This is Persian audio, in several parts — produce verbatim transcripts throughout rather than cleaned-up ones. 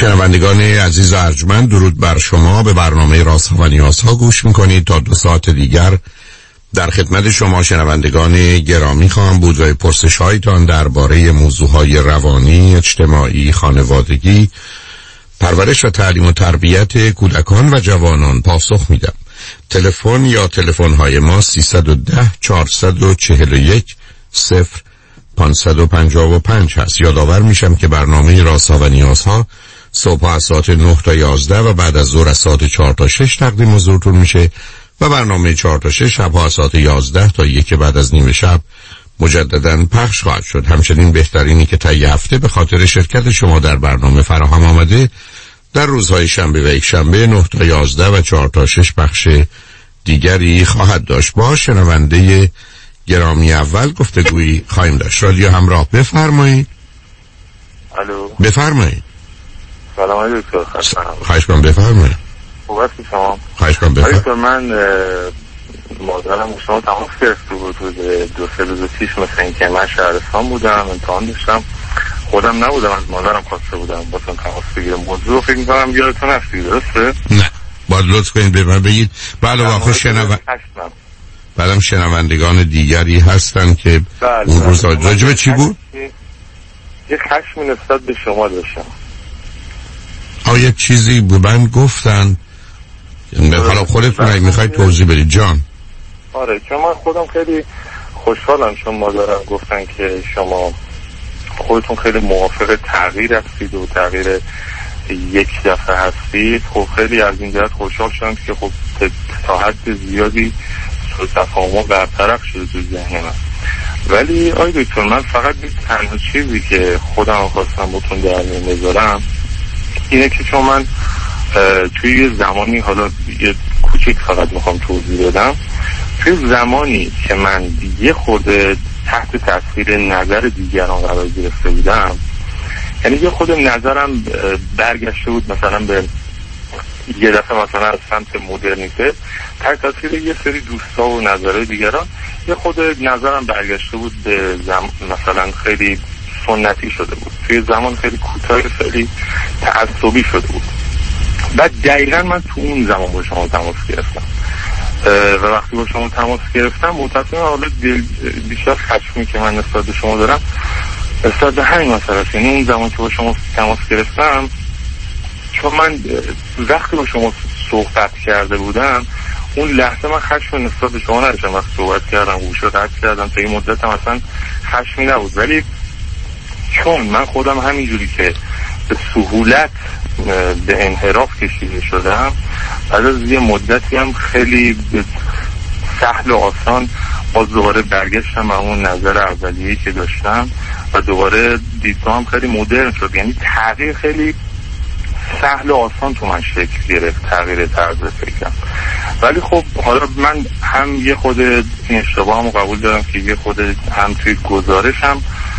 شنوندگان عزیز و ارجمند، درود بر شما. به برنامه رازها و نیازها گوش میکنید. تا دو ساعت دیگر در خدمت شما شنوندگان گرامی خواهم بود و پرسش هایتان درباره موضوعهای روانی، اجتماعی، خانوادگی، پرورش و تعلیم و تربیت کودکان و جوانان پاسخ میدم. تلفن یا تلفن های ما سیصد و ده چهارصد و چهل و یک صفر پانصد و پنجاه و پنج هست. یادآور میشم که برنامه رازها و نیازها صبح از ساعت نه تا یازده و بعد از ظهر از ساعت چهار تا شش تقدیم حضورتون میشه و برنامه چهار تا شش شب از ساعت یازده تا یک بعد از نیم شب مجددا پخش خواهد شد. همچنین بهترینی که طی هفته به خاطر شرکت شما در برنامه فراهم آمده در روزهای شنبه و یک شنبه نه تا یازده و چهار تا شش بخش دیگری خواهد داشت. با شنونده گرامی اول گفتگویی خواهیم داشت. رادیو همراه، بفرمایید. الو، بفرمایید. سلام علیکم دکتر. خواهش کنم بفرمایید. خوب هستی شما؟ خواهش کنم بفرمایید. دکتر من مادرم با شما تماس گرفته بود دو سه روز پیش، مثل اینکه من شهرستان بودم، امتحان داشتم، خودم نبودم، از مادرم خواسته بودم باتون تماس بگیرم. موضوع فکر می‌کنم یادتون هست، درسته؟ نه، باید لطف کنید به من بگید. بله واقعا شنوند بعدم شنوندگان دیگری هستن که بله اون روز راجب چی بود؟ یه خشم نسبت به شما داشتم. آیا چیزی به من گفتن؟ حالا خودتون اگه میخواید توضیح بدید جان. آره، چون من خودم خیلی خوشحالم چون مادرم گفتن که شما خودتون خیلی موافق تغییر هستید و تغییر یک دفعه هستید. خب خیلی از این جهت خوشحال شدم که خب تا حد زیادی سوء تفاهم برطرف شده تو ذهن من. ولی آی دکتر، من فقط تنها چیزی که خودم خواستم باتون در میون بذارم اینه که چون من توی یه زمانی، حالا یه کوچیک فقط میخوام توضیح بدم، توی زمانی که من یه خورده تحت تاثیر نظر دیگران قرار گرفته بودم، یعنی یه خود نظرم برگشته بود مثلا به یه دفعه مثلا از سمت مدرنیته، تحت تاثیر یه سری دوستا و نظرهای دیگران یه خود نظرم برگشته بود به زم... مثلا خیلی سنتی شده بود، توی زمان خیلی کوتاه خیلی تعصبی شده بود. بعد دقیقا من تو اون زمان با شما تماس گرفتم و وقتی با شما تماس گرفتم متأسفانه حالا بیشتر خشمی که من نسبت به شما دارم نسبت به همین مسئله است. یعنی اون زمان که با شما تماس گرفتم، چون من وقتی با شما صحبت کرده بودم اون لحظه من خشم نسبت به شما نداشتم. وقتی صحبت کردم گوشو رد کردم تا این مدت هم اصلا خشمی نبود، ولی چون من خودم همینجوری که به سهولت به انحراف کشیده شدم، بعد از یه مدتی هم خیلی سهل و آسان باز دوباره برگشتم به اون نظر اولیه‌ای که داشتم و دوباره دیدگاهم خیلی مدرن شد. یعنی تغییر خیلی سهل و آسان تو من شکل گرفت، تغییر طرز فکرم. ولی خب حالا من هم یه خود این اشتباهمو قبول دارم که یه خود هم توی گزارشم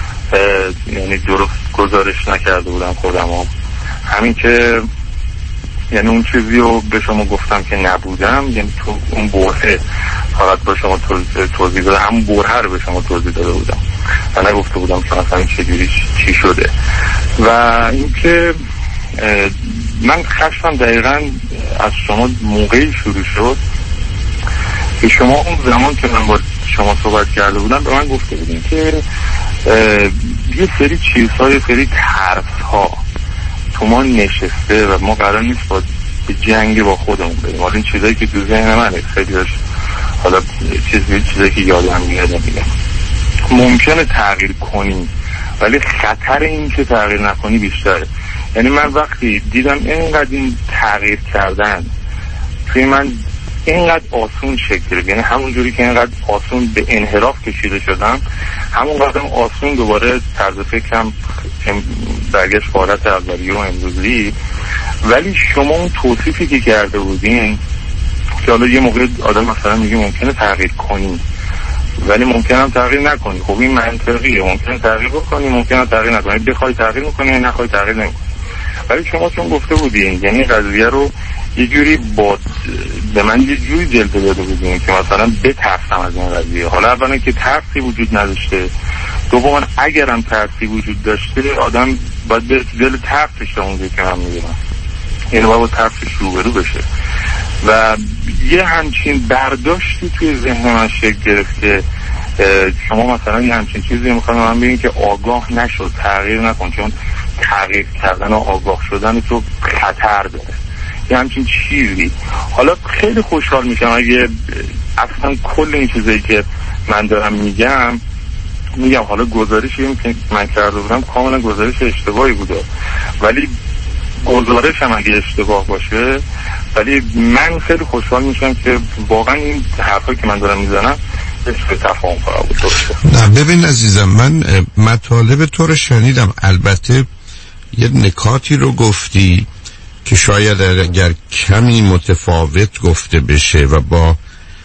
یعنی درست گزارش نکرده بودم خودم، همین که یعنی اون چیزی رو به شما گفتم که نبودم، یعنی تو اون برهه فقط به شما توضیح داده، همون برهه رو به شما توضیح داده بودم و نگفته بودم که مثلا چجوری چی شده. و اینکه من خشمم دقیقا از شما موقعی شروع شد که شما اون زمان که من با شما صحبت کرده بودم به من گفته بودیم که یه سری چیزهای، سری طرف‌ها تو ما نشسته و ما قرار نیست با جنگ با خودمون بریم. حالا این چیزایی که تو ذهن منه خیلی داشت، حالا چیزی چیزایی که یادم میاد میگم ممکنه تغییر کنی ولی خطر این که تغییر نکنی بیشتره. یعنی من وقتی دیدم اینقدر این تغییر کردن توی من اینقدر آسون شکل گرفت، یعنی همون جوری که اینقدر آسون به انحراف کشیده شدم، همون قدم آسون دوباره طرز فکرم برگشت به حالت اولیه و امروزی. ولی شما اون توصیفی که کرده بودین که حالا یه موقع آدم مثلا میگه ممکنه تغییر کنی ولی ممکنه هم تغییر نکنی، خب این منطقیه، ممکنه تغییر بکنی ممکنه تغییر نکنی، بخوای تغییر میکنی یا نخوای تغییر نمیکنی. ولی شما چون گفته بودین یعنی قضیه رو یه جوری با به من یه جوری جلوه داده بودین که مثلا بترسم از این قضیه. حالا اولا که ترسی وجود نداشته، دوما اگرم ترسی وجود داشته آدم باید به دل ترسش اونجایی که من میدونم، یعنی باید با ترسش روبرو بشه. و یه همچین برداشتی توی ذهن من شکل گرفت که شما مثلا یه همچین چیزی میخوایم من بگیم که آگاه نشد، تغییر نکن، چون تغییر کردن و آگاه شدن تو خطر داره، یه همچین چیزی. حالا خیلی خوشحال میشم اگه اصلا کل این چیزایی که من دارم میگم میگم حالا گزارشی که من کرده بودم کاملا گزارش اشتباهی بوده، ولی گزارش هم اگه اشتباه باشه، ولی من خیلی خوشحال میشم که واقعا این حرفایی که من دارم میزنم به تفاهم فرا بود. نه ببین عزیزم، من مطالب تو رو شنیدم، البته یه نکاتی رو گفتی که شاید اگر کمی متفاوت گفته بشه و با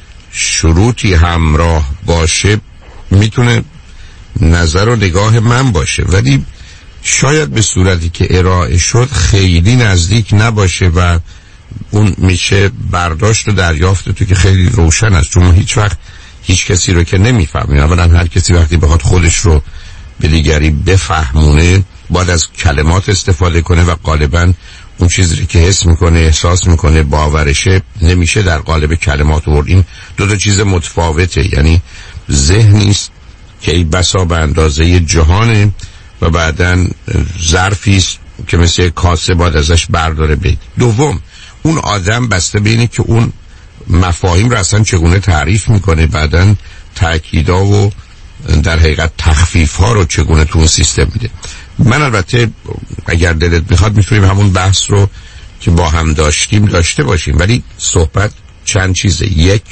شروطی همراه باشه میتونه نظر و نگاه من باشه، ولی شاید به صورتی که ارائه شد خیلی نزدیک نباشه و اون میشه برداشت و دریافت تو که خیلی روشن است، چون هیچ وقت هیچ کسی رو که نمیفهمیم. اولا هر کسی وقتی بخواد خودش رو به دیگری بفهمونه باید از کلمات استفاده کنه و غالبا اون چیزی که حس میکنه، احساس میکنه، باورشه نمیشه در قالب کلمات آورد. این دو تا چیز متفاوته، یعنی ذهنی است که ای بسا به اندازه جهانه و بعداً ظرفی است که مثل کاسه باید ازش برداره بید. دوم، اون آدم بسته بینه که اون مفاهیم رو اصلا چگونه تعریف میکنه، بعداً تأکیدا و در حقیقت تخفیف ها رو چگونه تو اون سیستم میده. من البته اگر دلت میخواد میتونیم همون بحث رو که با هم داشتیم داشته باشیم، ولی صحبت چند چیزه. یک،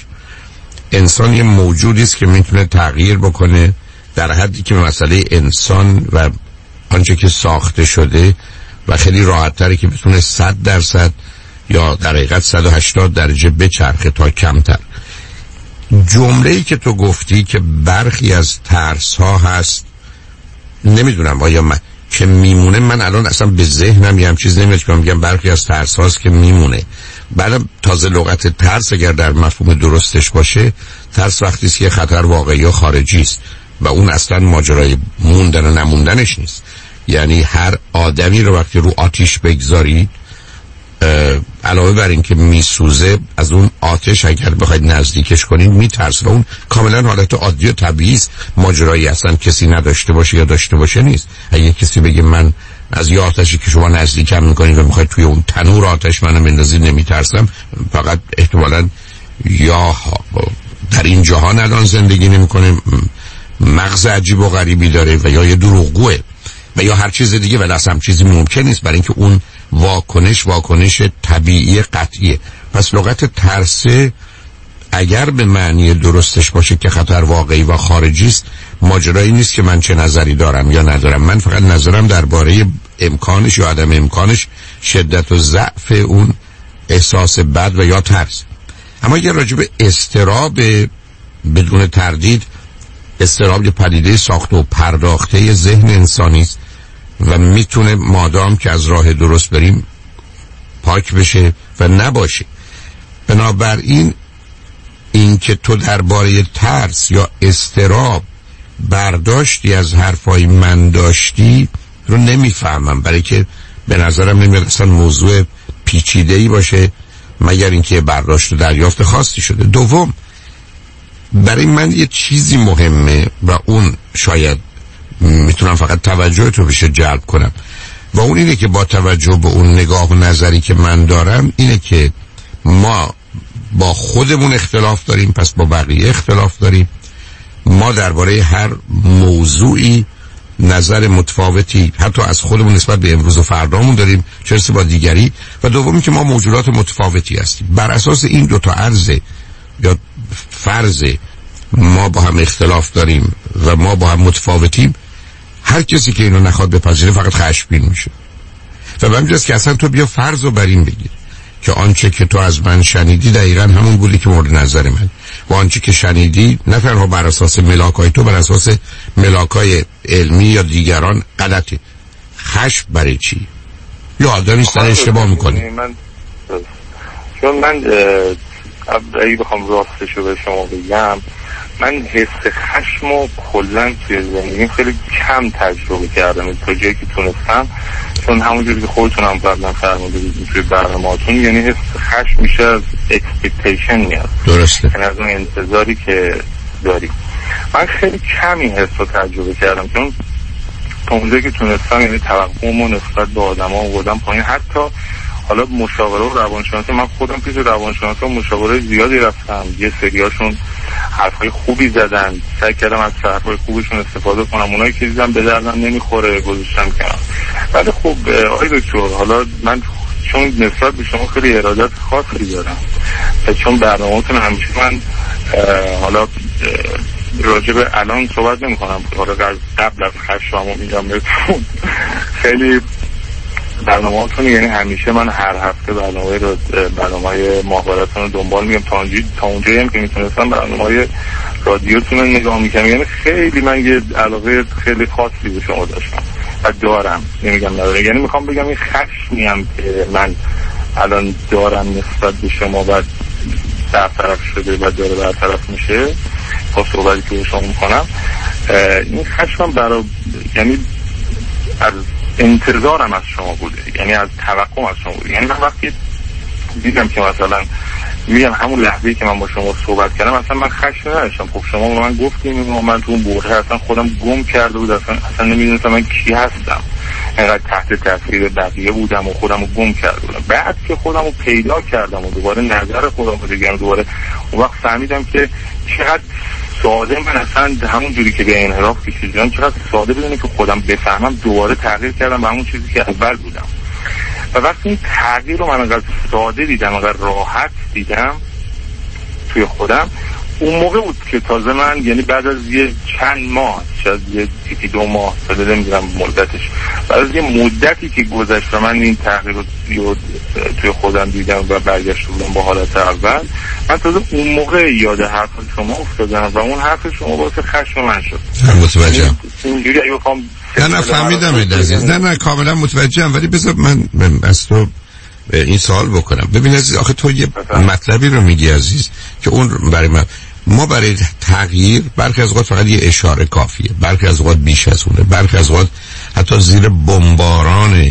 انسان یه موجودی است که میتونه تغییر بکنه در حدی که مسئله انسان و آنچه که ساخته شده و خیلی راحت تره که بتونه صد درصد یا در حقیقت صد و هشتاد درجه بچرخه تا کمتر. جمله‌ای که تو گفتی که برخی از ترس ها هست، نمیدونم آیا من که میمونه، من الان اصلا به ذهنم یه هم چیز نمیاد که من میگم برخی از ترس هاست که میمونه. بعدم تازه لغت ترس اگر در مفهوم درستش باشه، ترس وقتی است که خطر واقعی و خارجی است و اون اصلا ماجرای موندن و نموندنش نیست. یعنی هر آدمی رو وقتی رو آتیش بگذارید، علاوه بر این که میسوزه، از اون آتش اگر بخواید نزدیکش کنید میترسه و اون کاملا حالت عادی و طبیعی است. ماجرایی اصلا کسی نداشته باشه یا داشته باشه نیست. اگه کسی بگه من از یه آتشی که شما نزدیکم میکنید و میخواید توی اون تنور آتش منو بندازید نمیترسم، فقط احتمالاً یا در این جهان الان زندگی نمیکنه، مغز عجیب و غریبی داره، و یا یه دروغگوه، و یا هر چیز دیگه، ولی اصلا چیزی ممکن نیست، برای اینکه اون واکنش واکنش طبیعی قطعیه. پس لغت ترسه اگر به معنی درستش باشه که خطر واقعی و خارجی است، ماجرایی نیست که من چه نظری دارم یا ندارم. من فقط نظرم درباره امکانش یا عدم امکانش، شدت و ضعف اون احساس بد و یا ترس. اما یه راجب اضطراب بدون تردید، اضطراب یه پدیده ساخته و پرداخته ذهن انسانی است و میتونه مادام که از راه درست بریم پاک بشه و نباشه. بنابراین این که تو درباره ترس یا اضطراب برداشتی از حرفای من داشتی رو نمیفهمم، برای که به نظرم نمیاد اصلا موضوع پیچیده‌ای باشه مگر اینکه برداشت و دریافت خاصی شده. دوم، برای من یه چیزی مهمه و اون شاید میتونم فقط توجه تو بشه جلب کنم، و اون اینه که با توجه به اون نگاه و نظری که من دارم اینه که ما با خودمون اختلاف داریم، پس با بقیه اختلاف داریم. ما درباره هر موضوعی نظر متفاوتی حتی از خودمون نسبت به امروز و فردامون داریم، چرا با دیگری. و دومی که ما موجودات متفاوتی هستیم. بر اساس این دو تا عرضه یا فرض ما با هم اختلاف داریم و ما با هم متفاوتیم، هر کسی که اینو نخواد بپذیره فقط خشمگین میشه. و به همینجاست که اصلا تو بیا فرض رو بر این بگیر که آنچه که تو از من شنیدی دقیقا همون بودی که مورد نظر من، و آنچه که شنیدی نه تنها بر اساس ملاکای تو، بر اساس ملاکای علمی یا دیگران غلطه. خشم برای چی؟ یا آدمی است اشتباه میکنه. من چون من اگه بخوام راستشو به شما بگم، من حس خشم و کلن توی زندگیم خیلی کم تجربه کردم تا جایی که تونستم، چون همونجوری که خودتون هم قبلا فرموده بودیم توی برنامه‌تون، یعنی حس خشم میشه از اکسپکتیشن میاد، درسته، یعنی از اون انتظاری که داری. من خیلی کمی حس رو تجربه کردم، چون تا اونجایی که تونستم یعنی توقعمو نسبت به آدم ها آوردم پایین. حتی حالا مشاوره و روانشناسی، من خودم پیش روانشناسی و مشاوره زیادی رفتم، یه سریاشون حرفای خوبی زدن، سعی کردم از حرفای خوبشون استفاده کنم، اونایی که دیدم به دردم نمیخوره گذاشتم کنم. ولی خب آقای دکتر، حالا من چون نسبت به شما خیلی ارادت خاصی دارم، چون برنامه‌تون همیشه من حالا راجع به الان صحبت نمی کنم، حالا قبل از خشممو میگم بهتون، خیلی برنامه‌تون یعنی همیشه من هر هفته برنامه رو برنامه ماهوارتون رو دنبال میگم، تا اونجایی تا اونجایی هم که میتونستم برنامه رادیوتون رو نگاه میکنم. یعنی خیلی من یه علاقه خیلی خاصی به شما داشتم و دارم، نمیگم نداره، یعنی میخوام بگم این خشمی هم که من الان دارم نسبت به شما و برطرف شده و داره برطرف میشه با صحبتی که شما میکنم، این خشمم برای یعنی از انتظارم از شما بوده، یعنی از توقعم از شما بوده. یعنی من وقتی دیدم که مثلا میگم همون لحظه‌ای که من با شما صحبت کردم اصلا من خشم نداشتم. خب شما به من گفتین و من تو اون بوره اصلا خودم گم کرده بود، اصلا اصلا نمیدونستم من کی هستم، اینقدر تحت تاثیر بقیه بودم و خودم رو گم کرده بودم. بعد که خودم رو پیدا کردم و دوباره نظر خودم رو دیدم، دوباره اون وقت فهمیدم که چقدر ساده من اصلا همون جوری که به انحراف کشیدم، چقدر ساده بدونه که خودم بفهمم، دوباره تغییر کردم به همون چیزی که اول بودم. و وقتی این تغییر رو من انقدر ساده دیدم، انقدر راحت دیدم توی خودم، اون موقع بود که تازه من یعنی بعد از یه چند ماه، شاید یه یکی دو ماه ساده نمیدونم مدتش، بعد از یه مدتی که گذشت و من این تغییر رو توی خودم دیدم و برگشت بودم با حالت اول، من تازه اون موقع یاد حرف شما افتادم و اون حرف شما باعث خشم من شد. متوجهم. اینجوری اگه بخوام نه نه فهمیدم عزیز، نه نه کاملا متوجهم، ولی بذار من از تو این سوال بکنم. ببین عزیز، آخه تو یه مطلبی رو میگی عزیز که اون برای من، ما برای تغییر برخی از اوقات فقط یه اشاره کافیه، برخی از اوقات بیش از اونه، برخی از اوقات حتی زیر بمباران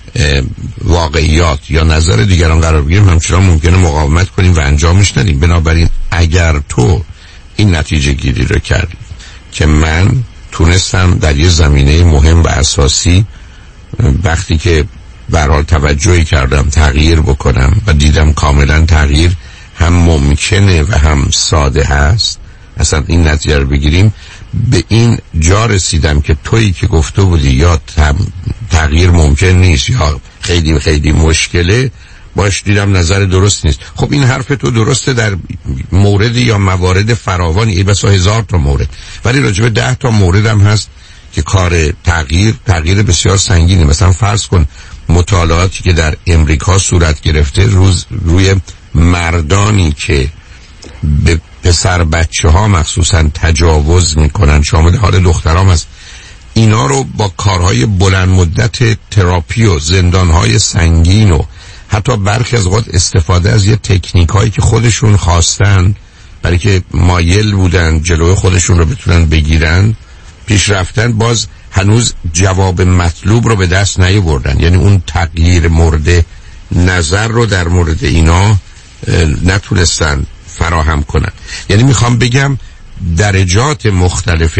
واقعیات یا نظر دیگران قرار بگیریم، همچنان ممکنه مقاومت کنیم و انجامش ندیم. بنابراین اگر تو این نتیجه گیری رو کردی که من تونستم در یه زمینه مهم و اساسی وقتی که به هر حال توجهی کردم تغییر بکنم و دیدم کاملا تغییر هم ممکنه و هم ساده هست، اصلا این نتیجه رو بگیریم، به این جا رسیدم که تویی که گفته بودی یا تغییر ممکن نیست یا خیلی خیلی مشکله، باش دیدم نظر درست نیست. خب این حرف تو درسته در مورد یا موارد فراوانی، ای بسا هزار تا مورد، ولی راجبه ده تا مورد هم هست که کار تغییر تغییر بسیار سنگینی. مثلا فرض کن مطالعاتی که در امریکا صورت گرفته روز روی مردانی که به پسر بچه ها مخصوصا تجاوز میکنن، شامل حال دخترام هست، اینا رو با کارهای بلند مدت تراپی و زندانهای سنگین و حتی برخی از اوقات استفاده از یه تکنیک هایی که خودشون خواستن برای که مایل بودن جلوی خودشون رو بتونن بگیرن پیش رفتن، باز هنوز جواب مطلوب رو به دست نیاوردن. یعنی اون تغییر مورد نظر رو در مورد اینا نتونستن فراهم کنن. یعنی میخوام بگم درجات مختلف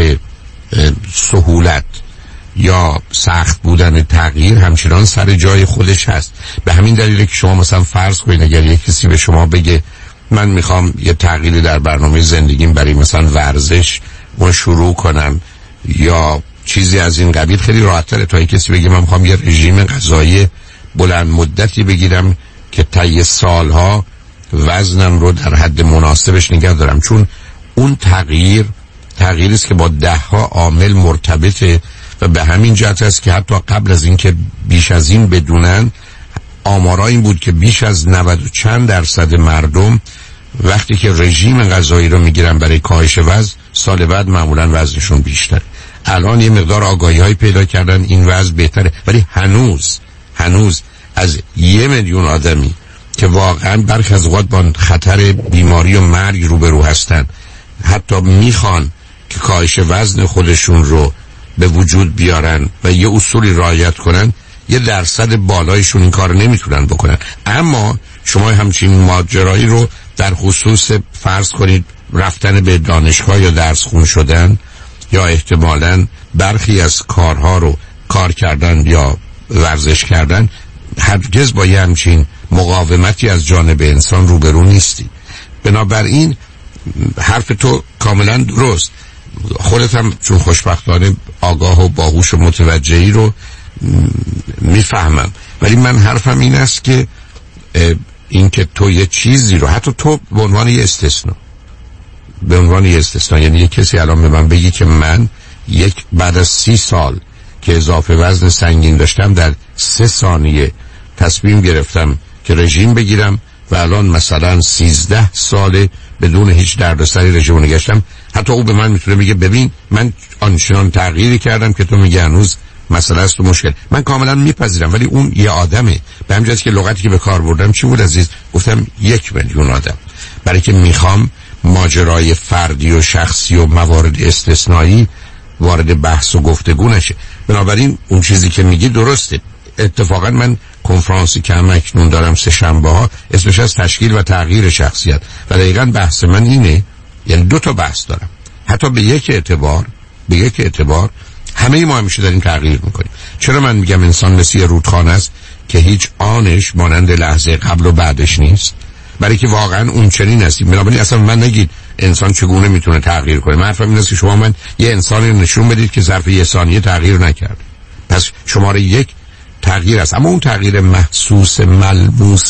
سهولت یا سخت بودن تغییر همچنان سر جای خودش هست. به همین دلیله که شما مثلا فرض کنید اگر یک کسی به شما بگه من میخوام یه تغییری در برنامه زندگیم برای مثلا ورزش من شروع کنم یا چیزی از این قبیل، خیلی راحت‌تره تا یک کسی بگه من میخوام یه رژیم غذایی بلند مدتی بگیرم که طی سالها وزنم رو در حد مناسبش نگه دارم. چون اون تغییر تغییری است که با ده ها عامل مرتبطه و به همین جهت است که حتی قبل از اینکه بیش از این بدونن، آمارا این بود که بیش از نود و چند درصد مردم وقتی که رژیم غذایی رو میگیرن برای کاهش وزن، سال بعد معمولا وزنشون بیشتره. الان یه مقدار آگاهی های پیدا کردن این وضع بهتره، ولی هنوز هنوز از یه میلیون آدمی که واقعا برخی از اوقات با خطر بیماری و مرگ روبرو هستن حتی میخوان که کاهش وزن خودشون رو به وجود بیارن و یه اصولی رعایت کنن، یه درصد بالایشون این کار نمیتونن بکنن. اما شما همچین ماجرایی رو در خصوص فرض کنید رفتن به دانشگاه یا درس خون شدن یا احتمالاً برخی از کارها رو کار کردن یا ورزش کردن، هرگز با یه همچین مقاومتی از جانب انسان روبرو نیستی. بنابراین حرف تو کاملا درست. خودت هم چون خوشبختانه آگاه و باهوش و متوجهی رو میفهمم، ولی من حرفم این است که این که تو یه چیزی رو حتی تو به عنوان یه استثناء به عنوان یه استثناء یعنی یه کسی الان به من بگی که من یک بعد از سی سال که اضافه وزن سنگین داشتم در سه ثانیه تصمیم گرفتم که رژیم بگیرم و الان مثلا سیزده ساله بدون هیچ دردسری رژیم نگشتم، حتی او به من میتونه بگه ببین من آنچنان تغییری کردم که تو میگه هنوز مسئله است و مشکل. من کاملا میپذیرم، ولی اون یه آدمه. به همین جهت که لغتی که به کار بردم چی بود عزیز؟ گفتم یک میلیون آدم، برای که میخوام ماجرای فردی و شخصی و موارد استثنایی وارد بحث و گفتگو نشه. بنابراین اون چیزی که میگی درسته. اتفاقا من کنفرانسی که هم اکنون دارم سه شنبه ها اسمش از تشکیل و تغییر شخصیت و دقیقاً بحث من اینه. یعنی دو تا بحث دارم. حتی به یک اعتبار به یک اعتبار همه ما همیشه داریم تغییر میکنیم. چرا من میگم انسان مثل رودخانه است که هیچ آنش مانند لحظه قبل و بعدش نیست؟ برای که واقعا اون چنین هستیم. بنابراین اصلا من نگید انسان چگونه میتونه تغییر کنه. من حرفم این است که شما من یه انسانی نشون بدید که ظرف یه ثانیه تغییر نکرد، پس شماره یک تغییر است. اما اون تغییر محسوس، ملموس،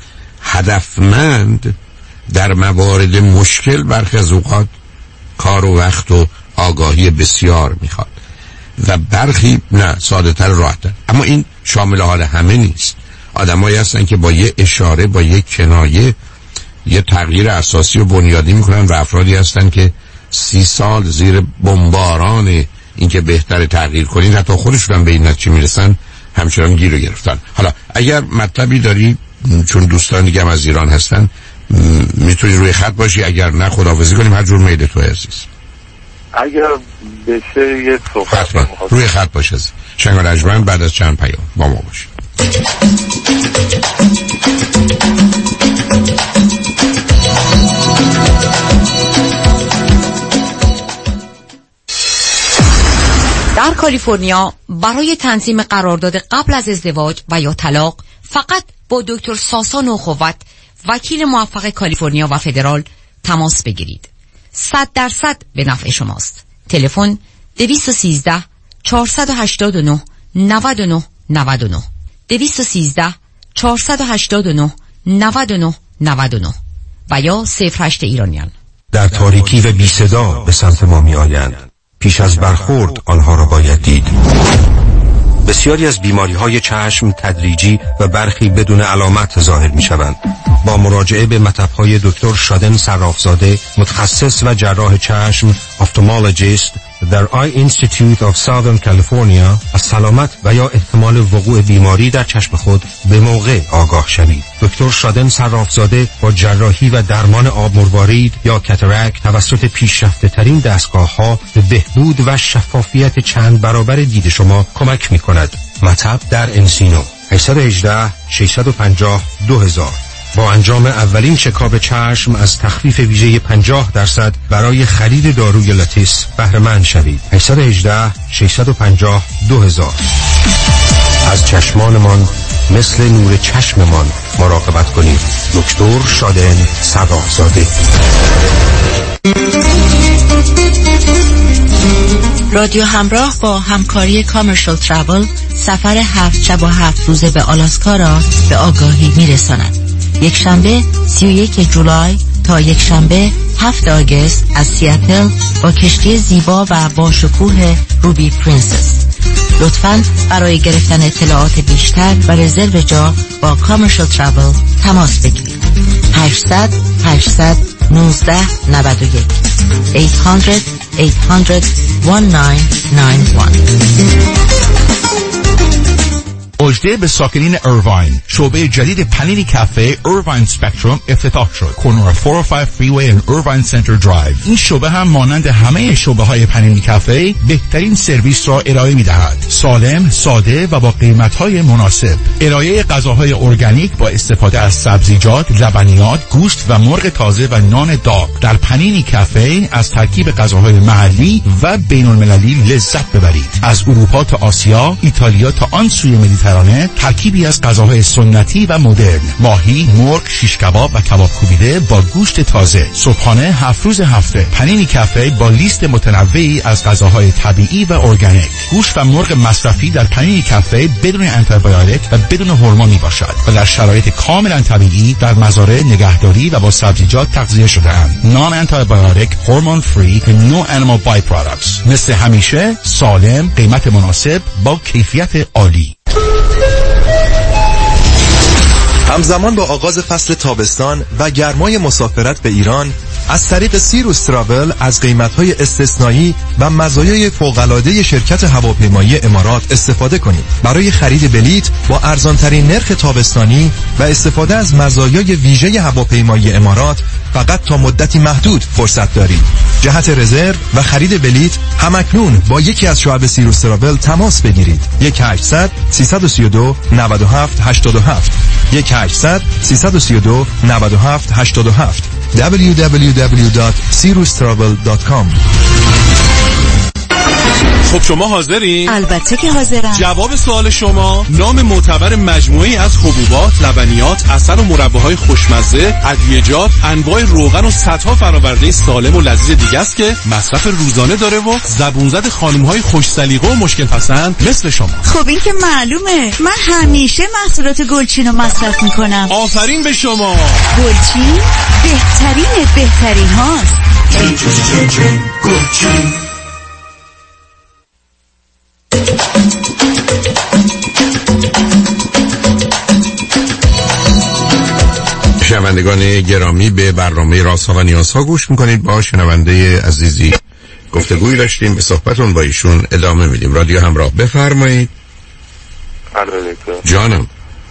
هدفمند در موارد مشکل برخی از اوقات کار و وقت و آگاهی بسیار میخواد و برخی نه، ساده تر، راحت تر. اما این شامل حال همه نیست. آدمایی هستن که با یه اشاره، با یه کنایه یه تغییر اساسی و بنیادی میکنن و افرادی هستن که سی سال زیر بمباران اینکه بهتر تغییر کنین حتی خودشون هم به این نتیجه میرسن همچنان گیر گرفتن. حالا اگر مطلبی داری، چون دوستان دیگه هم از ایران هستن، میتونی روی خط باشی، اگر نه خداحافظی کنیم. هر جور میل تو عزیز. اگر بشه یه صحبت روی خط باشه. شنگ و رجمن بعد از چند پیام با ما باشی. در کالیفرنیا برای تنظیم قرارداد قبل از ازدواج و یا طلاق فقط با دکتر ساسان اخوت، وکیل موفق کالیفرنیا و فدرال تماس بگیرید. صد درصد به نفع شماست. تلفن دویست و سیزده چهارصد و هشتاد و نه نود و نه نود و نه دویست و سیزده چهارصد و هشتاد و نه نود و نه نود و نه و یا صفر هشت ایرانیان. در تاریکی و بی صدا به سمت ما می آیند. پیش از برخورد آنها را باید دید. بسیاری از بیماری‌های چشم تدریجی و برخی بدون علامت ظاهر می‌شوند. با مراجعه به مطب‌های دکتر شادن صرافزاده، متخصص و جراح چشم، افتالمولوژیست در آی اینستیتوت آف ساوثرن کالیفرنیا، از سلامت و یا احتمال وقوع بیماری در چشم خود به موقع آگاه شوید. دکتر شادن صرافزاده با جراحی و درمان آب مروارید یا کاتاراکت توسط پیشرفته ترین دستگاه‌ها به بهبود و شفافیت چند برابر دید شما کمک می‌کند. مطب در انسینو هشت یک هشت شش پنج صفر دو هزار. با انجام اولین چکاپ چشم از تخفیف ویژه پنجاه درصد برای خرید داروی لاتیس بهره مند شوید. هشت یک هشت شش پنج صفر دو هزار. از چشمانمان مثل نور چشممان مراقبت کنید. دکتر شادن صرافزاده. رادیو همراه با همکاری کامرشال ترافل سفر هفت شب و هفت روزه به آلاسکا را به آگاهی میرساند. یک شنبه سی و یک جولای تا یک شنبه هفت آگوست از سیاتل با کشتی زیبا و با شکوه روبی پرنسس. لطفاً برای گرفتن اطلاعات بیشتر و رزرو جا با کامرشال ترافل تماس بگیرید. هشتصد هشتصد نوزده نود و یک هشتصد هشتصد یک نه نه نه یک. مژده به ساکنین ایرواین. شعبه جدید پنینی کافه ایرواین سپکتروم افتتاح شد. کورنر چهارصد و پنج فریوی و ایرواین سنتر درایو. این شعبه هم مانند همه شعبه های پنینی کافه بهترین سرویس را ارائه می‌دهد. سالم، ساده و با قیمت‌های مناسب. ارائه غذاهای ارگانیک با استفاده از سبزیجات، لبنیات، گوشت و مرغ تازه و نان داغ. در پنینی کافه از ترکیب غذاهای محلی و بین‌المللی لذت ببرید. از اروپا تا آسیا، ایتالیا تا آن سوی مدیترانه، ترکیبی از غذاهای سنتی و مدرن. ماهی، مرغ، شیش کباب و کباب کوبیده با گوشت تازه. صبحانه هفت روز هفته. پنینی کافه با لیست متنوعی از غذاهای طبیعی و ارگانیک. گوشت و مرغ مصرفی در پنینی کافه بدون آنتیبیوتیک و بدون هورمون می باشد و در شرایط کاملا طبیعی در مزارع نگهداری و با سبزیجات تغذیه شده اند. نان آنتیبیوتیک، هورمون فری و نو انیمال بای پروداکتس. مثل همیشه سالم، قیمت مناسب با کیفیت عالی. همزمان با آغاز فصل تابستان و گرمای مسافرت به ایران، از طریق سیروس تراول از قیمت‌های استثنایی و مزایای فوق‌العاده شرکت هواپیمایی امارات استفاده کنید. برای خرید بلیت با ارزان‌ترین نرخ تابستانی و استفاده از مزایای ویژه هواپیمایی امارات فقط تا مدتی محدود فرصت دارید. جهت رزرو و خرید بلیت همکنون با یکی از شعب سیروس تراول تماس بگیرید. یک هشتصد سیصد و سی و دو نود و هفت هشتاد و هفت یک هشتصد سیصد و سی و دو نود و هفت هشتاد و هفت دبلیو دبلیو دبلیو دات سیروس تراول دات کام. خب شما حاضرین؟ البته که حاضرم. جواب سوال شما نام معتبر مجموعی از حبوبات، لبنیات، عسل و مرباهای خوشمزه، ادویه‌جات، انواع روغن و صدها فرآورده سالم و لذیذ دیگه است که مصرف روزانه داره و زبون زد خانم‌های خوش سلیقه و مشکل پسند مثل شما. خب این که معلومه، من همیشه محصولات گلچین رو مصرف میکنم. آفرین به شما. گلچین بهترین بهترین هاست. گلچین. شنوندگان گرامی، به برنامه رازها و نیازها گوش میکنید. با شنونده عزیزی گفتگوی داشتیم، به صحبتون با ایشون ادامه میدیم. رادیو همراه، بفرمایید. جانم،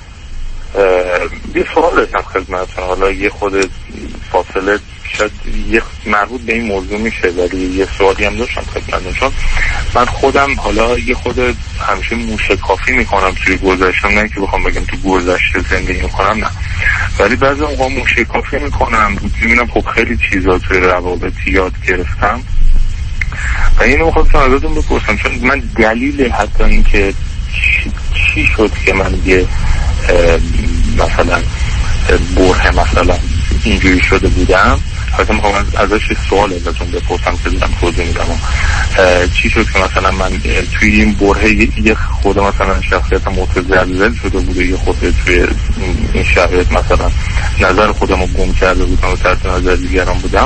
یه سوال داشتم خدمتتون. حالا یه خود فاصله شاید یه مربوط به این موضوع میشه، ولی یه سوالی هم داشتم خدمتتون. چون من خودم حالا یه خود همیشه موشکافی میکنم توی گذشتم، نه که بخوام بگم تو گذشته زندگی میکنم، نه، ولی بعضی موقع موشکافی میکنم، میبینم خب خیلی چیزا توی روابطی یاد گرفتم و اینو میخواستم ازتون بپرسم، چون من دلیل حتی این که چی شد که من یه مثلا بره مثلا اینجوری شده بودم، حتی میخوام ازش سوال ازتون بپرسم که دیدم توضیح میدم چی شد که مثلا من توی این بره یه خود مثلا شخصیت متزلزل شده بوده، یه خود توی این شرایط مثلا نظر خودم رو گم کرده بودم و تحت نظر دیگران بودم.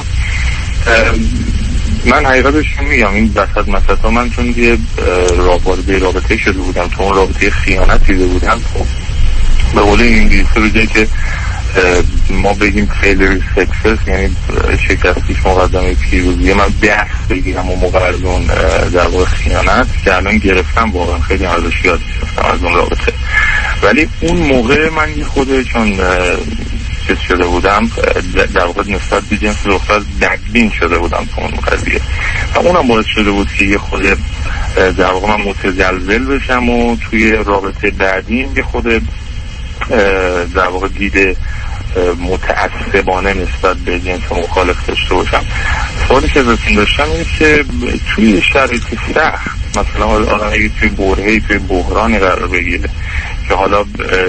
من حقیقتش میگم این وسط مسطا من چون یه رابطه رابطه شده بودم، تو اون رابطه خیانت دیده بودم، خب به قول انگلیسی رو جایی که ما بگیم failure success، یعنی شکستیش مقدمه پیروزی، من درس بگیرم و موقع از اون در واقع خیانت که الان گرفتم، واقعا خیلی ازش یاد گرفتم از اون رابطه. ولی اون موقع من یه خود چون چیز شده بودم در واقع نسبت به جنس دختر بدبین شده بودم تو اون قضیه و اونم باعث شده بود که یه خود در واقع من متزلزل بشم و توی رابطه بعدیم یه خود در واقع دیده متعصبانه نسبت به جنس مخالف داشته باشم. سوالی که ازتون داشتم اینه که توی شرایط سخت، مثلا آدم اگه توی برهه‌ای توی بحرانی قرار بگیره که حالا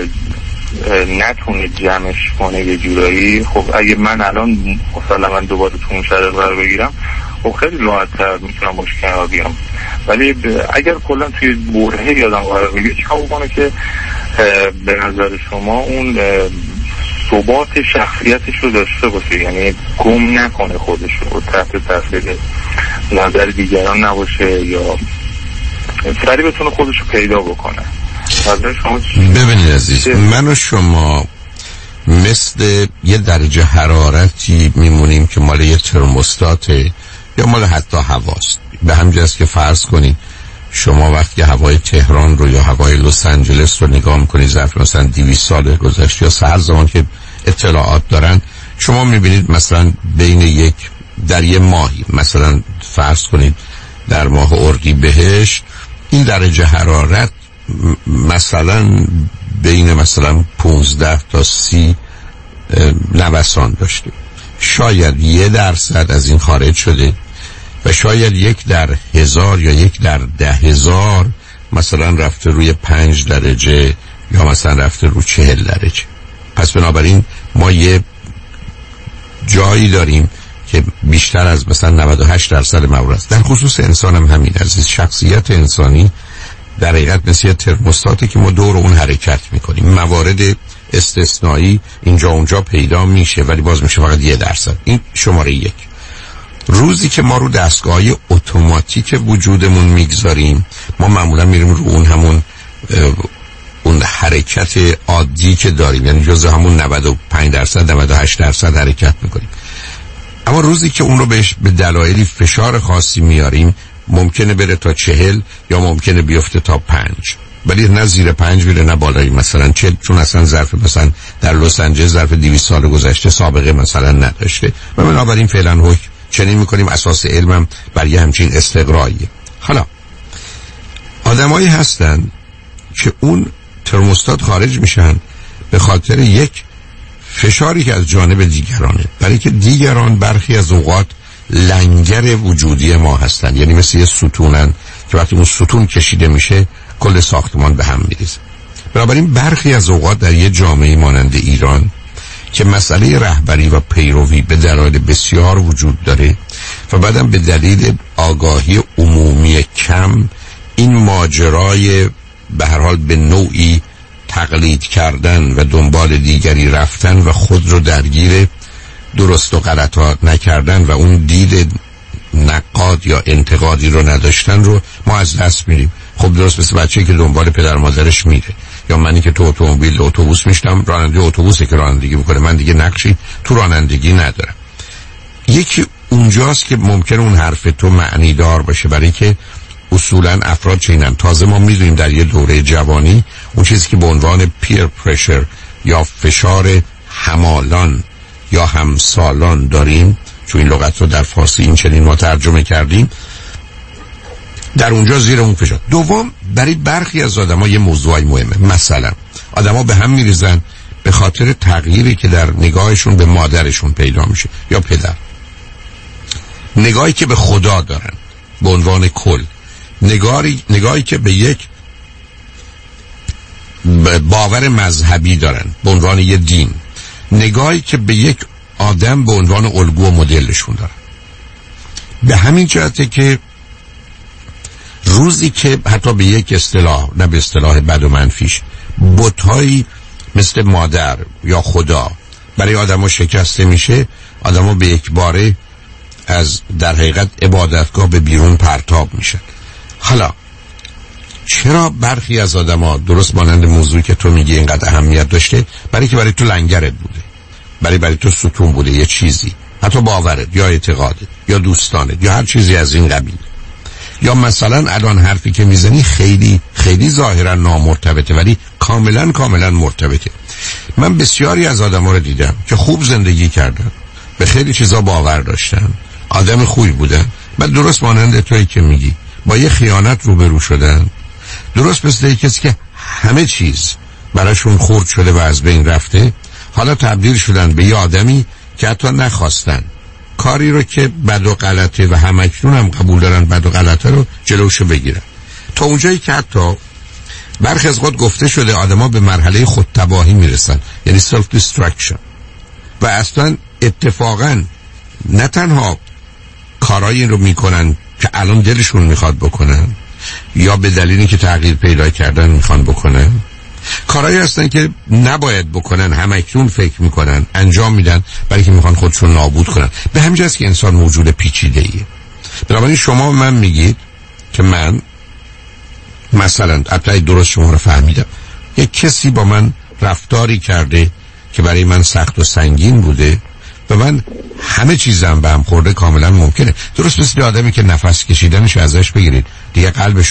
نتونه جمعش کنه یه جورایی، خب اگه من الان مثلا من دوباره تو اون شرایط قرار بگیرم، خب خیلی راحت‌تر میتونم باش کنار بیام. ولی اگر کلا توی برهه یادم قرار بگیره، چیکار بکنه که به نظر شما اون ثبات شخصیتش رو داشته باشه، یعنی گم نکنه خودش رو، تحت تاثیر نظر دیگران نباشه یا سریع بتونه خودش رو پیدا بکنه؟ ببینید عزیز، من و شما مثل یه درجه حرارتی میمونیم که مال یه ترموستاته یا مال حتی هواست. به همین جاست که فرض کنید شما وقتی هوای تهران رو یا هوای لس آنجلس رو نگاه میکنید ظرف مثلا دویست سال گذشته یا سه زمان که اطلاعات دارن، شما میبینید مثلا بین یک در یه ماهی، مثلا فرض کنید در ماه اردیبهشت، این درجه حرارت مثلا بین مثلا پونزده تا سی نوسان داشته. شاید یه درصد از این خارج شده و شاید یک در هزار یا یک در ده هزار مثلا رفته روی پنج درجه یا مثلا رفته روی چهل درجه. پس بنابراین ما یه جایی داریم که بیشتر از مثلا نود و هشت درصد موارد است. در خصوص انسان هم همین عزیز، شخصیت انسانی در حقیقت مثل ترموستاتی که ما دور اون حرکت میکنیم. موارد استثنایی اینجا اونجا پیدا میشه ولی باز میشه فقط یه درصد. این شماره یک. روزی که ما رو دستگاهی اتوماتیک وجودمون میگذاریم، ما معمولا میریم رو اون همون اون حرکت عادی که داریم، یعنی جزء همون نود و پنج درصد نود و هشت درصد حرکت میکنیم. اما روزی که اون رو بهش به دلایلی فشار خاصی میاریم، ممکنه بره تا چهل یا ممکنه بیفته تا پنج، ولی نه زیر پنج میره نه بالایی مثلا چهل، چون اصلا ظرف مثلا در لس آنجلس ظرف دویست سال گذشته سابقه مثلا نداشته و بنابراین فعلا حکم چنین میکنیم. اساس علمم بر یه همچین استقراییه. حالا آدمایی هستن که اون ترموستات خارج میشن به خاطر یک فشاری که از جانب دیگرانه، برای که دیگران برخی از اوقات لنگر وجودی ما هستن، یعنی مثل یه ستونن که وقتی اون ستون کشیده میشه کل ساختمان به هم میریزه. بنابراین برخی از اوقات در یه جامعه مانند ایران که مسئله رهبری و پیروی به دلایل بسیار وجود داره و بعدم به دلیل آگاهی عمومی کم، این ماجرای به هر حال به نوعی تقلید کردن و دنبال دیگری رفتن و خود رو درگیر درست و غلطات نکردن و اون دید نقاد یا انتقادی رو نداشتن رو ما از دست میریم. خب درست مثل بچه‌ای که دنبال پدر مادرش میره، یا منی که تو اتومبیل اتوبوس میشتم، راننده اتوبوسی که رانندگی میکنه، من دیگه نقشی تو رانندگی ندارم. یکی اونجاست که ممکن اون حرف تو معنی دار باشه، برای که اصولا افراد چینن. تازه ما میدونیم در یه دوره جوانی اون چیزی که به عنوان پیر پرشر یا فشار همالان یا همسالان داریم، چون این لغت رو در فارسی این چنین ما ترجمه کردیم، در اونجا زیر اون فشار. دوم، برای برخی از آدم‌ها یه موضوعی مهمه. مثلا آدم‌ها به هم میریزن به خاطر تغییری که در نگاهشون به مادرشون پیدا میشه یا پدر، نگاهی که به خدا دارن به عنوان کل، نگاهی نگاهی که به یک باور مذهبی دارن به عنوان یه دین، نگاهی که به یک آدم به عنوان الگو و مدلشون دارن. به همین جهته که روزی که حتی به یک اصطلاح، نه به اصطلاح بد و منفیش، بت‌هایی مثل مادر یا خدا برای آدم‌ها شکسته میشه، آدم‌ها به یک باره از در حقیقت عبادتگاه به بیرون پرتاب میشن. حالا چرا برخی از آدم‌ها درست مانند موضوعی که تو میگی اینقدر اهمیت داشته؟ برای که برای تو لنگرت بوده، برای برای تو ستون بوده، یه چیزی، حتی باورت یا اعتقادت یا دوستانت یا هر چیزی از این قبیل. یا مثلا الان حرفی که میزنی خیلی خیلی ظاهرا نامرتبطه ولی کاملا کاملا مرتبطه. من بسیاری از آدم‌ها رو دیدم که خوب زندگی کردن، به خیلی چیزا باور داشتن، آدم خوبی بودن، بعد درست مانند تویی که میگی با یه خیانت روبرو شدن، درست مثل کسی که همه چیز براشون خرد شده و از بین رفته، حالا تبدیل شدن به یه آدمی که حتی نخواستن کاری رو که بد و غلطه و همکنون هم قبول دارن بد و غلطه رو جلوشو بگیرن، تا اونجایی که حتی برخی از خود گفته شده آدما به مرحله خودتباهی میرسن، یعنی سلف دیسترکشن، و اصلا اتفاقا نه تنها کارایی رو میکنن که الان دلشون میخواد بکنن یا به دلیلی که تغییر پیدا کردن میخوان بکنن، کارهایی هستن که نباید بکنن، همکنون فکر میکنن انجام میدن برای که میخوان خودشون نابود کنن. به همین جاست که انسان موجود پیچیده ایه. بنابراین شما من میگید که من مثلا حتی درست شما رو فهمیدم، یک کسی با من رفتاری کرده که برای من سخت و سنگین بوده و من همه چیزم به هم خورده، کاملا ممکنه. درست مثل آدمی که نفس کشیدنش ازش بگیرید دیگه قلبشو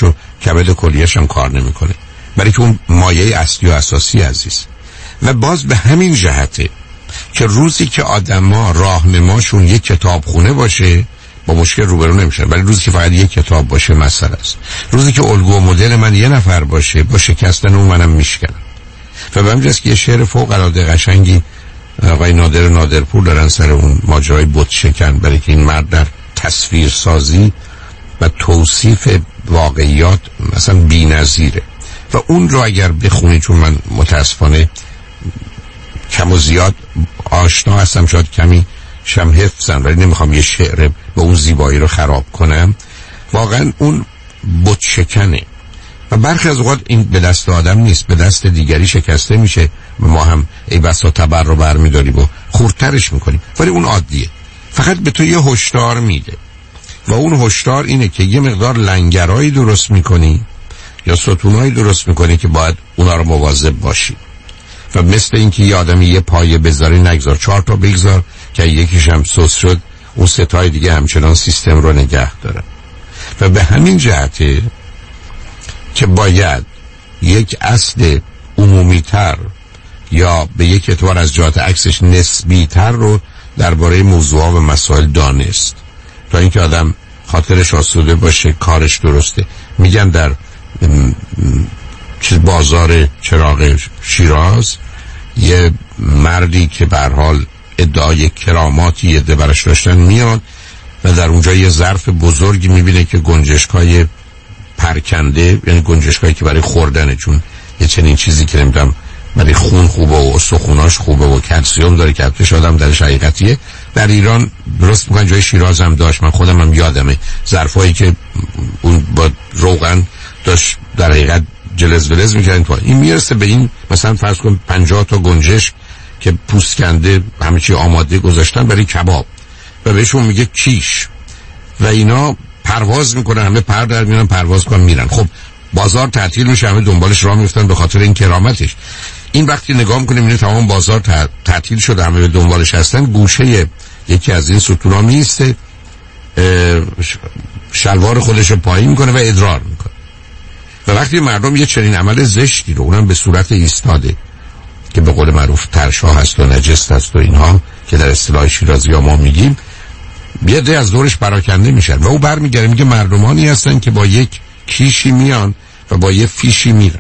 کبد کلیه‌ش هم کار نمیکنه، برای که اون مایه اصلی و اساسی عزیز. و باز به همین جهته که روزی که آدما راهنماشون یک کتابخونه باشه با مشکل روبرو نمیشن، ولی روزی که فقط یک کتاب باشه مسئله است. روزی که الگو و مدل من یه نفر باشه با شکستن اون منم میشکنم. و به همینجاست که یه شعر فوق العاده قشنگی آقای نادر نادرپور دارن سر اون ماجرای بت شکن، برای که این مرد در تصویر سازی و توصیف واقعیات مثلا بی‌نظیره و اون رو اگر بخونی، چون من متاسفانه کم و زیاد آشنا هستم، شاید کمی شم حفظم، ولی نمیخوام یه شعر به اون زیبایی رو خراب کنم. واقعا اون بت شکنه و برخی از اوقات این به دست آدم نیست، به دست دیگری شکسته میشه و ما هم ای بسا تبر رو برمیداریم و خردترش میکنیم، ولی اون عادیه. فقط به تو یه هشدار میده و اون هشدار اینه که یه مقدار لنگرایی درست میکنی یا ستونایی درست میکنی که باید اونا رو مواظب باشی. و مثل اینکه یه آدمی یه پایه بذاری، نگذار چهار تا بگذار که یکیش هم سوس شد، اون سه تای دیگه همچنان سیستم رو نگه داره. و به همین جهته که باید یک اصل عمومی تر یا به یک اعتبار از جهت عکسش نسبی تر رو درباره موضوعات و مسائل دانست تا اینکه آدم خاطرش آسوده باشه، کارش درسته. میگن در چیز بازار چراغ شیراز یه مردی که به هر حال ادعای کراماتی یه برش داشتن میاد و در اونجا یه ظرف بزرگی میبینه که گنجشکای پرکنده، یعنی گنجشکایی که برای خوردنه، چون یه چنین چیزی که نمیدونم برای خون خوبه و استخوناش خوبه و کلسیوم داره که حتمش آدم درش حقیقتیه. در ایران درست میکنن، جای شیراز هم داشت، من خودم هم یادمه ظرفایی که اون با روغن داشت در حقیقت جلز ولز میکردن تو این میرسه به این مثلا فرض کن پنجاه تا گنجش که پوست کنده همه چی آماده گذاشتن برای کباب و بهشون میگه کیش و اینا پرواز میکنن، همه پر در میان پرواز کنن میرن. خب بازار تعطیل میشه، همه دنبالش راه میفتن به خاطر این کرامتش. این وقتی نگاه میکنیم میبینیم تمام بازار تعطیل شده، همه به دنبالش هستن، گوشه یکی از این ستونا میسته، شلوار خودش رو پایین میکنه و ادرار میکنه. و وقتی مردم یه چنین عمل زشتی رو اونم به صورت ایستاده که به قول معروف ترشا هست و نجست هست و اینها که در اصطلاح شیرازی ها ما میگیم، یه ده از دورش پراکنده میشن و او برمیگره میگه مردمانی هستن که با یک کیشی میان و با یه فیشی میرن.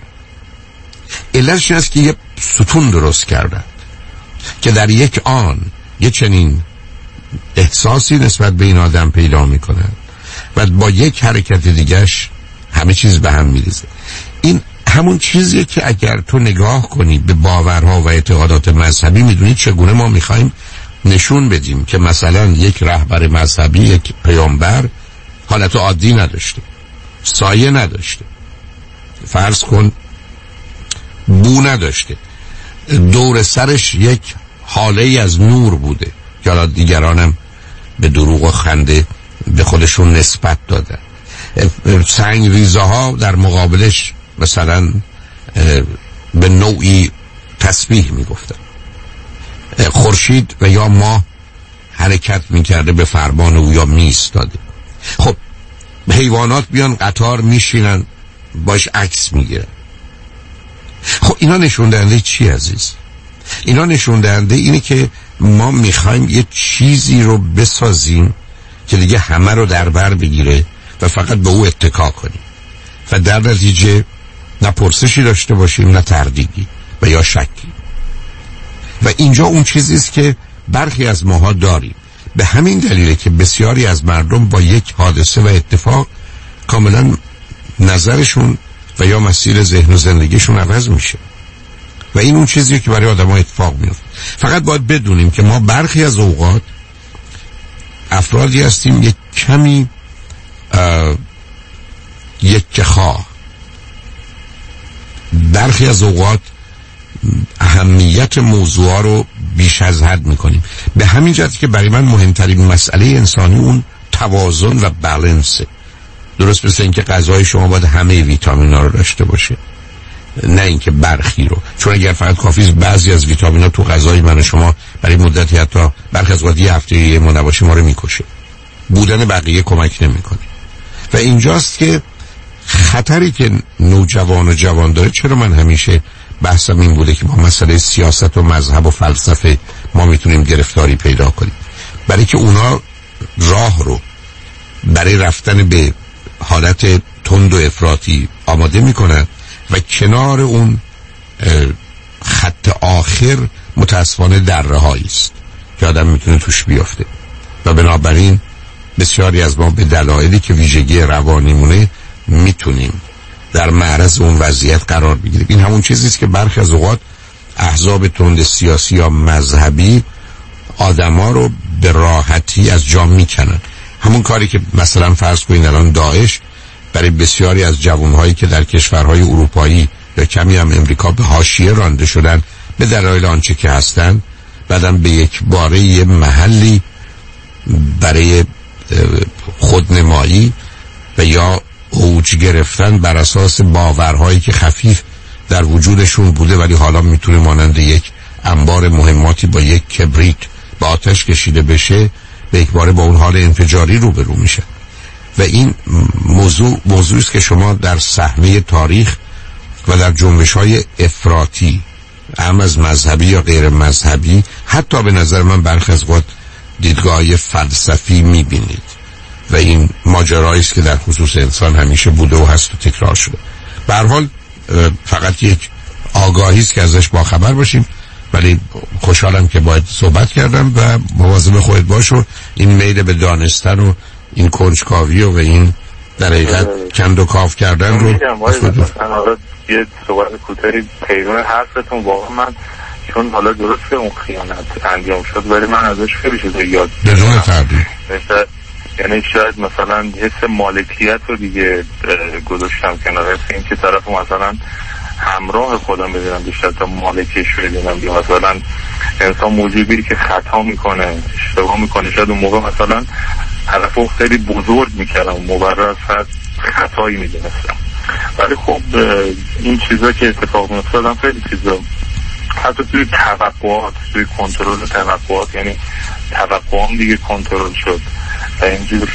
علتش این است که یه ستون درست کردن که در یک آن یه چنین احساسی نسبت به این آدم پیدا میکنن و با یک حرکت دیگهش همه چیز به هم میریزه. این همون چیزیه که اگر تو نگاه کنی به باورها و اعتقادات مذهبی، میدونی چگونه ما میخوایم نشون بدیم که مثلا یک رهبر مذهبی، یک پیامبر حالت عادی نداشته، سایه نداشته، فرض کن بو نداشته، دور سرش یک حاله از نور بوده که حالا دیگرانم به دروغ و خنده به خودشون نسبت دادن. سنگ ریزه ها در مقابلش مثلا به نوعی تسبیح میگفتن. خورشید و یا ماه حرکت میکرده به فرمان او یا میستاده. خب حیوانات بیان قطار میشینن باش عکس میگیرن. خب اینا نشون دهنده چی عزیز؟ اینا نشون دهنده اینه که ما میخوایم یه چیزی رو بسازیم که دیگه همه رو در بر بگیره و فقط به او اتکا کنیم و در نتیجه نه پرسشی داشته باشیم نه تردیدی و یا شکی. و اینجا اون چیزیست که برخی از ماها داریم. به همین دلیله که بسیاری از مردم با یک حادثه و اتفاق کاملا نظرشون و یا مسیر ذهن و زندگیشون عوض میشه و این اون چیزیه که برای آدم ها اتفاق میفته. فقط باید بدونیم که ما برخی از اوقات افرادی هستیم یک کمی یک خواه، برخی از اوقات اهمیت موضوع رو بیش از حد میکنیم. به همین جهت که برای من مهمترین مسئله انسانی اون توازن و بالانسه. درست مثل اینکه غذای شما باید همه ویتامینا رو داشته باشه، نه اینکه برخی رو، چون اگر فقط کافیه بعضی از ویتامینا تو غذای من و شما برای مدتی حتی برخی از وقت یه هفته یه ما نباشه ما رو میکشه، بودن بقیه کمک نمیکنه. و اینجاست که خطری که نوجوان و جوان داره، چرا من همیشه بحثم این بوده که با مسئله سیاست و مذهب و فلسفه ما میتونیم گرفتاری پیدا کنیم، برای که اونا راه رو برای رفتن به حالت تند و افراطی آماده میکنن و کنار اون خط آخر متاسفانه درهایی است که آدم میتونه توش بیافته و بنابراین بسیاری از ما به دلایلی که ویژگی روانیمونه میتونیم در معرض اون وضعیت قرار بگیریم. این همون چیزی است که برخی از اوقات احزاب تند سیاسی یا مذهبی آدما رو به راحتی از جا میکنن. همون کاری که مثلا فرض کنین الان داعش برای بسیاری از جوانهایی که در کشورهای اروپایی یا کمی هم امریکا به حاشیه رانده شدن به دلایل آنچه که هستن، بعدم به یک باره یه محلی برای خودنمایی و یا اوج گرفتن بر اساس باورهایی که خفیف در وجودشون بوده ولی حالا میتونه مانند یک انبار مهماتی با یک کبریت با آتش کشیده بشه، به یک باره با اون حال انفجاری روبرو میشه. و این موضوع موضوعی است که شما در صحنه تاریخ و در جنبش‌های افراطی هم از مذهبی یا غیر مذهبی، حتی به نظر من برخی از وقت دیدگاه‌های فلسفی می‌بینید و این ماجرایی است که در خصوص انسان همیشه بوده و هست و تکرار شده. به هر حال فقط یک آگاهی است که ازش باخبر باشیم، ولی خوشحالم که باید صحبت کردم و مواظب خودت باش و این میل به دانستن و این کنجکاوی و این در حقیقت کند و کاف کردن رو مثلا یه صحبت کوتاهی پیرون حرفتون. واقعا من چون حالا درسته اون خیانت انجام شد ولی من ازش خیلی چیزا یاد بدون تردید، یعنی شاید مثلا حس مالکیت رو دیگه گذاشتم کنار، حس این که طرف مثلا همراه خودم ببینم بیشتر تا مالکش ببینم، یا مثلا انسان موجودی که خطا میکنه اشتباه میکنه، شاید اون موقع مثلا طرفو خیلی بزرگ میکردم مبرر از خطایی میدونستم. ولی خب این چیزا که اتفاق میافتادن خیلی چیزا حتی توی توقعات، توی کنترل توقعات، یعنی توقعام دیگه کنترل شد و اینجور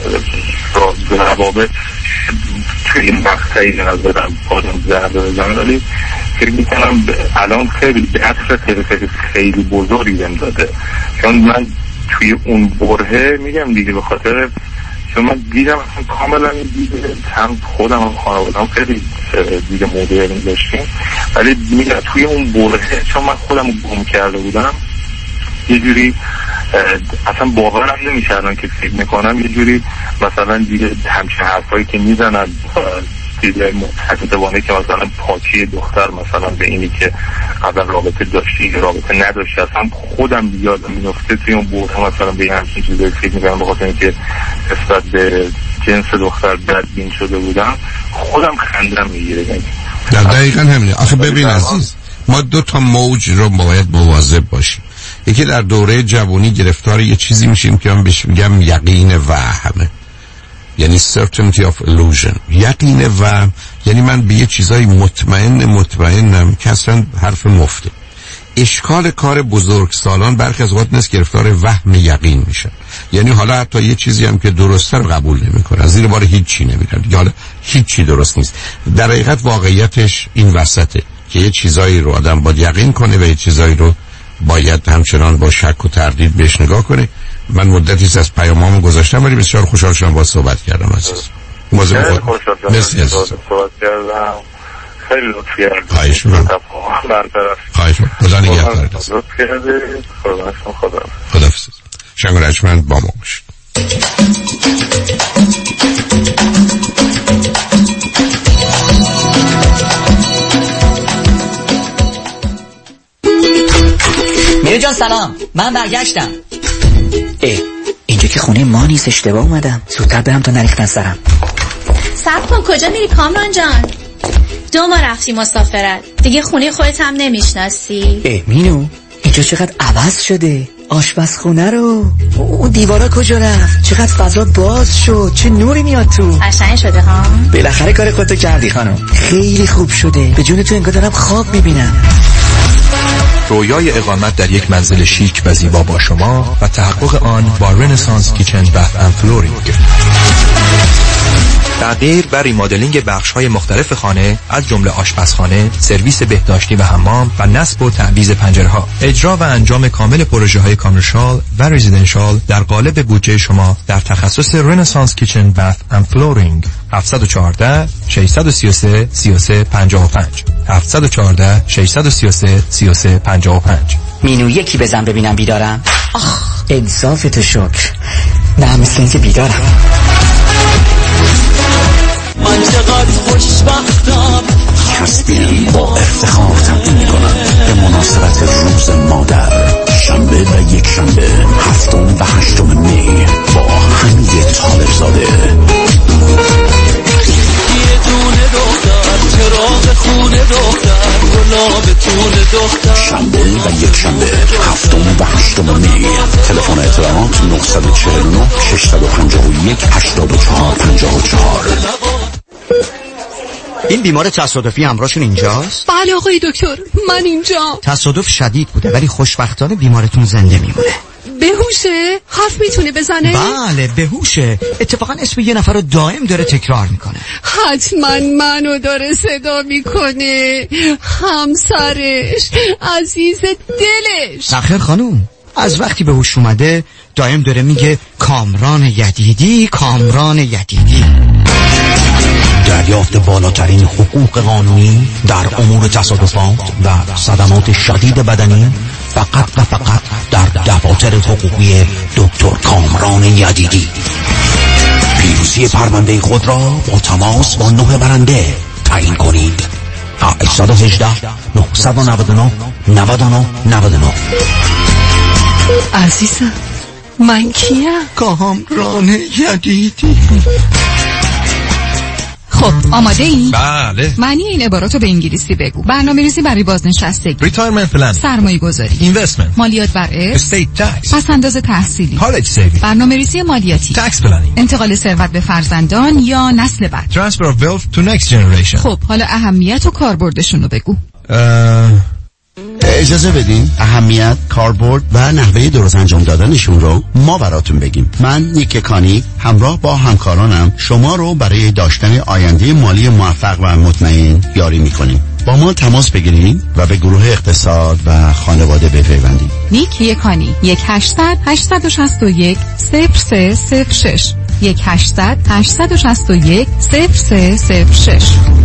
روابط توی این مقطعی نظرم آدم ضربه بزنه. ولی فکر میکنم الان خیلی به اصل خیلی خیلی خیلی بزرگی بهم داده، چون من توی اون برهه میگم دیگه به خاطر چون من دیدم اصلا کاملا دیگه هم خودم هم خانوادم خیلی دیگه مدرن داشتیم، ولی میگم توی اون برهه چون من خودم گم کرده بودم یه جوری اصلا باورم نمی‌کردن که فکر میکنم یه جوری مثلا دیگه همچین حرفایی که میزنن دیگه متحدثانه که مثلا پاکی دختر مثلا به اینی که قبل رابطه داشتی رابطه نداشتی، اصلا خودم یادم میفته توی اون بوته مثلا به همچین چیزایی فکر میکنم، به خاطر اینکه نسبت به جنس دختر بدبین شده بودم خودم خندم میگیره. در دقیقا همینه. آخه ببین عزیز، ما دو تا موج رو باید مواظب باشیم. یکی در دوره جوانی گرفتار یه چیزی میشیم که من بهش میگم یقین وهم، یعنی certainty of illusion. یقین وهم یعنی من به یه چیزای مطمئن مطمئنم که اصلا حرف مفته. اشکال کار بزرگسالان برخی از وقت نیست گرفتار وهم یقین میشن، یعنی حالا حتی یه چیزی هم که درسته رو قبول نمیکنه، از زیر بار هیچی نمیرن، یا حالا هیچی درست نیست. در حقیقت واقعیتش این وسطه که یه چیزایی رو آدم باید یقین کنه و یه چیزایی رو باید همچنان با شک و تردید بهش نگاه کنه. من مدتی از پیامامو گذاشتم ولی بسیار خوشحال شدم با صحبت کردم عزیز. خیلی خوشحال شدم مرسی عزیز. صحبت کردم. خیلی لطف کردید. خواهش می‌کنم. خواهش می‌کنم. خدا نگهدارت. لطف کردید. خدا خدا. خداحافظ. شنگ رجمند با ما باشید. میره جان سلام، من برگشتم. اه اینجا که خونه ما نیست، اشتباه اومدم، زودتر برم تا نریختن سرم. صبر کن، کجا میری کامران جان؟ دو ما رفتی مسافرت دیگه، خونه خودت هم نمیشناسی. اه مینو اینجا چقدر عوض شده، آشپزخونه رو، اون دیوارا کجا رفت، چقدر فضا باز شد، چه نوری میاد تو. قشنگ شده ها. بالاخره کار خودتو کردی خانم، خیلی خوب شده، به جون تو انگار دارم خواب میبینم. رویای اقامت در یک منزل شیک و زیبا با شما و تحقق آن با رنسانس کیچن بث اند فلورینگ. تغییر و ریمادلینگ بخش‌های مختلف خانه از جمله آشپزخانه، سرویس بهداشتی و حمام و نصب و تعویض پنجره‌ها. اجرا و انجام کامل پروژه‌های کامرشال و رزیدنشال در قالب بودجه شما در تخصص رنسانس کیچن باث اند فلورینگ. هفت یک چهار شش سه سه سه سه پنج پنج هفت یک چهار شش سه سه سه سه پنج پنج. مینو یکی بزن ببینم بیدارم. آخ انصافت شکر. نه مثل اینکه بیدارم. من چقدر خوشبختم. کسبین با افتخار تقدیم می‌کنم به مناسبت روز مادر، شنبه و یک شنبه هفتم و هشتم می با حمید طالبزاده. یه دونه دختر چراغ خونه دختر گلاب تونه دختر. شنبه و یک شنبه هفتم و هشتم می. تلفن اطلاعات نه چهار نه شش پنج یک هشت چهار پنج چهار. این بیمار تصادفی همراهشون اینجاست؟ بله آقای دکتر، من اینجا. تصادف شدید بوده ولی خوشبختانه بیمارتون زنده میمونه. بهوشه؟ حرف میتونه بزنه؟ بله بهوشه. اتفاقا اسم یه نفر رو دائم داره تکرار میکنه. حتما منو داره صدا میکنه. همسرش، عزیز دلش. نخیر خانوم، از وقتی به هوش اومده دائم داره میگه کامران یدیدی، کامران یدیدی. دریافت بالاترین حقوق قانونی در امور تصادفات و صدمات شدید بدنی فقط و فقط در دفاتر حقوقی دکتر کامران یدیدی. پیروزی پرونده خود را با تماس با نه برنده تعیین کنید. هشت یک هشت نه نه نه نه نه نه نه. عزیزم من کیم؟ کامران یدیدی. خب آماده ای؟ بله. معنی این عبارات رو به انگلیسی بگو. برنامه‌ریزی برای بازنشستگی، ریتایرمنت پلن، سرمایه گذاری، اینوستمنت، مالیات بر ارث، استیت تکس، پس انداز تحصیلی، کالج سیوینگ، برنامه‌ریزی مالیاتی، تکس پلنینگ، انتقال ثروت به فرزندان یا نسل بعد، ترانسفر اف ویلث تو نکست جنریشن. خب حالا اهمیت و کاربردشون رو بگو. اه... اجازه بدین اهمیت، کاربرد و نحوه درست انجام دادنشون رو ما براتون بگیم. من نیک کانی همراه با همکارانم شما رو برای داشتن آینده مالی موفق و مطمئن یاری میکنیم. با ما تماس بگیرید و به گروه اقتصاد و خانواده بپیوندید. نیک یکانی یک هشتصد هشتصد و شصت و یک صفر سه صفر شش یک هشتصد هشتصد و شصت و یک صفر سه صفر شش.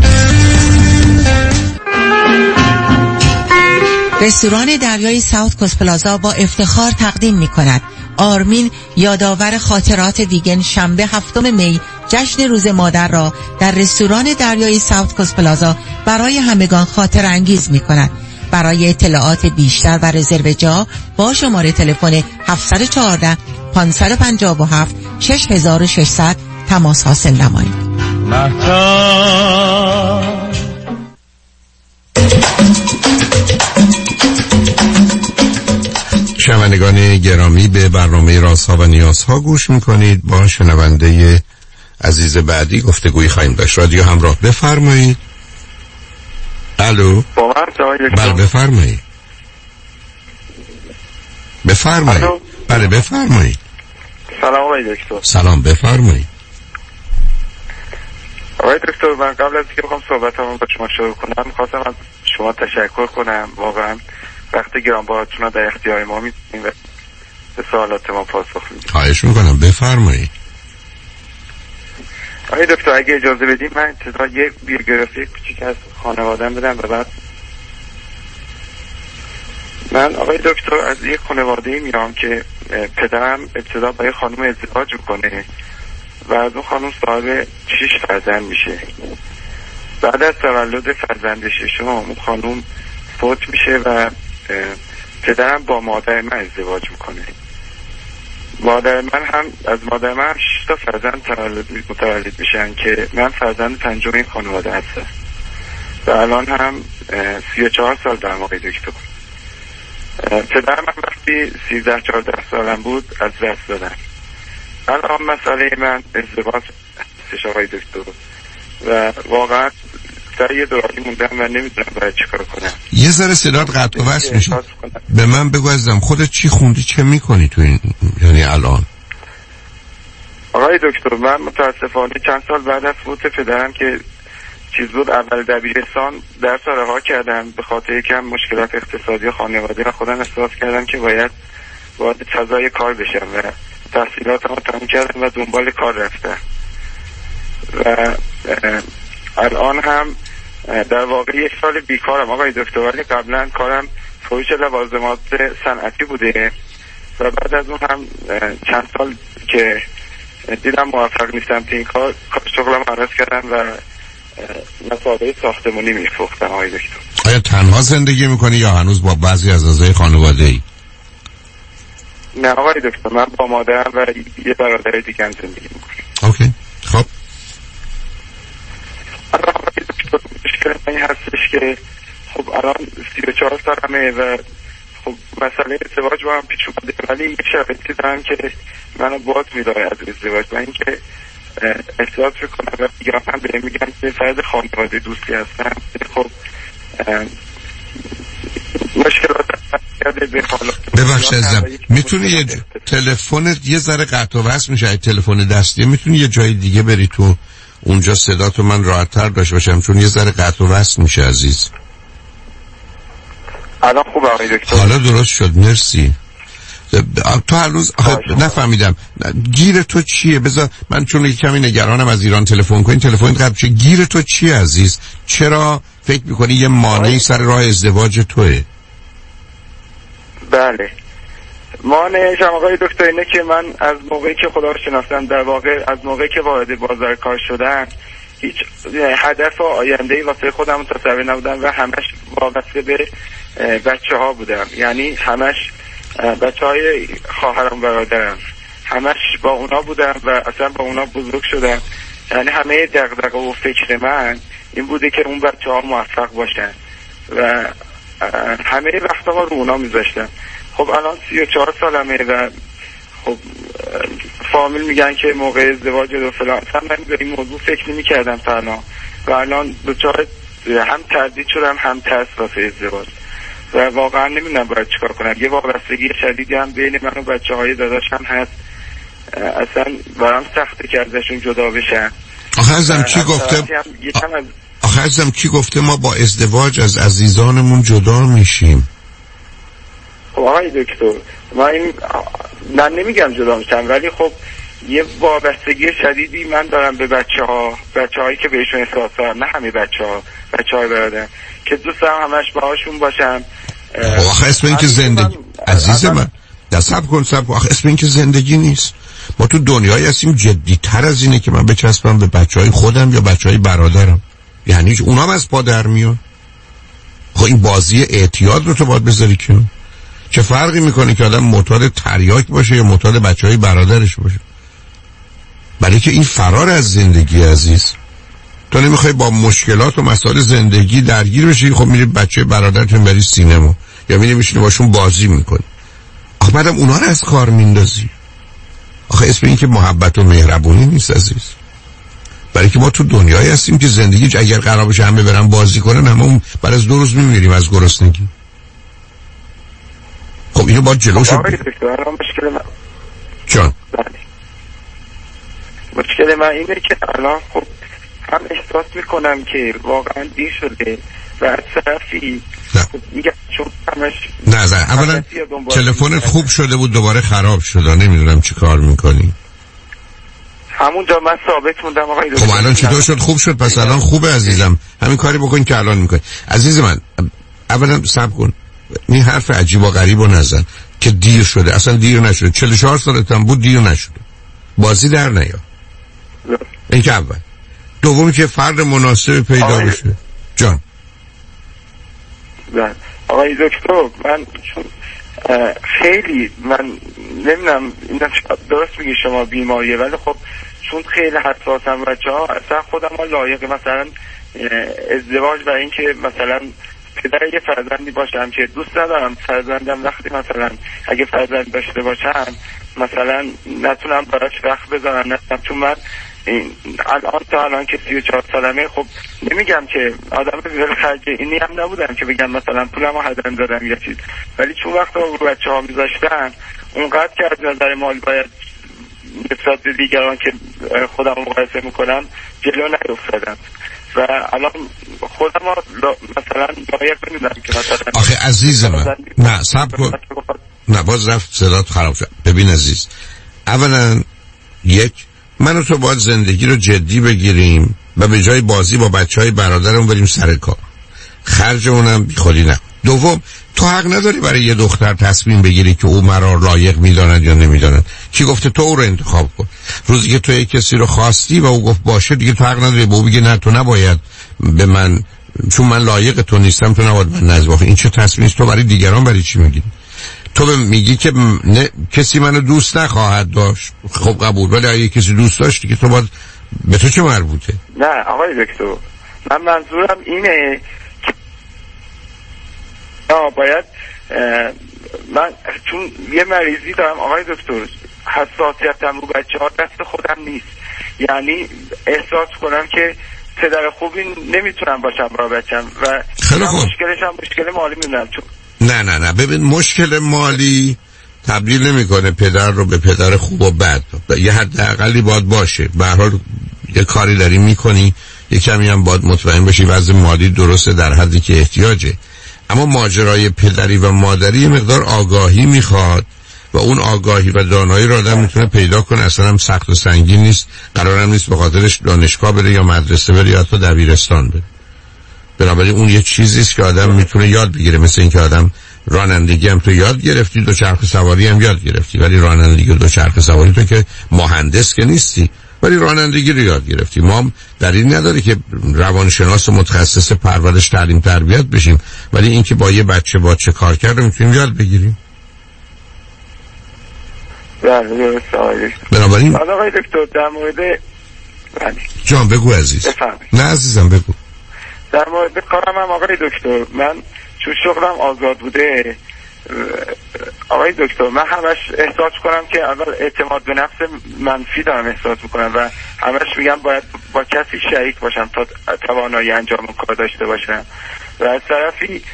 رستوران دریای ساوت کوست پلازا با افتخار تقدیم می کند آرمین یادآور خاطرات ویگن شنبه هفتم می جشن روز مادر را در رستوران دریای ساوت کوست پلازا برای همگان خاطر انگیز می کند. برای اطلاعات بیشتر و رزرو جا با شماره تلفن هفت یک چهار پنج پنج هفت شش شش صفر صفر تماس حاصل نمایید. شنوندگان گرامی به برنامه رازها و نیازها گوش میکنید. با شنونده عزیز بعدی گفتگویی خواهیم داشت. رادیو همراه، بفرمایید. الو. با من بله بفرمایید. بفرمایید. بله بفرمایید. سلام آقای دکتر. سلام بفرمایید. آقای دکتر من قبل از اینکه بخوام صحبتمو با شما شروع کنم می‌خواستم از شما تشکر کنم. واقعا وقت گرانبهاتون رو در اختیار ما می‌ذارید و به سوالات ما پاسخ میدید. خواهش می‌کنم بفرمایید. آقای دکتر اگه اجازه بدید من ابتدا یک بیوگرافی کوچیک از خانواده‌ام بدم و بعد من آقای دکتر از یک خانواده‌ای میام که پدرم ابتدا با یک خانم ازدواج میکنه و از اون خانم صاحب شش فرزند میشه. بعد از تولد فرزند ششم اون خانم فوت میشه و پدرم با مادر من ازدواج میکنه. مادر من هم از مادر من هم شش تا فرزند تولد متولد میشن که من فرزند پنجم این خانواده هستم و الان هم سی و چهار سال دارم آقای دکتر. پدرم هم وقتی سیزده چهارده سالم بود از دست دادن. الان مسئله من ازدواج هستش آقای دکتر و واقعا در یه دورانی موندم و نمیدونم باید چی کار کنم. یه ذره صدات قطع و وصل میشه. به من بگو عزیزم خودت چی خوندی چه میکنی تو این یعنی الان؟ آقای دکتر من متاسفانه چند سال بعد از فوت پدرم که چیز بود اول دبیرستان درس رو رها کردم به خاطر یکم مشکلات اقتصادی خانواده و خودم احساس کردم که باید باید فضای کار بشم و تحصیلاتم رو تموم کردم و دنبال کار رفتم و الان هم در واقع یک سال بیکارم آقای دکتر، ولی قبلا کارم فروش لوازمات صنعتی بوده و بعد از اون هم چند سال که دیدم موفق نیستم تو این کار شغلم عوض کردم و مسابقه ساختمانی میفروختم آقای دکتر. آیا تنها زندگی میکنی یا هنوز با بعضی از اعضای خانواده ای؟ نه آقای دکتر من با مادرم و یه برادر دیگه هم زندگی میکنم. اوکی خب الان آقای دکتر مشکل این هستش که خب الان سی و چهار سالمه و خب مسئله ازدواج با هم پیش اومده، ولی یک شرایطی دارم که منو باز میداره از ازدواج و اینکه احساس میکنم و دیگه هم به میگن که فرد خانواده دوستی هستم. خب مشکلات ببخش ازم میتونی یه ج... تلفنت یه ذره قطع و وصل میشه تلفن دستی، میتونی یه جای دیگه بری تو اونجا صدا تو من راحت تر داشته باشم چون یه ذره قطع و وصل میشه عزیز. الان خوبه آقای دکتر؟ حالا درست شد مرسی. تو هنوز نفهمیدم گیر تو چیه؟ بذار من چون یک کمی نگرانم از ایران تلفن کنین تلفن قبل چه گیر تو چیه عزیز؟ چرا فکر میکنی یه مانعی سر راه ازدواج توئه؟ بله مانعش آقای دکتر اینه که من از موقعی که خدا رو شناختم در واقع از موقعی که وارد بازار کار شدم هیچ هدف و آینده‌ای واسه خودم متصور نبودم و همش وابسته به بچه ها بودم، یعنی همش بچه های خواهرم برادرم همش با اونا بودم و اصلا با اونا بزرگ شدم، یعنی همه دغدغه و فکر من این بوده که اون بچه ها موفق باشن و همه وقت ما رو اونا میذاشتم. خب الان سی و چهار سالمه و خب فامیل میگن که موقع ازدواج و فلان، اصلا من به این موضوع فکر نمی کردم تا الان و الان دوچار هم تردید شدم هم ترس واسه ازدواج و واقعا نمیدونم باید چیکار کنم. یه وابستگی شدیدی هم بین من و بچه های داداشم هست، اصلا برام سخته که ازشون جدا بشن. آخه ازم کی گفته از... آخه ازم کی گفته ما با ازدواج از عزیزانمون جدا میشیم؟ خب آقای دکتر ما این من نمیگم جدا میشم، ولی خب یه وابستگی شدیدی من دارم به بچه ها بچه هایی که بهشون احساس دارم، نه همه بچه ها بچه های برادرم که دوست دارم همش باهاشون باشم. آخه اسم این که زندگی عزیز من دستب کن سب آخه اسم این که زندگی نیست. ما تو دنیایی هستیم جدی تر از اینه که من بچسبم به بچه های خودم یا بچه های برادرم، یعنی اونا هم از پا در میان. خب این بازی اعتیاد رو تو باید بذاری کنار. چه فرقی میکنه که آدم معتاد تریاک باشه یا معتاد بچه های برادرش باشه؟ برای که این فرار از زندگی عزیز. تو نمیخوای با مشکلات و مسائل زندگی درگیر بشی، خب میری بچه برادرتون بری سینما یا میری میشینی باشون بازی میکنی. آخه بعدم اونا رو از کار میندازی. آخه اسم این که محبت و مهربونی نیست عزیز. برای که ما تو دنیایی هستیم که زندگی اگر قرار بشه همه برن بازی کنن همون بعد از دو روز میمیریم از گرسنگی. خب اینو باید جلوشو ب... مشکل من جان مشکل من اینه که الان خب هم احساس میکنم که واقعا دیر شده و از طرفی میگم چون همش نه نه اولا تلفنت خوب شده بود دوباره خراب شده، نمیدونم چی کار میکنی. همونجا من ثابت موندم آقای دکتر. خب الان چطور شد خوب شد؟ پس الان خوبه عزیزم، همین کاری بکن که الان میکنی. عزیز من اولا صبر کن، این حرف عجیب و غریب رو نزن که دیر شده، اصلا دیر نشده. چهل و چهار سالتم بود دیر نشده، بازی در نیا. این که اول. دومی که فرد مناسب پیدا آقای... بشه. جان بله آقای دکتر من چون خیلی من نمیدونم این درست میگی شما بیماریه، ولی خب چون خیلی حساسم بچه ها اصلا خودم ها لایق مثلا ازدواج و اینکه مثلا پدر یه فرزندی باشم که دوست ندارم فرزندم وقتی مثلا اگه فرزند داشته باشم مثلا نتونم براش وقت بذارم، نتونم چون من الان تا الان که سی و چهار سالمه خب نمیگم که آدم بیل خرجه اینی هم نبودم که بگم مثلا پولم رو هدر دادم یا چیز، ولی چون وقت رو بچه ها میذاشتن اونقدر که از نظر مال باید نسبت به دیگران که خودم مقایسه میکنم جلو نیفتادم و الان خودم مثلا لایق نمیدونم که مثلا آخه عزیز من نه صبر کن نه باز رفت صدات خراب شد. ببین عزیز، اولا یک من و تو باید زندگی رو جدی بگیریم و به جای بازی با بچه های برادرمون بریم سر کار، خرجمونم بی خودی نه. دوم تو حق نداری برای یه دختر تصمیم بگیری که او مرا لایق میداند یا نمیداند. کی گفته تو او رو انتخاب کن؟ روزی که تو یک کسی رو خواستی و او گفت باشه، دیگه تو حق نداری به او بگی نه تو نباید به من، چون من لایق تو نیستم تو نباید من نزد. این چه تصمیمی تو برای دیگران برای چی میگیری؟ تو میگی که نه کسی منو دوست نخواهد داشت، خب قبول، ولی اگه کسی دوست داشت که تو باید، به تو چه مربوطه؟ نه آقای دکتر، من منظورم اینه آه باید من چون یه مریضی دارم آقای دکتر، حساسیتم رو بچه ها دست خودم نیست، یعنی احساس کنم که پدر خوبی نمیتونم باشم برای بچم و مشکلش هم مشکل مالی میدونم. چون نه نه نه ببین، مشکل مالی تبدیل نمیکنه پدر رو به پدر خوب و بد. یه حداقلی باید باشه. به هر حال یه کاری داری میکنی، یه کمی هم باید مطمئن بشی وضع مالی درسته در حدی که احتیاجه. اما ماجرای پدری و مادری یه مقدار آگاهی میخواد و اون آگاهی و دانایی رو آدم میتونه پیدا کنه. اصلا هم سخت و سنگین نیست، قرارم نیست به خاطرش دانشگاه بره یا مدرسه بره یا حتی دبیرستان بره. بنابراین اون یه چیزیست که آدم میتونه یاد بگیره. مثل این که آدم رانندگی هم تو یاد گرفتی، دو چرخ سواری هم یاد گرفتی، ولی رانندگی و دو چرخ سواری تو که مهندس که نیستی، ولی رانندگی رو یاد گرفتی. ما هم دلیل نداره که روانشناس متخصص پرورش تعلیم تربیت بشیم، ولی این که با یه بچه با چه کار کرده میتونیم یاد بگیریم. بنابراین آقای دکتر در مورد جان بگو عزیز. نه عزیزم بگو. در مورد کارم هم آقای دکتر، من چون شغلم آزاد بوده آقای دکتر، من همش احساس کنم که اول اعتماد به نفس منفی دارم احساس میکنم و همش میگم باید با کسی شریک باشم تا توانایی انجام کار داشته باشم و از طرفی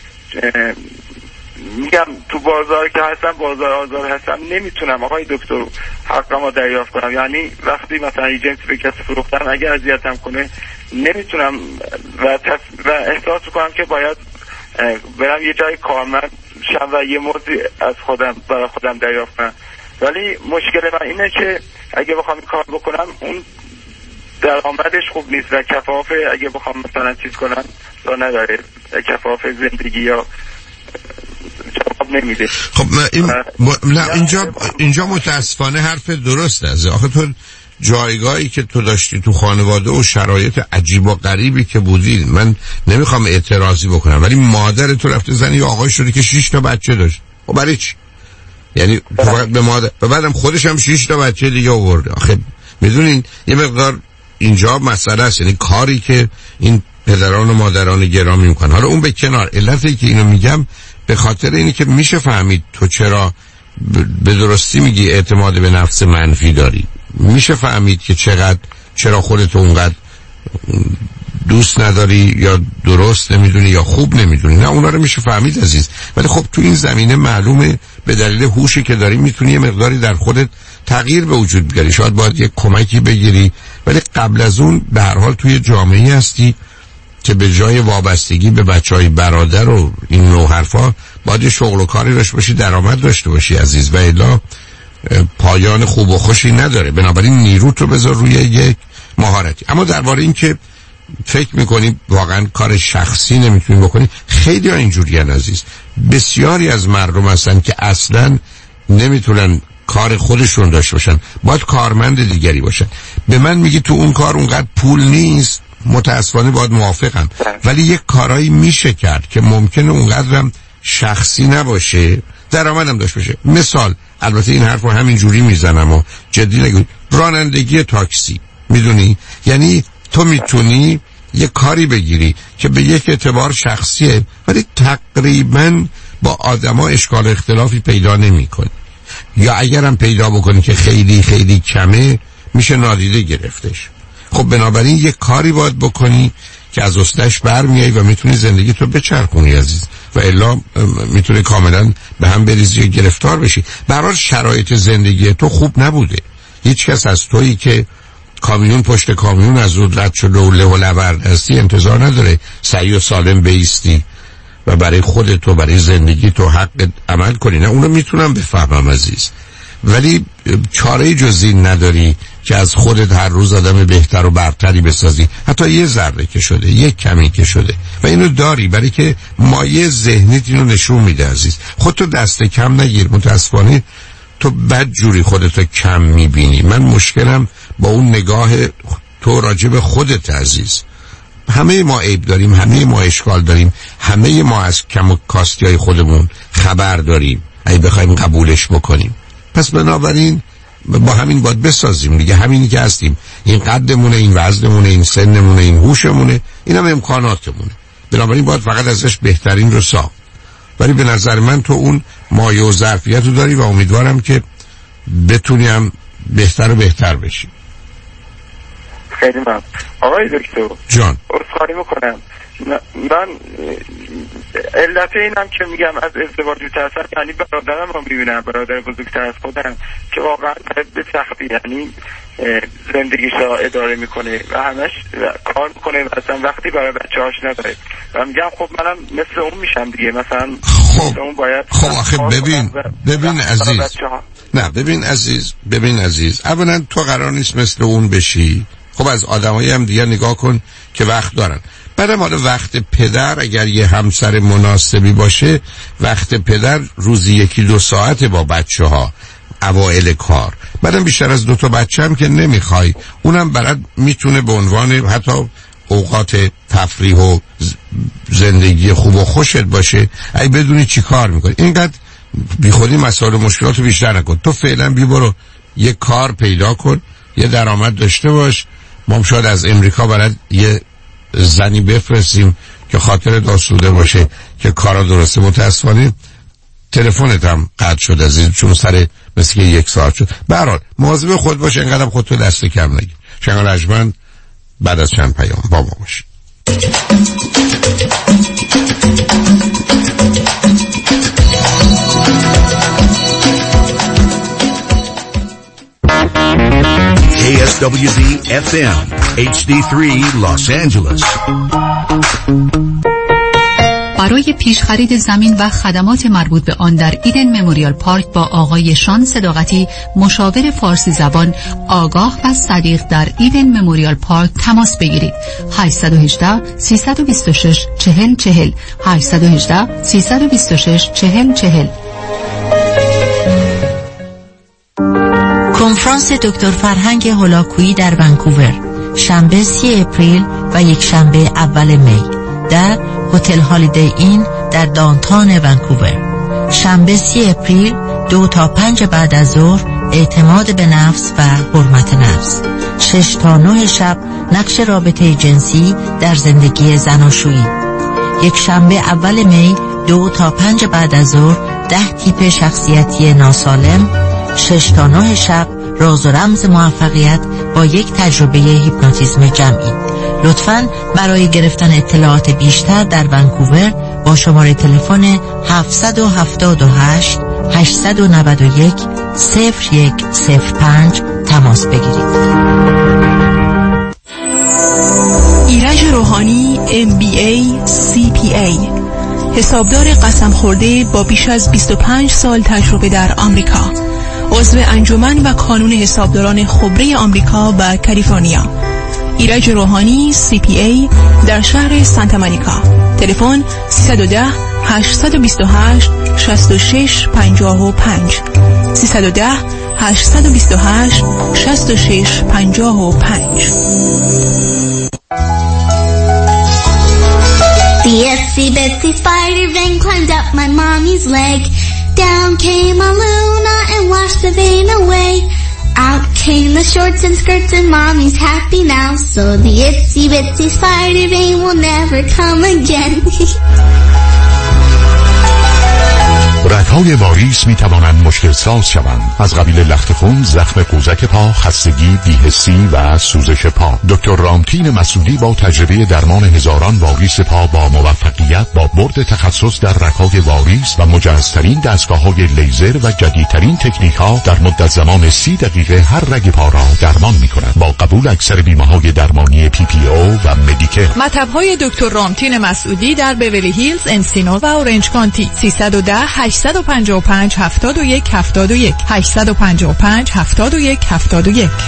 میگم تو بازار که هستم، بازار آزاد هستم، نمیتونم آقای دکتر حقم رو دریافت کنم. یعنی وقتی مثلا یه جنسی به کسی فروختم اگر اذیتم کنه نمیتونم و, تص... و احساس کنم که باید برم یه جای کارمند شم و یه موضوع از خودم برای خودم دریافت کنم. ولی مشکل من اینه که اگه بخوام کار بکنم اون درآمدش خوب نیست و کفاف اگه بخوام مثلا چیز کنم را نداره، کفاف زندگی یا جواب نمیده. خب این م... نه اینجا اینجا متاسفانه حرف درست است. آخه تو جایگاهی که تو داشتی تو خانواده و شرایط عجیب و غریبی که بودی، من نمیخوام اعتراضی بکنم، ولی مادر تو رفته زنی یا آقای شده که شش تا بچه داشت. خب برای چی؟ یعنی به مادر و بعدم خودش هم شش تا بچه دیگه آورده. آخه میدونین یه مقدار اینجا مسئله است، یعنی کاری که این پدران و مادران گرامی میکنن. حالا اون به کنار، علتی که اینو میگم به خاطر اینی که میشه فهمید تو چرا به درستی میگی اعتماد به نفس منفی داری. میشه فهمید که چقدر چرا خودتو اونقدر دوست نداری یا درست نمیدونی یا خوب نمیدونی. نه اونا رو میشه فهمید عزیز، ولی خب تو این زمینه معلومه به دلیل هوشی که داری میتونی یه مقداری در خودت تغییر به وجود بیاری. شاید باید یه کمکی بگیری، ولی قبل از اون به هر حال توی جامعه هستی که به جای وابستگی به بچهای برادر و این نوع حرفا باید شغل و کاری داشته باشی، درآمد داشته باشی عزیز، و الا پایان خوب و خوشی نداره. بنابراین نیروت رو بذار روی یک مهارتی. اما درباره این که فکر میکنی واقعا کار شخصی نمیتونی بکنی، خیلی ها اینجوری عزیز. بسیاری از مردم هستن که اصلا نمیتونن کار خودشون داشته باشن، باید کارمند دیگری باشن. به من میگی تو اون کار اونقدر پول نیست، متاسفانه باید موافقم، ولی یک کارایی میشه کرد که ممکنه اونقدرم شخصی نباشه، درآمدم داشته باشه. مثال، البته این حرف رو همین جوری میزنم و جدی نگید، رانندگی تاکسی. میدونی یعنی تو میتونی یه کاری بگیری که به یک اعتبار شخصیه، ولی تقریبا با آدما اشکال اختلافی پیدا نمی‌کنی، یا اگرم پیدا بکنی که خیلی خیلی کمه میشه نادیده گرفتش. خب بنابراین یه کاری باید بکنی که از اصلش برمیای و میتونی زندگی تو بچرخونی عزیز، و الا میتونه کاملا به هم بریزی و گرفتار بشی. برای شرایط زندگی تو خوب نبوده، هیچ کس از تویی که کامیون پشت کامیون از رود رد شده و له و لورد هستی انتظار نداره سعی و سالم بیستی و برای خودت و برای زندگی تو حق عمل کنی. نه اونو میتونم بفهمم عزیز، ولی چاره جزی نداری که از خودت هر روز آدم بهتر و برتری بسازی، حتی یه ذره که شده، یک کمی که شده، و اینو داری برای که مایه ذهنیت اینو نشون میده عزیز. خودتو دست کم نگیر. متاسفانه تو بد جوری خودتو کم میبینی. من مشکلم با اون نگاه تو راجب خودت عزیز. همه ما عیب داریم، همه ما اشکال داریم، همه ما از کم و کاستیای خودمون خبر داریم اگه بخوایم قبولش بکنیم. پس بنابراین با همین باید بسازیم دیگه. همینی که هستیم، این قدمونه، این وزنمونه، این سنمونه، این هوشمونه، این هم امکاناتمونه. بنابراین باید فقط ازش بهترین رو ساخت. ولی به نظر من تو اون مایه و ظرفیت رو داری و امیدوارم که بتونیم بهتر و بهتر بشیم. خیلی ممنون آقای دکتر جان. عذرخواهی میکنم، من علت اینم که میگم از ازدواج میترسم، یعنی برادرم رو میبینم، برادر بزرگتر از خودم که واقعا به سختی یعنی زندگیش را اداره میکنه و همش کار میکنه و اصلا وقتی برای بچه هاش نداره و میگم خب منم مثل اون میشم دیگه. مثلا خب اون باید خب آخه ببین ببین عزیز نه ببین عزیز ببین عزیز اولا تو قرار نیست مثل اون بشی. خب از آدمایی هم دیگه نگاه کن که وقت دارن. بعدم حالا وقت پدر اگر یه همسر مناسبی باشه، وقت پدر روزی یکی دو ساعت با بچه ها اوائل کار. بعدم بیشتر از دو تا بچه هم که نمیخوای، اونم برات میتونه به عنوان حتی اوقات تفریح و زندگی خوب و خوشت باشه اگه بدونی چی کار میکنی. اینقدر بی خودی مسائل و مشکلاتو بیشتر نکن. تو فعلا بی برو یه کار پیدا کن، یه درآمد داشته باش. ما شاید از امریکا برات یه زنی بفرستیم که خاطر داسوده باشه که کارا درسته. متاسفانه تلفنت هم قطع شد عزیز، چون سر مثل که یک ساعت شد. به هر حال مواظب خود باش، اینقدر خودتو دست کم نگیر. شنگال اجمن بعد از چند پیام با ما باش. K S W Z F M H D three Los Angeles. برای پیش خرید زمین و خدمات مربوط به آن در ایدن مموریال پارک با آقای شان صداقتی، مشاور فارسی زبان آگاه و صدیق در ایدن مموریال پارک تماس بگیرید. هشت یک هشت سه دو شش چهل چهل هشت یک هشت سه دو شش چهل چهل. کنفرانس دکتر فرهنگ هولاکویی در ونکوور، شنبه سی اپریل و یک شنبه اول می در هتل هالیدی این در دانتان ونکوور. شنبه سی اپریل دو تا پنج بعد از ظهر اعتماد به نفس و حرمت نفس. شش تا نه شب نقش رابطه جنسی در زندگی زناشویی. یک شنبه اول می دو تا پنج بعد از ظهر ده تیپ شخصیتی ناسالم. شش تا نه شب راز و رمز موفقیت با یک تجربه هیپنوتیزم جمعی. لطفاً برای گرفتن اطلاعات بیشتر در ونکوور با شماره تلفن هفت هفت هشت هشت نه یک صفر یک صفر پنج تماس بگیرید. ایرج روحانی ام بی ای سی پی ای، حسابدار قسم خورده با بیش از بیست و پنج سال تجربه در آمریکا، عضو انجمن و کانون حسابداران خبره آمریکا و کالیفرنیا. ایرج روحانی سی پی ای در شهر سانتا مونیکا. تلفن سیصد و ده هشت دو هشت شصت و شش پنجاه و پنج سیصد و ده هشت دو هشت شصت و شش پنجاه و پنج. The itsy bitsy spider vein climbed up my mommy's leg. Down came a Luna and washed the vein away. Out came the shorts and skirts and mommy's happy now. So the itsy bitsy spider vein will never come again. ردها های واریس می توانند مشکل ساز شوند، از قبیل لخت خون، زخم قوزک پا، خستگی، بی‌حسی و سوزش پا. دکتر رامتین مسعودی با تجربه درمان هزاران واریس پا با موفقیت با برد تخصص در رکاک واریس و مجهزترین دستگاه‌های لیزر و جدیدترین تکنیک‌ها در مدت زمان سی دقیقه هر رگ پا را درمان می‌کند با قبول اکثر بیمه‌های درمانی پی پی او و مدیکر. مطب‌های دکتر رامتین مسعودی در بیولی هیلز، انسینو و اورنج کانتی. سیصد و ده هشتصد و پنجاه و پنج هفتاد و یک هفتاد و یک هشتصد و پنجاه و پنج هفتاد و یک هفتاد و یک.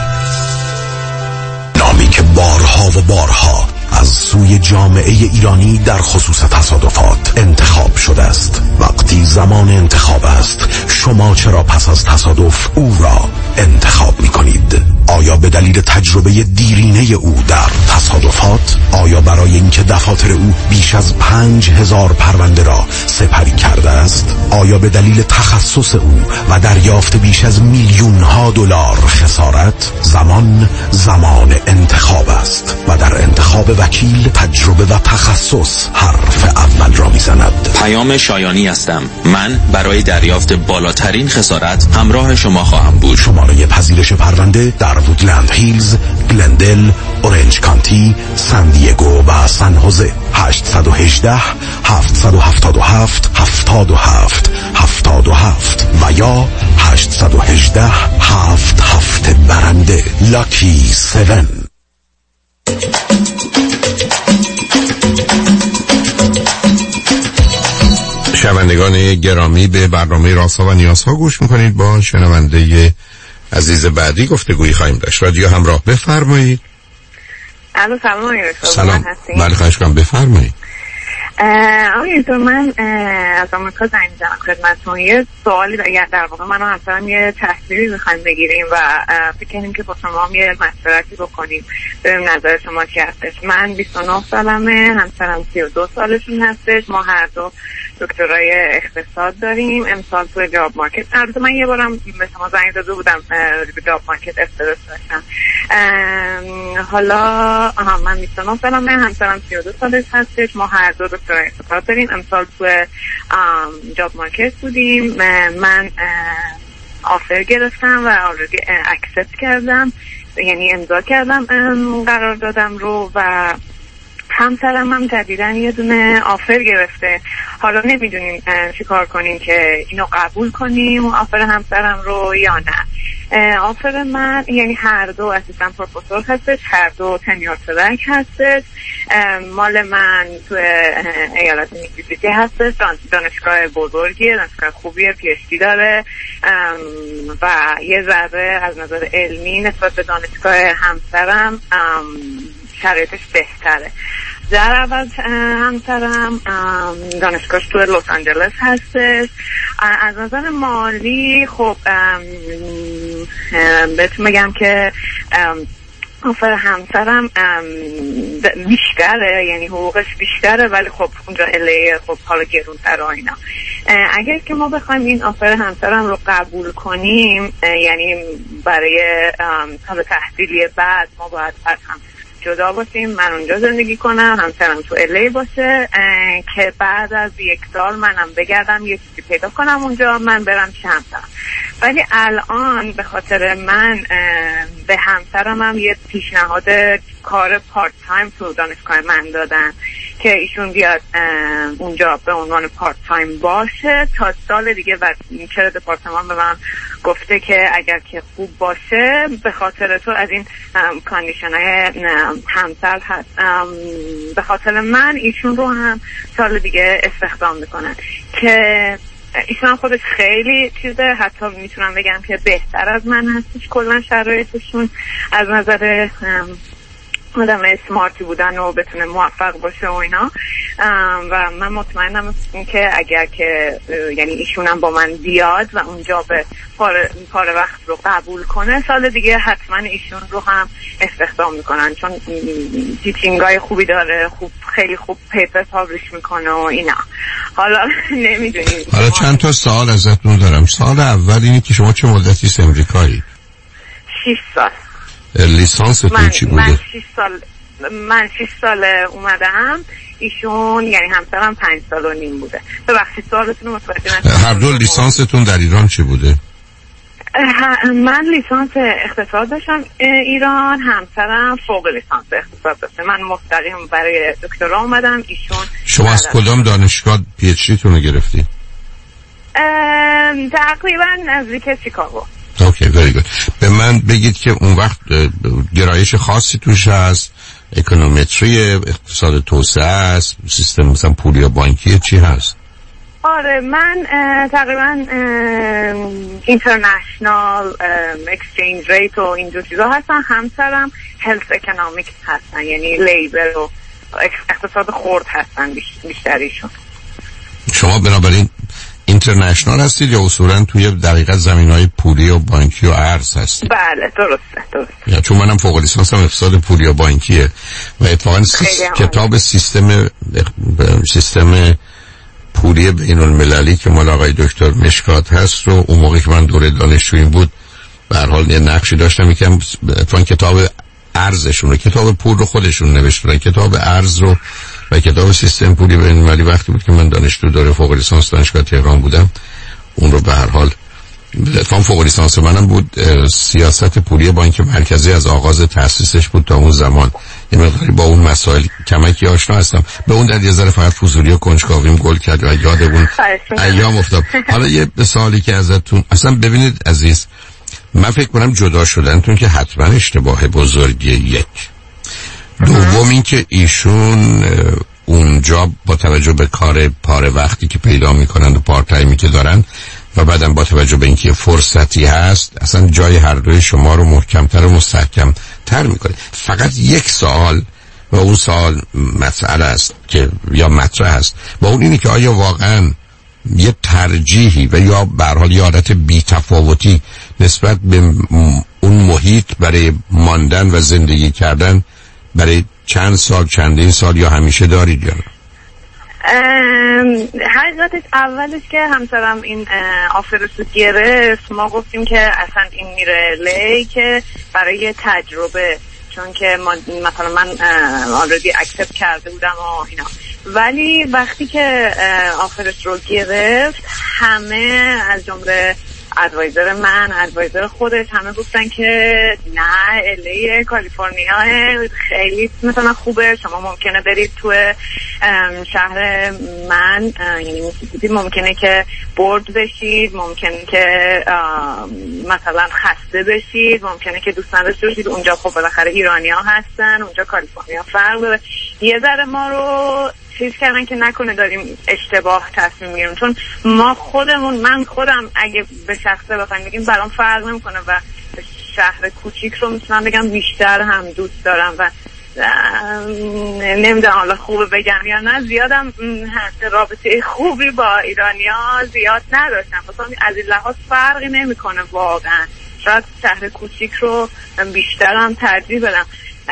نامی که بارها و بارها از سوی جامعه ایرانی در خصوص تصادفات انتخاب شده است. وقتی زمان انتخاب است، شما چرا پس از تصادف او را انتخاب می کنید؟ آیا به دلیل تجربه دیرینه او در تصادفات؟ آیا برای اینکه دفاتر او بیش از پنج هزار پرونده را سپری کرده است؟ آیا به دلیل تخصص او و دریافت بیش از میلیون ها دلار خسارت؟ زمان زمان انتخاب است و در انتخاب وکیل تجربه و تخصص حرف اول را میزند. پیام شایانی هستم. من برای دریافت بالاترین خسارت همراه شما خواهم بود. شماره پذیرش پرونده در وودلند هیلز، گلندل، اورنج کانتی، سان دیگو و سن خوزه. هشت یک هشت هفت هفت هفت هفتاد و هفت هفتاد و هفت و یا هشت یک هشت هفت هفت برنده. لاکی سون. شنوندگان گرامی، به برنامه رازها و نیازها گوش میکنید. با شنونده عزیز بعدی گفتگویی خواهیم داشت. رادیو همراه، بفرمایید. الو، سلام آقای دکتر. سلام. بله، خواهش کنم بفرمایید. آقای دکتر، من از آمریکا زنگ میزنم خدمتتون. یه سوالی در واقع من و همسرم یه تحصیلی میخوایم بگیریم و فکر کنیم که با شما هم یه مشورتی بکنیم، ببینیم نظر شما چی هستش. من بیست و نه سالمه، همسرم سی و دو سالشون هستش. ما هر دو دکترای اقتصاد داریم. امسال توی جاب مارکت، البته من یه بارم به شما زنگ داده بودم به جاب مارکت استرس داشتم. حالا آها من بیست و نه سالمه، همسرم سی و دو سالش هستش. ما هر دو دکترای اقتصاد داریم. امسال توی جاب مارکت بودیم. من آفر گرفتم و آلردی اکسپت کردم، یعنی امضا کردم قرار دادم رو و همسرم هم جدیدن یه دونه آفر گرفته. حالا نمیدونیم چی کار کنیم که اینو قبول کنیم آفر همسرم رو یا نه. آفر من یعنی هر دو اسیستنت پروفسور هستش، هر دو تنیور ترک هستش. مال من تو ایالت میسیسیپی هستش. دانشگاه بزرگیه، دانشگاه خوبیه، پی اچ دی داره و یه ذره از نظر علمی نسبت به دانشگاه همسرم شرایطش بهتره. در عوض همسرم دانشگاهش تو لس آنجلس هستش. از نظر مالی خب بهتون بگم که آفر همسرم بیشتره، یعنی حقوقش بیشتره، ولی خب اونجا الیه خب حالا گرونتر و اینا. اگر که ما بخوایم این آفر همسرم رو قبول کنیم، یعنی برای سال تحصیلی بعد ما باید از هم جدا باشیم، من اونجا زندگی کنم، همسرم تو الی باشه، که بعد از یک سال منم بگردم یه چیزی پیدا کنم اونجا، من برم شمسم. ولی الان به خاطر من به همسرم هم یه پیشنهاد کار پارت تایم تو دانشگاه من دادن که ایشون بیاد اونجا به عنوان پارت تایم باشه تا سال دیگه. و چرا دپارتمان به من گفته که اگر که خوب باشه به خاطر تو از این کاندیشن های همسر هست، به خاطر من ایشون رو هم سال دیگه استخدام میکنن که ایشون خودش خیلی چیزه، حتی میتونم بگم که بهتر از من هستش. کلا شرایطشون از نظر آدم اسمارتی بودن و بتونه موفق باشه و اینا. و من مطمئنم که اگر که یعنی ایشونم با من بیاد و اونجا به پاره, پاره وقت رو قبول کنه، سال دیگه حتما ایشون رو هم استخدام میکنن، چون تیچینگای خوبی داره، خوب خیلی خوب پیپر پابلیش میکنه و اینا. حالا نمیدونیم. حالا چند تا سوال ازتون دارم. سوال اول اینه که شما چه مدتی است امریکایی؟ شش سال. لیسانستون چی بوده؟ من شش سال من شش سال اومدم، ایشون یعنی همسرم پنج سال و نیم بوده. ببخشید سوالتون رو متوجه نشدم. هر دو لیسانستون در ایران چی بوده؟ من لیسانس اقتصاد داشتم ایران، همسرم فوق لیسانس اقتصاد داشته. من مستقیم برای دکترا اومدم، ایشون شما از کدام دانشگاه پی اچ دی تون رو گرفتید؟ تقریبا نزدیک شیکاگو. اوکی very good. به من بگید که اون وقت گرایش خاصی توش هست، اکونومتری، اقتصاد توسعه است، سیستم مثلا پولی یا بانکی چی هست؟ آره من تقریبا اینترنشنال اکسچنج ریت و اینجور چیزا هستن. همسرم هلث اکونومیکس هستن، یعنی لیبر و اقتصاد خرد هستن بیشتریشون. شما بنابراین اینترنشنال هستید یا اصولا توی دقیقا زمینهای پولی و بانکی و ارز هستید؟ بله درسته درسته. یا چون منم فوق لیسانسم اقتصاد پولی و بانکیه و اتفاقا سیس... کتاب سیستم سیستم پولی بین المللی که مال آقای دکتر مشکات هست رو اون موقع که من دوره دانشجویی بود به هر حال یه نقشی داشتم یکم اتفاقا کتاب ارزشون رو، کتاب پول رو خودشون نوشتن، کتاب ارز رو و کتاب سیستم پولی بین المللی وقتی بود که من دانشجو دوره فوق لیسانس دانشگاه تهران بودم اون رو به هر حال اتفاقا فوق لیسانس منم بود سیاست پولی بانک مرکزی از آغاز تأسیسش بود تا اون زمان یه مقداری با اون مسائل کمکی آشنا هستم. به اون در یه ذره فقط فضولی و کنجکاویم گل کرد و یاد اون ایام افتاد. حالا یه سوالی که ازتون اصلا ببینید عزیز، من فکر کنم جدا شدنتون که حتما اشتباه بزرگی یک. دوم این که ایشون اونجا با توجه به کار پاره وقتی که پیدا میکنن و پارت تایمی که دارن و بعدم با توجه به اینکه فرصتی هست اصلا جای هر دوی شما رو محکمتر و مستحکم تر میکنه. فقط یک سوال و اون سوال مسئله است که یا مطرح است با اون اینه که آیا واقعا یه ترجیحی و یا به هر حال یه عادت بی‌تفاوتی نسبت به اون محیط برای ماندن و زندگی کردن برای چند سال چندین سال یا همیشه دارید یا نه؟ حقیقتش اولش که همسرم این آفرش رو گرفت ما گفتیم که اصلا این میره لی که برای تجربه، چون که مثلا من آلردی اکسپت کرده بودم و اینا، ولی وقتی که آفرش رو گرفت همه از جمله ادوایزر من، ادوایزر خودش، همه گفتن که نه الی کالیفرنیا خیلی مثلا خوبه، شما ممکنه برید تو شهر من یعنی میسیسیپی ممکنه که برد بشید، ممکنه که مثلا خسته بشید، ممکنه که دوست نداشته باشید، اونجا خب بالاخره ایرانیا هستن، اونجا کالیفرنیا فرق داره. یه ذره ما رو چیز کردن که نکنه داریم اشتباه تصمیم میگیریم، چون ما خودمون من خودم اگه به شخصه بخوایم بگیم برام فرق نمیکنه و شهر کوچیک رو میتونم بگم بیشتر هم دوست دارم و نمیدونم حالا خوبه بگم یا نه، زیادم رابطه خوبی با ایرانیا زیاد نداشتم، مثلا از این لحاظ فرقی نمیکنه واقعا، شاید شهر کوچیک رو بیشتر هم ترجیح بدم.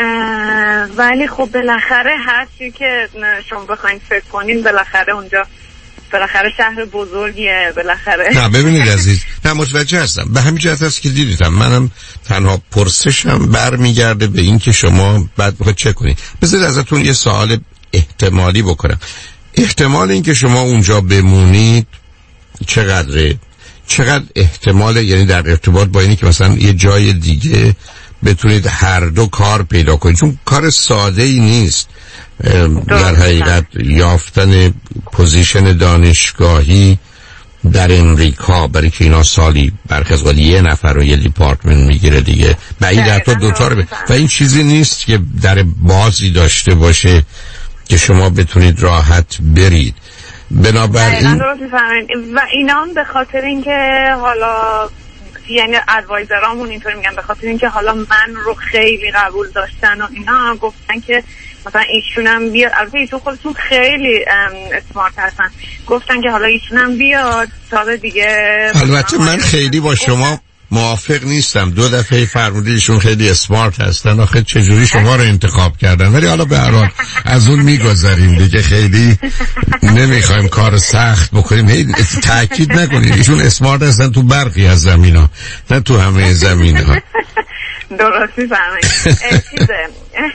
ولی خب بالاخره هر چی که شما بخواید فکر کنین بالاخره اونجا بالاخره شهر بزرگیه بالاخره. نه ببینید عزیز، نه متوجه هستم، به همین جهت هست که دیدیدم منم تنها پرسشم برمیگرده به این که شما بعد بخواید چه کنید. بذارید ازتون یه سوال احتمالی بکنم. احتمال این که شما اونجا بمونید چقدره؟ چقدر احتمال یعنی در ارتباط با اینی که مثلا یه جای دیگه بتونید هر دو کار پیدا کنید، چون کار ساده ای نیست در حقیقت یافتن پوزیشن دانشگاهی در امریکا، برای که اینا سالی برخی از وقت یه نفر رو یه دیپارتمنت میگیره دیگه، بعید حتی دوتا رو و این چیزی نیست که در بازی داشته باشه که شما بتونید راحت برید. بنابراین و اینا هم به خاطر اینکه حالا یعنی ادوایزرامون اینطوری میگن به خاطر اینکه حالا من رو خیلی قبول داشتن و اینا گفتن که مثلا ایشونم بیاد، البته ایشون خودتون خیلی اسمارت هستن، گفتن که حالا ایشونم بیاد سال دیگه. البته من خیلی با شما موافق نیستم، دو دفعه فرمودید ایشون خیلی اسمارت هستن، آخه چجوری شما رو انتخاب کردن، ولی حالا به هر حال از اون میگذاریم دیگه، خیلی نمیخوایم کار سخت بکنیم، هی تاکید نکنید ایشون اسمارت هستن تو برخی از زمینا، نه تو همه زمینا. درستی فرمایید. چیزه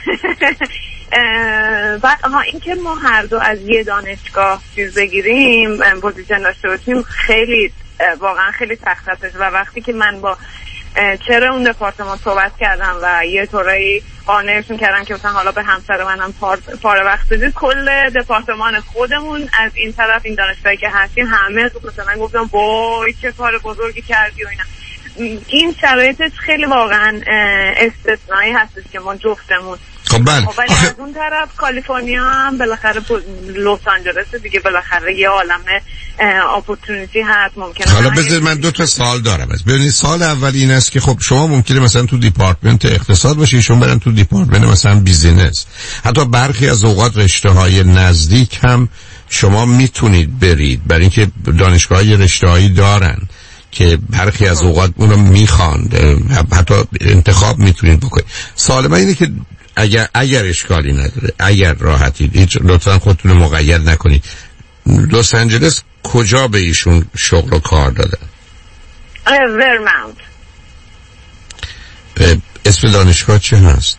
و ها این که ما هر دو از یه دانشگاه چیز بگیریم پوزیشن داشته باشیم خیلی واقعا خیلی سخت هستش و وقتی که من با چرا اون دپارتمان صحبت کردم و یه طوری قانعشون کردم که مثلا حالا به همسر منم پار, پار وقت بدید، کل دپارتمان خودمون از این طرف این دانشگاهی که هستیم همه تو مثلا گفتم وای چه کار بزرگی کردی و اینا. این شرایطش خیلی واقعا استثنایی هستش که ما جفتمون خب بله ولی از اون طرف کالیفرنیا هم بالاخره لس آنجلس دیگه بالاخره یه عالمه اپورتونیتی هست ممکنه. حالا بذارید من دو تا سوال دارم. ببینید سوال اول این است که خب شما ممکنه مثلا تو دیپارتمنت اقتصاد باشید، شما برن تو دیپارتمنت مثلا بیزینس. حتی برخی از اوقات رشته‌های نزدیک هم شما میتونید برید، برای اینکه دانشگاه‌های رشته‌هایی دارن که برخی از اوقات اونو میخوان، حتی انتخاب میتونید بکنید. سوال من اینه که اگر اگر اشکالی نداره، اگر راحتید، هیچ لطفا خودتون رو مقید نکنید، لس آنجلس کجا به ایشون شغل و کار دادن؟ ورمونت. اسم دانشگاه چه هست؟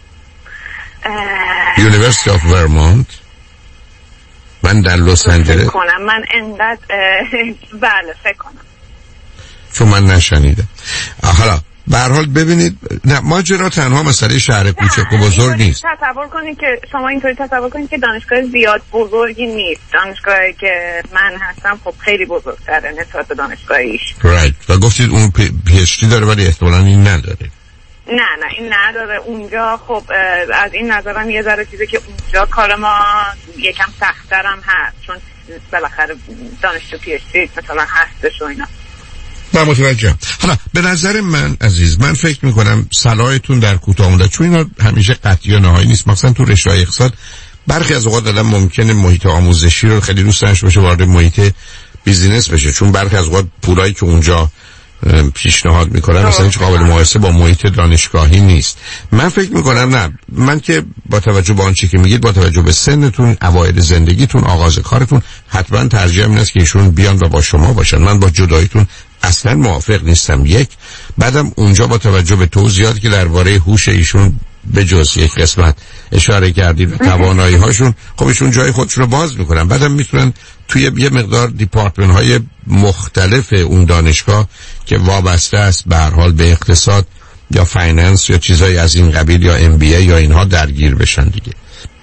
یونیورسیتی آف ورمونت. من در لس آنجلس فکر کنم من انقدر بله فکر کنم چون من نشنیدم. حالا به هر حال ببینید، نه ماجرا تنها مسئله شهر کوچک و بزرگ نیست. تصور کنید که شما اینطوری تصور کنید که دانشگاه زیاد بزرگی نیست. دانشگاهی که من هستم خب خیلی بزرگتره نسبت به دانشگاهیش. رایت. و گفتید اون پی اچ دی داره ولی احتمالاً این نداره. نه نه این نداره. اونجا خب از این نظرم یه ذره چیزی که اونجا کار ما یکم سخت‌تر هم هست، چون بالاخره دانشجو پی اچ دی مثلا هستش و اینا. من متوجهم. حالا به نظر من عزیز، من فکر میکنم صلاحتون در کوتاه مدت، چون اینا همیشه قطعی و نهایی نیست، مثلا تو رشته اقتصاد برخی از اوقات آدم ممکنه محیط آموزشی رو خیلی دوست داشته باشه وارد محیط بیزینس بشه، چون برخی از اوقات پولایی که اونجا پیشنهاد میکنن مثلا هیچ قابل مقایسه با محیط دانشگاهی نیست. من فکر میکنم نه، من که با توجه به آنچه که میگید، با توجه به سنتون، اوایل زندگیتون، آغاز کارتون، حتما ترجیح این است که ایشون بیان و با شما باشن. من با جداییتون اصلا موافق نیستم. یک، بعدم اونجا با توجه به توضیحاتی که درباره هوش ایشون به جز یک قسمت اشاره کردید و توانایی هاشون، خب ایشون جای خودشون رو باز میکنن. بعدم میتونن توی یه مقدار دیپارتمنت های مختلف اون دانشگاه که وابسته است به هر حال به اقتصاد یا فایننس یا چیزایی از این قبیل یا ام بی ای یا اینها درگیر بشن دیگه.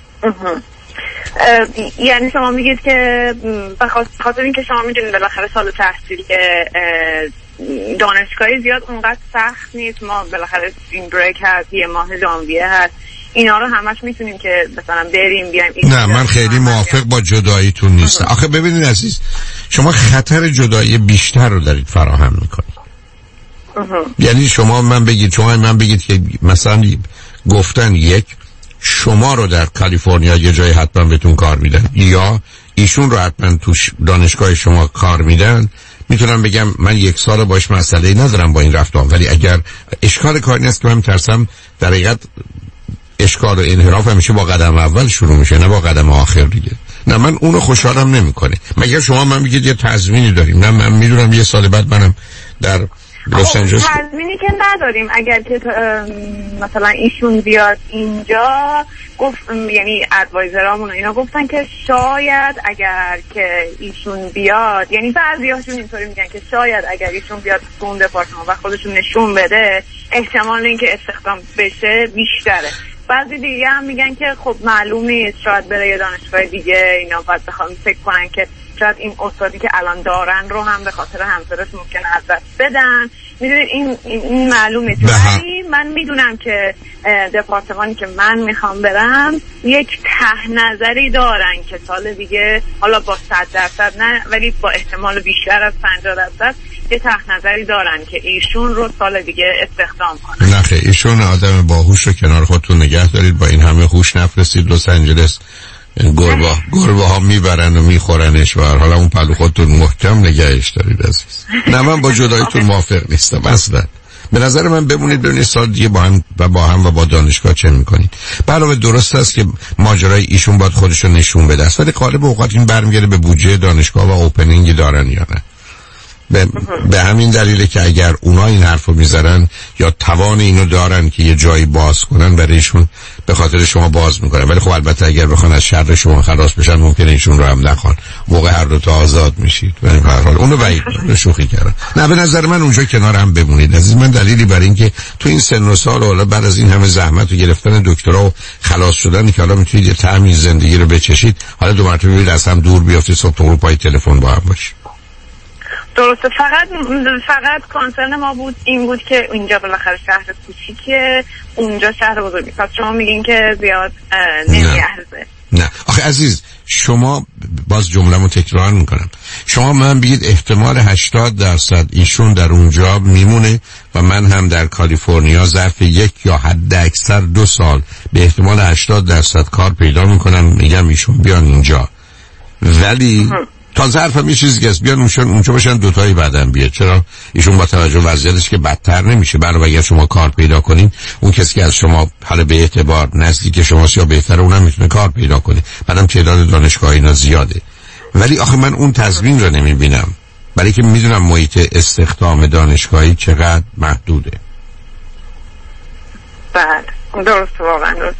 یعنی شما میگید که بخاطر اینکه شما میدونید بالاخره سال تحصیل که دانشگاهی زیاد اونقدر سخت نیست، ما بالاخره این بریک هست، یه ماه ژانویه هست، اینا رو همش میتونیم که مثلا بریم بیایم. نه من خیلی موافق با جداییتون نیستم. آخه ببینید عزیز، شما خطر جدایی بیشتر رو دارید فراهم میکنید. یعنی شما من بگید شما من بگید که مثلا گفتن یک شما رو در کالیفرنیا یه جای حتما بهتون کار میدن یا ایشون رو حتما تو دانشگاه شما کار میدن، میتونم بگم من یک سال باش مسئله ندارم با این رفتم، ولی اگر اشکال کاری نیست که من میترسم در حقیقت اشکال و انحراف همیشه با قدم اول شروع میشه نه با قدم آخر دیگه. نه من اونو خوشحالم نمیکنه. مگر شما من میگید یه تضمینی داریم؟ نه من میدونم یه سال بعد منم در لس آنجلس تضمینی که نداریم. اگر که مثلا ایشون بیاد اینجا گفت، یعنی ادوایزرامون اینا گفتن که شاید اگر که ایشون بیاد، یعنی بعضیاشون اینطوری میگن که شاید اگر ایشون بیاد اون دپارتمان و خودشون نشون بده احتمال اینکه استخدام بشه بیشتره. بعضی دیگه هم میگن که خب معلوم نیست، شاید بره یه دانشگاه دیگه، اینا باید بخوام فکر کنن که شاید این استادی که الان دارن رو هم به خاطر همسرش ممکنه از دست بدن. میدونید این این معلومه. ولی من میدونم که دپارتمانی که من میخوام برم یک ته نظری دارن که سال دیگه حالا با صد درصد نه ولی با احتمال بیشتر از پنجاه درصد یه ته نظری دارن که ایشون رو سال دیگه استخدام کنن. نه خیلی ایشون آدم باهوش رو کنار خودتون نگه دارید، با این همه هوش نفرستید لس آنجلس، گربه گربه ها میبرن و میخورنش و حالا اون پلو خودتون محکم نگهش دارید عزیز. نه من با جداییتون موافق نیستم اصلا. به نظر من بمونید ببینید سال دیگه با هم و با هم و با دانشگاه چه میکنید. علاوه درست است که ماجرای ایشون باید خودش رو نشون بده، ولی غالب اوقات این برمیگرده به بودجه دانشگاه و اوپنینگی دارن یا نه. به, به همین دلیله که اگر اونا این حرفو میذارن یا توان اینو دارن که یه جایی باز کنن برایشون به خاطر شما باز میکنن، ولی خب البته اگر بخوان از شر شما خلاص بشن ممکنه ایشون رو هم نخوان، موقع هر دو تا آزاد میشید. ولی به هر حال اونو بعید شوخی کردم. نه به نظر من اونجا کنار هم بمونید عزیز من. دلیلی برای اینکه تو این سن و سال حالا بعد از این همه زحمت و گرفتن دکترا و خلاص شدن که حالا میتونید یه طعمی زندگی رو بچشید، حالا دو مرتبه برید از هم دور بیافتید، صبح تا غروب پای تلفن با هم باشید. درسته. فقط فقط کانسرن ما بود این بود که اینجا بالاخره شهر کوچیکه، اونجا شهر بزرگی. پس شما میگین که زیاد نمیارزه. نه آخه عزیز شما، باز جمله‌مو تکرار میکنم، شما من بگید احتمال هشتاد درصد ایشون در اونجا میمونه و من هم در کالیفرنیا ظرف یک یا حد اکثر دو سال به احتمال هشتاد درصد کار پیدا میکنم، میگم ایشون بیان اینجا، ولی تا ظرف هم یه چیزی که است بیان اونشون اونجا باشن دوتایی بعدم بیاد. چرا؟ ایشون با توجه وضعیتش که بدتر نمیشه. برای اگر شما کار پیدا کنین اون کسی که از شما حالا به اعتبار نزدیک شماست یا بهتره اونم میتونه کار پیدا کنه، بعدم تعداد دانشگاه اینا زیاده. ولی آخه من اون تضمین رو نمیبینم، برای که میدونم محیط استخدام دانشگاهی چقدر محدوده. بله درست، واقعا درست.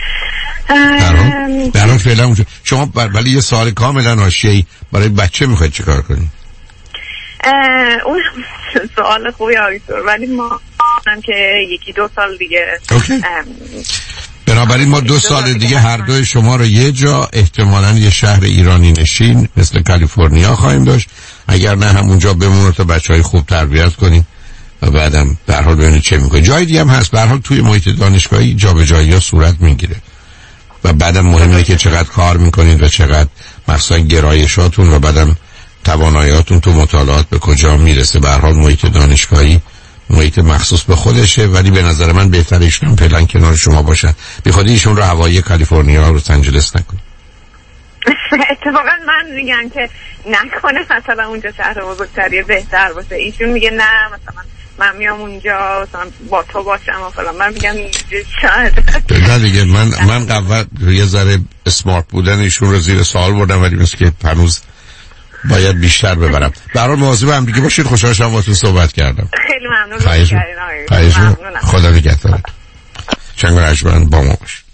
در حال فعلا اونجا شما بر... ولی یه سوال کاملا حاشیه‌ای، برای بچه میخواید چه کار کنید؟ اون سوال خوبی آیتور، ولی ما هم که یکی دو سال دیگه بنابراین ما دو سال دیگه هر دوی شما رو یه جا احتمالاً یه شهر ایرانی نشین مثل کالیفرنیا خواهیم داشت، اگر نه همونجا بمونه تا بچهای خوب تربیت کنیم و بعدم به هر حال ببینید چه میکنید. جای دیگه هم هست، به هر حال توی محیط دانشگاهی جابجایی‌ها صورت میگیره و بعدم مهمه که چقدر کار میکنید و چقدر مثلا گرایشاتون و بعدم تواناییاتون تو مطالعات به کجا میرسه. به هر حال محیط دانشگاهی محیط مخصوص به خودشه، ولی به نظر من بهتر ایشون فعلا کنار شما باشن، بی خودی ایشون رو هوایی کالیفرنیا رو لس آنجلس نکنید. اتفاقا من میگم که نکنه مثلا اونجا شهر بزرگتری بهتر باشه، ایشون میگه نه مثلا من میام اونجا مثلا با تو باشم و فلان. من میگم شاید نه دیگه من من قبل یه ذره اسمارت بودن ایشون رو زیر سوال بردم، ولی مثل که هنوز باید بیشتر ببرم. برای مواظب هم دیگه باشید. خوشحال شدم باهاتون صحبت کردم. خیلی ممنون. خواهش می‌کنم. خدا نگهدارت. چنگ رجمن با ما باش.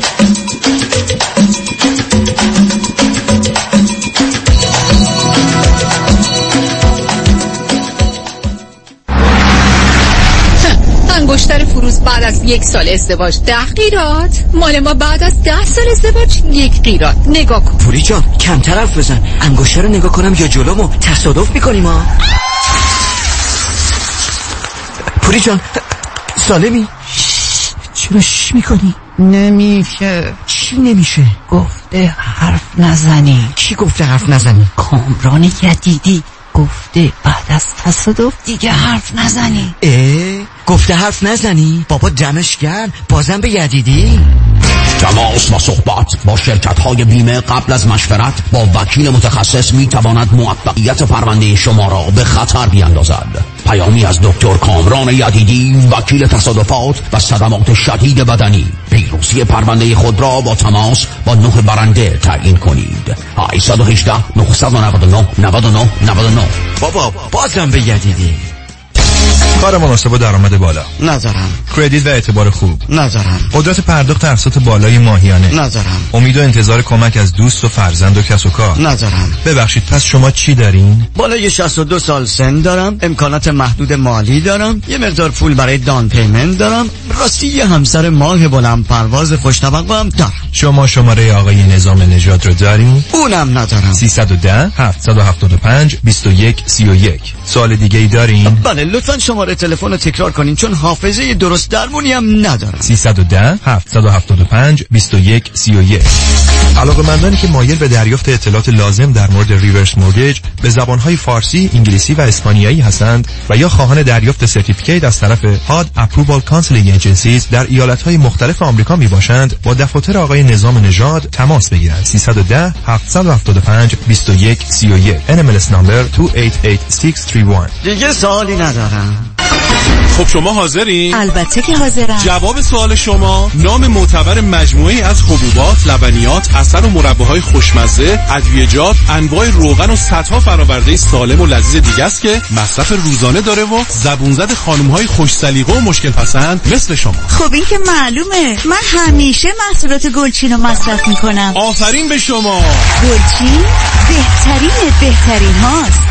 انگشتر فروز بعد از یک سال ازدواج ده قیراط، مال ما بعد از ده سال ازدواج یک قیراط. نگاه کن پوری جان، کمتر حرف بزن. انگشتر رو نگاه کنم یا جلومو تصادف میکنیم ها. پوری جان سالمی؟ چرا شش میکنی؟ نمیشه. چی نمیشه؟ گفته حرف نزنی. کی گفته حرف نزنی؟ کامران یدیدی گفته بعد از تصادف دیگه حرف نزنی. اه گفته حرف نزنی؟ بابا دمش گرم، بازم به یدیدی. تماس و صحبت با شرکت‌های بیمه قبل از مشورت با وکیل متخصص می‌تواند موفقیت پرونده شما را به خطر بیاندازد. پیامی از دکتر کامران یدیدی، وکیل تصادفات و صدمات شدید بدنی. پیروزی پرونده خود را با تماس با نه برنده تعیین کنید. هشت یک هشت نه نه نه نه نه نه نه. بابا بازم به یدیدی. کار مناسب و درآمد بالا، نظرم. کردیت و اعتبار خوب، نظرم. قدرت پرداخت اقساط بالای ماهیانه، نظرم. امید و انتظار کمک از دوست و فرزند و کس و کار، نظرم. ببخشید پس شما چی دارین؟ بالای شصت و دو سال سن دارم، امکانات محدود مالی دارم، یه مقدار پول برای دان پیمنت دارم، راستی یه همسر ماه بلند پرواز خوش طبقه هم دارم. شما شماره آقای نظام نژاد رو دارین؟ اونم ندارم. سیصد و ده هفتصد و هفتاد و پنج بیست و یک سی و یک. سوال دیگه ای دارین؟ بله لطفاً شماره تلفن رو تکرار کنین چون حافظه درست درمونی هم ندارم. سیصد و ده هفتصد و هفتاد و پنج بیست و یک سی و یک. علاقه‌مندانی که مایل به دریافت اطلاعات لازم در مورد ریورس مورگیج به زبان‌های فارسی، انگلیسی و اسپانیایی هستند و یا خواهان دریافت سرتیفیکیت از طرف هاد اپرووال کانسلینگ ایجنسیز در ایالت‌های مختلف آمریکا میباشند، با دفاتر آقای نظام نژاد تماس بگیرند. سیصد و ده هفتصد و هفتاد و پنج بیست و یک سی و یک. ان ام ال اس number دو هشت هشت شش سه یک. دیگه سوالی ندارم. خب شما حاضرین؟ البته که حاضرم. جواب سوال شما نام معتبر مجموعه‌ای از حبوبات، لبنیات، عسل و مرباهای خوشمزه، ادویه‌جات، انواع روغن و صدها فرآورده سالم و لذیذ دیگه است که مصرف روزانه داره و زبون زد خانم‌های خوش سلیقه و مشکل پسند مثل شما. خب این که معلومه، من همیشه محصولات گلچین رو مصرف میکنم. آفرین به شما. گلچین بهترین بهترین هاست.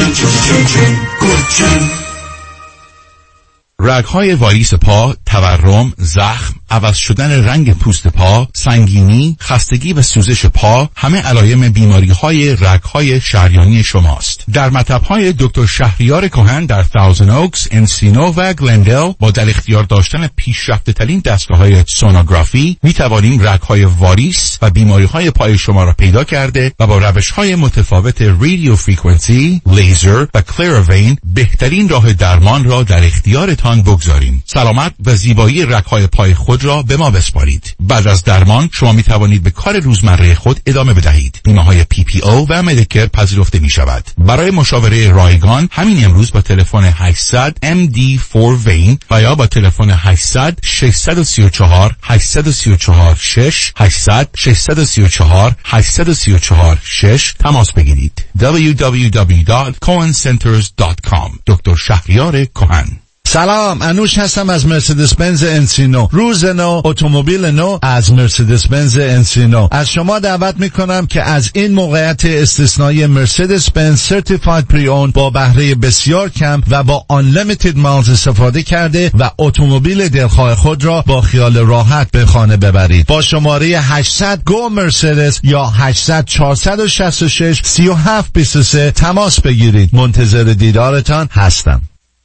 رگ‌های واریس پا، تورم، زخم، عوض شدن رنگ پوست پا، سنگینی، خستگی و سوزش پا همه علائم بیماری‌های رگ‌های شریانی شماست. در مطب‌های دکتر شهریار کهن در تاوزن اوکس، انسینو و گلندل با در اختیار داشتن پیشرفته‌ترین دستگاه‌های سونوگرافی می‌توانیم رگ‌های واریس و بیماری‌های پای شما را پیدا کرده و با روش‌های متفاوت رادیو فرکانسی، لیزر و کلروین بهترین راه درمان را در اختیارتان بگذاریم. سلامت و زیبایی رگ‌های پای خود را به ما بسپارید. بعد از درمان شما می توانید به کار روزمره خود ادامه بدهید. بیمه‌های پی پی او و مدیکر پذیرفته می شود. برای مشاوره رایگان همین امروز با تلفن هشتصد ام دی فور وین و یا با تلفن هشتصد ششصد و سی و چهار هشتصد و سی و چهار شش هشتصد ششصد و سی و چهار هشتصد و سی و چهار شش تماس بگیرید. دبلیو دبلیو دبلیو دات کوهن سنترز دات کام. دکتر شهریار کهن. سلام، انوش هستم از مرسدس بنز انسینو. روز نو، اتومبیل نو از مرسدس بنز انسینو. از شما دعوت میکنم که از این موقعیت استثنایی مرسدس بنز سرتیفاید پری اون با بهره بسیار کم و با unlimited miles استفاده کرده و اتومبیل دلخواه خود را با خیال راحت به خانه ببرید. با شماره هشتصد گو مرسدس یا هشتصد چهارصد و شصت و شش سی و هفت بیست و سه تماس بگیرید. منتظر دیدارتان هستم.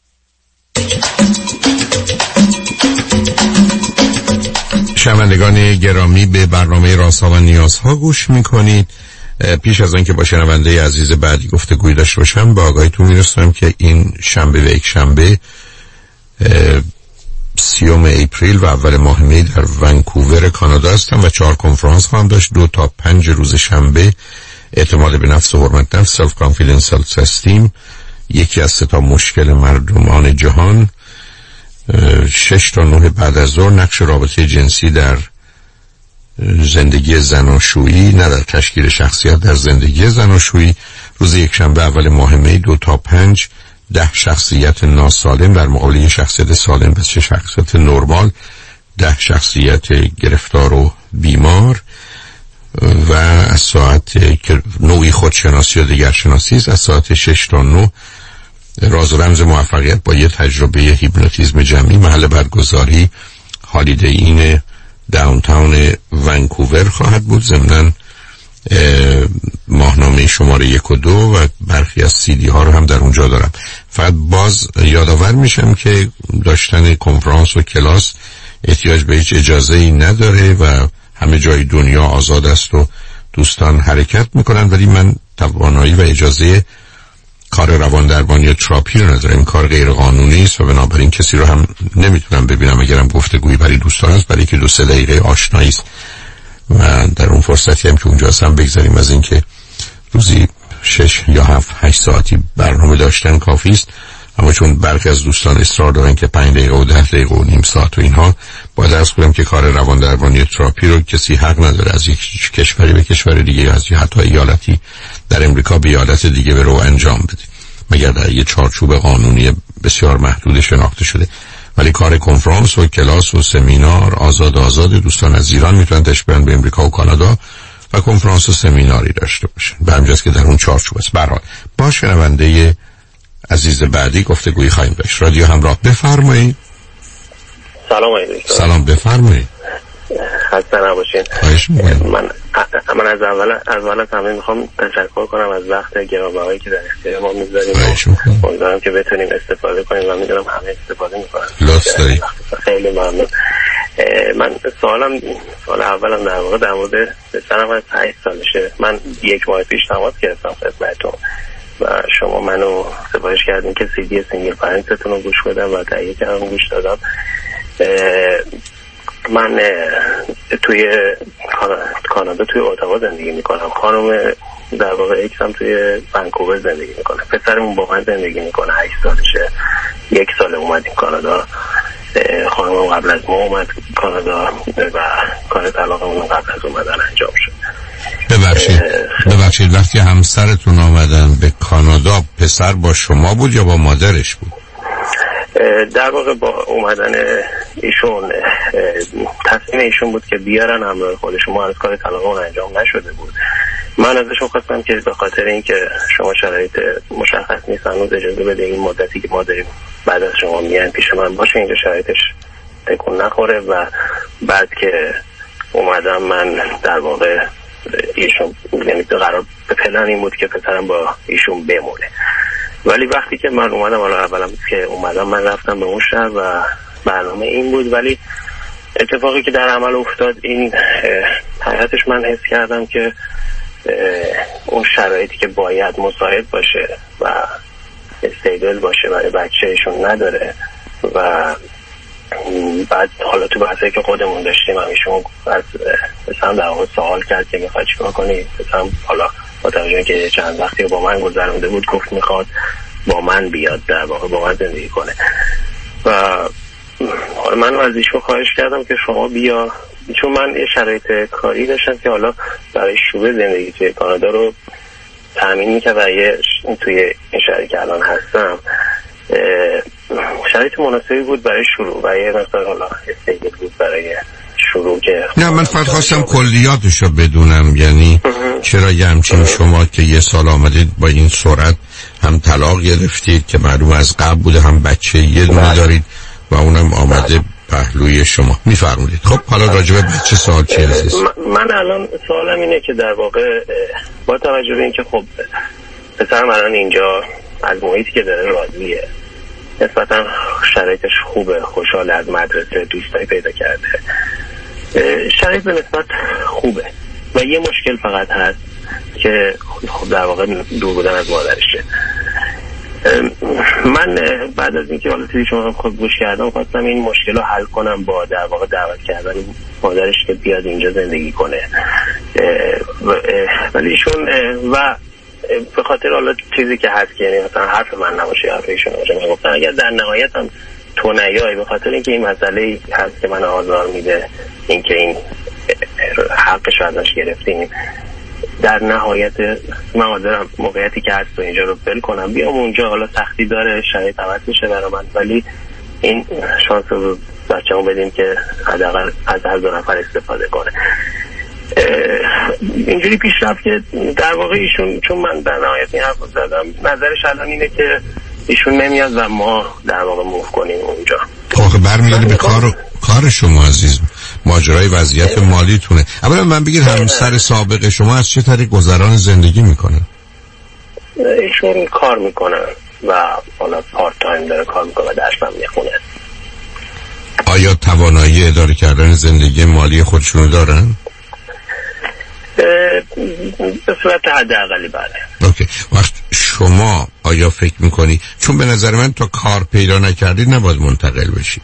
شنوندگان گرامی، به برنامه رازها و نیازها گوش میکنید. پیش از آنکه با شنونده عزیز بعدی گفتگوی داشته باشم با آگاهیتون میرسونم که این شنبه و یک شنبه سیوم اپریل و اول ماه می در ونکوور کانادا هستم و چهار کنفرانس خواهم داشت. دو تا پنج روز شنبه اعتماد به نفس و حرمت نفس، سلف کانفیدنس، سلف استیم، یکی از سه تا مشکل مردمان جهان، شش تا نه بعد از ظهر نقش رابطه جنسی در زندگی زناشویی، نه در تشکیل شخصیت، در زندگی زناشویی. روز یک شنبه اول ماه می دو تا پنج ده شخصیت ناسالم در مقابل یک شخصیت سالم و سه شخصیت نرمال، ده شخصیت گرفتار و بیمار. و از ساعت که نوعی خودشناسی و دیگر شناسی است، از ساعت شش تا نه راز و رمز موفقیت با یه تجربه هیپنوتیزم جمعی. محل برگزاری هالیدی این داونتاون ونکوور خواهد بود. ضمناً ماهنامه شماره یک و دو و برخی از سی دی ها رو هم در اونجا دارم. فقط باز یادآور میشم که داشتن کنفرانس و کلاس احتیاج به هیچ اجازه ای نداره و همه جای دنیا آزاد است و دوستان حرکت میکنن، ولی من توانایی و اجازه کار روان درمانی یا تراپی رو ندارم. این کار غیر قانونی است و بنابراین کسی رو هم نمیتونم ببینم اگرم گفتگویی برای دوستان است، برای که دو سه دقیقه آشنایی است و در اون فرصتی هم که اونجا هستم بگذاریم از این که روزی شش یا هفت هشت ساعتی برنامه داشتن کافی است. اما چون برخی از دوستان اصرار دارن که پنج دقیقه و ده دقیقه و نیم ساعت و اینها، باید عرض کنم که کار روان درمانی تراپی رو کسی حق نداره از یک کشوری به کشور دیگه، از حتی ایالتی در امریکا به ایالت دیگه به رو انجام بده، مگر در یه چارچوب قانونی بسیار محدود شناخته شده. ولی کار کنفرانس و کلاس و سمینار آزاد آزاد دوستان از ایران میتونن تشبیه به امریکا و کانادا و کنفرانس و سمیناری داشته باشن. به همجاست که در اون چارچوب است. برحال با شنونده عزیز بعدی گفتگویی خواهیم داشت. رادیو همراه، بفرمایید. سلام علیکم. سلام، بفرمایید. خسته نباشین. خواهش می‌کنم. من من از اول از اول همه میخوام تشکر کنم از وقت گرانبهایی که در اختیار ما میذاریم. امیدوارم که بتونیم استفاده کنیم و میدونم همه استفاده میکنن. لطف دارید. خیلی ممنون. من سوالم سوال اولم در واقع در مورد پسرم از هشت سالشه. من یک ماه پیش تماس گرفتم خدمتتون و شما منو سفارش کردین که سی دی سینگل پرنتتون رو گوش بدم و تهیه کردم گوش دادم. من توی کانادا توی اتاوا زندگی میکنم. خانم در واقع اکسم توی ونکوور زندگی میکنه. پسرمون با من زندگی میکنه، هشت سالشه. یک سال اومدیم کانادا. خانم قبل از ما اومد کانادا و کار طلاقمون قبل از اومدن انجام شد. ببخشید ببخشید وقتی همسرتون آمدن به کانادا پسر با شما بود یا با مادرش بود؟ در واقع با اومدن ایشون تصمیم ایشون بود که بیارن همراه خودشون. ما از کار طلاقمون انجام نشده بود. من ازشون خواستم که به خاطر اینکه شما شرایط مشخص نیست هنوز اجازه بده این مدتی که ما داریم بعد از شما میان پیش من باشه، اینجا شرایطش تکون نخوره. و بعد که اومدم من در واقع ایشون یعنی قرار به پلن این بود که پسرم با ایشون بمونه. ولی وقتی که من اومدم حالا اولا که اومدم من رفتم به اون شهر و برنامه این بود، ولی اتفاقی که در عمل افتاد این حقیقتش من حس کردم که اون شرایطی که باید مساعد باشه و استیبل باشه برای بچه ایشون نداره. و بعد حالا تو بحثی که خودمون داشتیم همیشون از پسرم در واقع سوال کرد که میخواد چیکار کنی. پسرم حالا با توجه که چند وقتی با من گذرونده بود گفت میخواد با من بیاد، در واقع با من زندگی کنه. و حالا من از ایشون خواهش کردم که شما بیا، چون من یه شرایط کاری داشتم که حالا برای شروع زندگی توی کانادا رو تأمین میکرد و یه توی این شهری که الان هستم شرایط مناسبی بود برای شروع و یه مقدار حالا استیبل بود برای شروع. که نه من فقط خواستم کلیاتش رو بدونم، یعنی چرا یه همچین شما که یه سال آمدید با این سرعت هم طلاق گرفتید که معلوم از قبل بوده، هم بچه یه دونه دارید و اونم آمده پهلوی شما. میفرمودید. خب حالا راجع به بچه سوال چیه عزیز؟ من الان سوالم اینه که در واقع با توجه به اینکه خب پسرم الان اینجا از محیطی که داره راضیه، نسبتا شرایطش خوبه، خوشحال از مدرسه، دوستایی پیدا کرده، شرایط به نسبت خوبه و یه مشکل فقط هست که خب در واقع دور بودن از مادرشه. من بعد از اینکه حالا توی شما خود گوش کردم خواستم این مشکل رو حل کنم با در واقع دعوت کردن مادرش که بیاد اینجا زندگی کنه. ولی ایشون و به خاطر حالا چیزی که هست که یعنی مثلا حرف من نباشه حرف ایشون باشه، من گفتم اگر در نهایت هم تو نیایی به خاطر اینکه این مسئله هست که من آزار میده، اینکه این حقش رو ازش گرفتیم، در نهایت من حاضرم موقعیتی که هست تو اینجا رو بل کنم بیام اونجا. حالا سختی داره، شرایط عوض میشه برای من، ولی این شانس رو بچه‌مون بدیم که حداقل از هر دو نفر استفاده کنه. اینجوری پیش رفت که در واقع ایشون، چون من در نهایت این حرف زدم، نظرش الان اینه که ایشون نمیاد و ما در واقع موف کنیم اونجا. آخه برمیگرده به کار کار شما عزیز، ماجرای وضعیت مالیتونه. اولا من بگید همسر سابق شما از چه طریق گذران زندگی میکنه؟ ایشون کار میکنن و حالا پارت تایم داره کار میکنه و درس هم میخونه. آیا توانایی اداره کردن زندگی مالی خودشونو دارن؟ به صورت حداقلی بله. اوکی. وقت شما آیا فکر میکنی، چون به نظر من تا کار پیدا نکردید نباید منتقل بشید.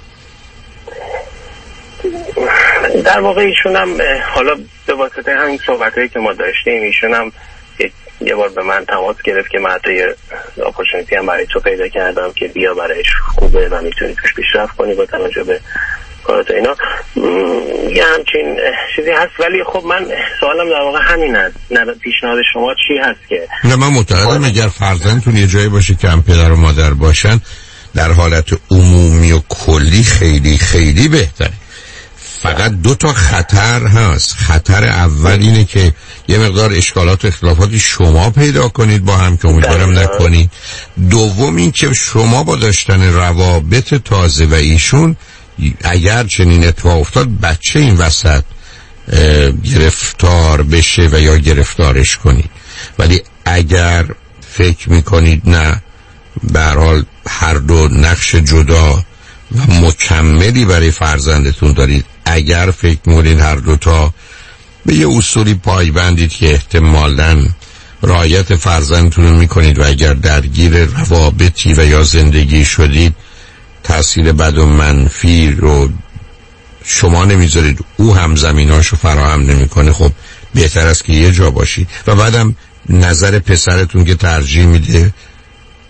در واقع ایشون هم حالا به واسطه همین صحبتایی که ما داشتیم ایشون هم یه بار به من تماس گرفت که من حتی یه اپورتونیتی هم برای تو پیدا کردم که بیا برایش خوبه و میتونی توش پیشرفت کنی با توجه به کارات اینا. یه همچین چیزی هست. ولی خب من سوالم در واقع همین هست، پیشنهاد شما چی هست که نه من معتقدم اگر فرزندتون یه جایی باشه که هم پدر و مادر باشن در حالت عمومی و کلی خیلی خیلی بهتره. فقط دو تا خطر هست. خطر اول اینه که یه مقدار اشکالات و اختلافاتی شما پیدا کنید با هم که امیدوارم نکنید. دوم این که شما با داشتن روابط تازه و ایشون اگر چنین اتفاق افتاد بچه این وسط گرفتار بشه و یا گرفتارش کنید. ولی اگر فکر میکنید نه به هر حال هر دو نقش جدا و مکملی برای فرزندتون دارید، اگر فکر میکنید هر دوتا به یه اصولی پایبندید که احتمالاً رعایت فرزندتون رو میکنید و اگر درگیر روابطی و یا زندگی شدید تأثیر بد و منفی رو شما نمیذارید، او هم زمیناشو فراهم نمیکنه، خب بهتر است که یه جا باشید. و بعدم نظر پسرتون که ترجیح میده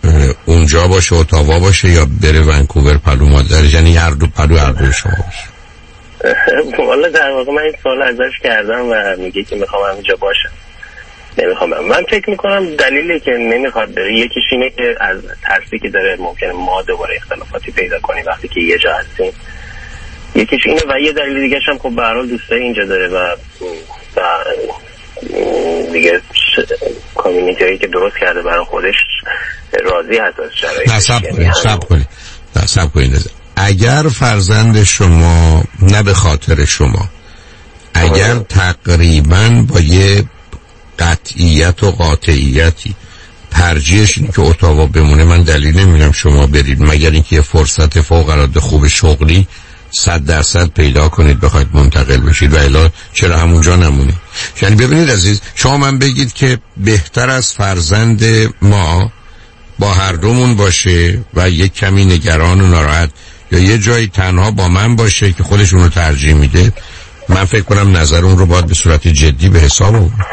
اونجا باشه، اتاوا باشه، یا بره ونکوور پلو مادرش؟ یعنی هر دو پلو هر دو شما باشه؟ والا در واقع من این سوال ازش کردم و میگه که میخوام همینجا باشم، نمیخوام. من فکر میکنم دلیلی که نمیخواد بره یکیش اینه که از ترسی که داره ممکنه ما دوباره اختلافاتی پیدا کنیم وقتی که یه جا هستیم، یکیش اینه. و یه دلیل دیگه هم خب به هر حال دوستای اینجا داره و و دیگه کامیونیتی که درست کرده برای خودش راضی هست از شرایطش. نه صبر کنید صبر کنید نه صبر کنید اگر فرزند شما، نه به خاطر شما، اگر تقریبا با یه قطعیت و قاطعیتی ترجیحش اینه که اتاوا بمونه، من دلیل نمیبینم شما برید مگر اینکه یه فرصت فوق العاده خوب شغلی صد درصد پیدا کنید بخواید منتقل بشید، و الا چرا همونجا نمونید؟ یعنی ببینید عزیز، شما من بگید که بهتر از فرزند ما با هر دومون باشه و یک کمی نگران و ناراحت، یا یه جایی تنها با من باشه که خودشون رو ترجیح میده، من فکر کنم نظر اون رو باید به صورت جدی به حساب آورد.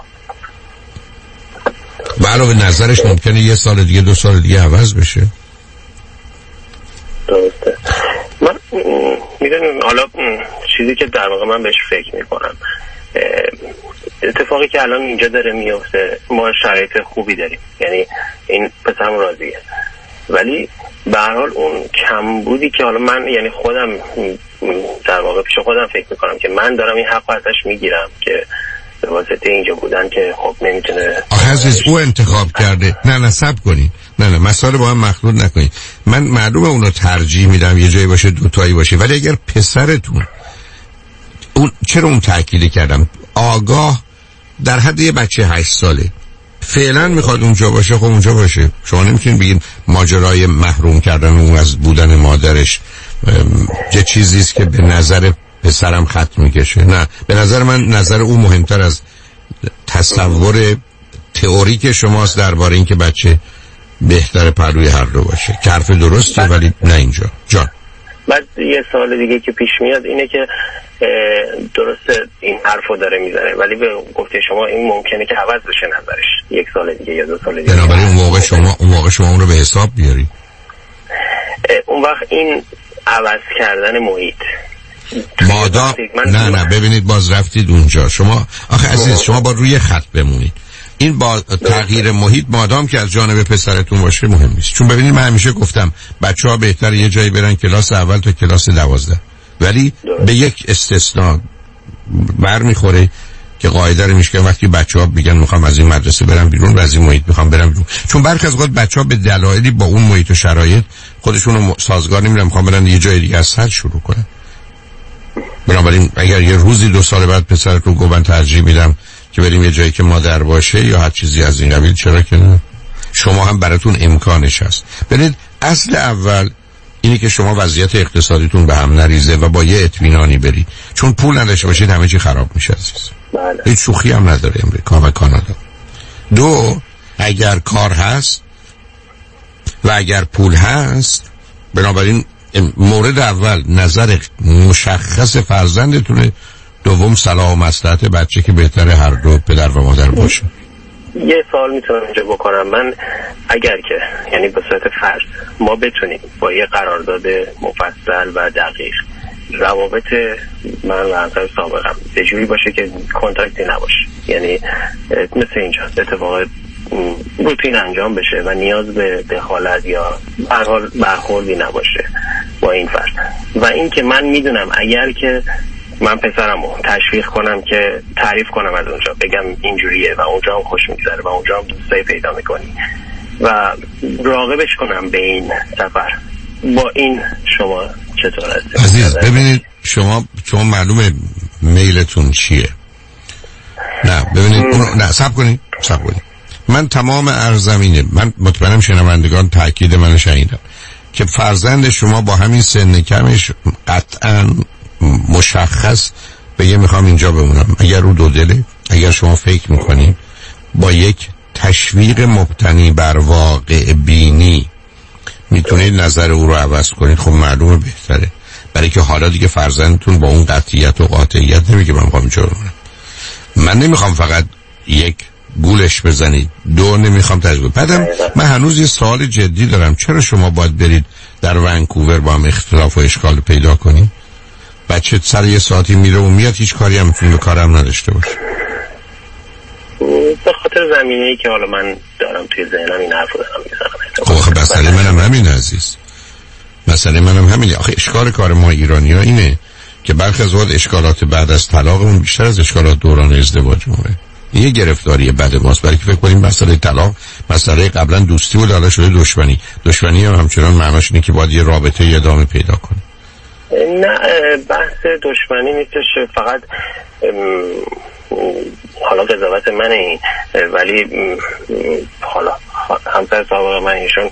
و علاوه نظرش ممکنه یه سال دیگه دو سال دیگه عوض بشه. درسته. من میدونم حالا چیزی که در واقع من بهش فکر میکنم، اتفاقی که الان اینجا داره میفته، ما شرایط خوبی داریم، یعنی این پسرم راضیه، ولی به هر حال اون کمبودی که حالا من یعنی خودم در واقع پیش خودم فکر میکنم که من دارم این حق ازش میگیرم که به واسطه اینجا بودن که خب نمیتونه. آخه عزیز او انتخاب کرده. نه نه صبر کنید، نه نه مسائل با هم مخلوط نکنید. من معلومه اونو ترجیح میدم یه جایی باشه دوتایی باشه، ولی اگر پسرتون اون، چرا اون تأکید کردم، آگاه در حد یه بچه هشت ساله فعلا میخواد اونجا باشه، خب اونجا باشه. شما نمیتونید بگین ماجرای محروم کردن اون از بودن مادرش یه چیزیست که به نظر پسرم خط میکشه. نه، به نظر من نظر او مهمتر از تصور تئوریک شماست درباره این که بچه بهتر پروی هر دو باشه، که حرف درسته ولی نه اینجا. جان بعد یه سوال دیگه که پیش میاد اینه که درسته این حرفو داره میزنه، ولی به گفته شما این ممکنه که عوض بشه نظرش یک سال دیگه یا دو سال دیگه. بنابراین اون موقع شما اون موقع شما اون رو به حساب بیاری. اون وقت این عوض کردن محیط مادام نه نه ببینید باز رفتید اونجا. شما آخه عزیز شما با روی خط بمونید. این با تغییر محیط مادام که از جانب پسرتون باشه مهم نیست. چون ببینید من همیشه گفتم بچه‌ها بهتره یه جایی برن کلاس اول تا کلاس دوازده، ولی به یک استثناء برمیخوره که قاعده رو میشه وقتی بچه‌ها میگن میخوام از این مدرسه برم بیرون و از این محیط میخوام برم بیرون، چون برخی از وقت بچه‌ها به دلایلی با اون محیط و شرایط خودشون رو سازگار نمی‌بینن، میخوام برن یه جای دیگه از سر شروع کنن. بنابراین اگر یه روزی دو سال بعد پسرتون گفت من ترجیح میدم که بریم یه جایی که مادر باشه یا هر چیزی از این قبیل، چرا که نه؟ شما هم براتون امکانش هست. ببینید اصل اول اینی که شما وضعیت اقتصادیتون به هم نریزه و با یه اطمینانی برید، چون پول نداشته باشید همه چی خراب میشه عزیز. بله. هیچ شوخی هم نداره امریکا و کانادا. دو، اگر کار هست و اگر پول هست، بنابراین مورد اول نظر مشخص فرزندتونه، دوم صلاح و مصلحت بچه که بهتره هر دو پدر و مادر باشه. یه سوال میتونم اینجا بکنم من؟ اگر که یعنی به صورت فرض ما بتونیم با یه قرارداد مفصل و دقیق روابط من و همسر سابقم به جوری باشه که کنتاکتی نباشه، یعنی مثل اینجا اتفاق روتین انجام بشه و نیاز به دخالت یا به هر حال برخوردی نباشه با این فرد، و این که من میدونم اگر که من پسرمو تشویق کنم که تعریف کنم از اونجا، بگم اینجوریه و اونجا هم خوش میگذره و اونجا هم دوستایی پیدا میکنی و راغبش کنم به این سفر، با این شما چطور هستید؟ عزیز ببینید شما شما معلومه میلتون چیه. نه ببینید اون... نه صبر کنید صبر کنید من تمام ارزمینه، من مطمئنم شنوندگان تاکید من شنیدن که فرزند شما با همین سن کمش قطعاً مشخص بگه میخوام اینجا بمونم. اگر رو دو دله، اگر شما فکر میکنید با یک تشویق مبتنی بر واقع بینی میتونید نظر او رو عوض کنید، خب معلومه بهتره، برای که حالا دیگه فرزندتون با اون قطعیت و قاطعیت نمیگه من میخوام اینجا بمونم. من نمیخوام فقط یک گولش بزنید، دو نمیخوام تجربه. بعدم من هنوز یه سوال جدی دارم، چرا شما باید برید در ونکوور با هم اختلاف و اشکال پیدا کنید؟ بچه سر یه ساعتی میره و میاد، هیچ کاری هم میتونه به کارم نداشته باشه. به خاطر زمینه‌ای که حالا من دارم توی ذهنم این حرفو دارم میزنم. خب مسئله منم همین عزیز، مسئله منم همینه. آخه اشکال کار ما ایرانی‌ها اینه که برخی از وقت اشکالات بعد از طلاقمون بیشتر از اشکالات دوران ازدواجمونه. یه گرفتاری بد ماست، برای که فکر کنیم مسئله طلاق مسئله قبلا دوستی بود حالا شده دشمنی. دشمنی هم همچنان معناش اینه که باید یه رابطه ادامه پیدا کنه. نه بحث دشمنی نیستش، فقط حالا قضاوت من این، ولی حالا همسر سابق من ایشون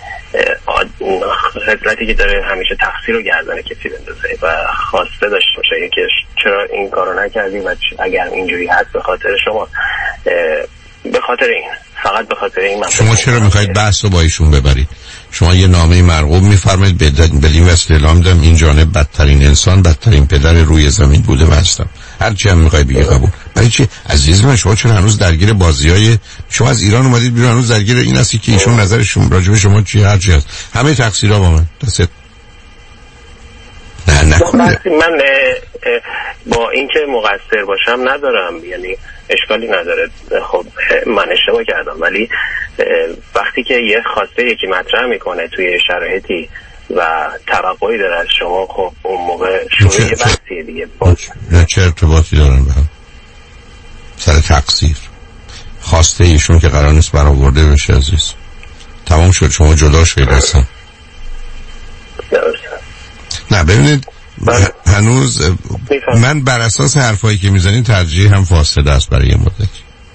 خصلتی که داره همیشه تقصیر رو گردن کسی بندازه و خواسته داشته باشه که چرا این کارو نکردی و اگر اینجوری هست به خاطر شما، به خاطر این، فقط به خاطر این. شما چرا میخواید بحث رو با ایشون ببرید؟ شما یه نامه مرغوب میفرمایید بدین وسیله اعلام دادم این جانب بدترین انسان، بدترین پدر روی زمین بوده و هستم. هر چی هم میخوای بگی قبول. برای چی عزیز من شما چرا هنوز درگیر بازیای شما از ایران اومدید بیرون، هنوز درگیر این هستی که ایشون نظرشون راجع به شما چی هر چی هست؟ همه تقصیرها با من. دست نه نکنه. من با اینکه مقصر باشم ندارم، یعنی اشکالی نداره. خب من اشتباه کردم، ولی وقتی که یه خواسته یکی مطرح میکنه توی شرایطی و توقعی داره از شما، خب اون موقع شروع یه بحثیه دیگه. نه چه ارتباطی دارن به هم؟ سر تقصیر خواسته ایشون که قرار نیست برآورده بشه عزیز. تمام شد، شما جدا شدید اصلا. نه ببینید هنوز من بر اساس حرفایی که میزنید ترجیح هم فاصله است برای یه مدتی،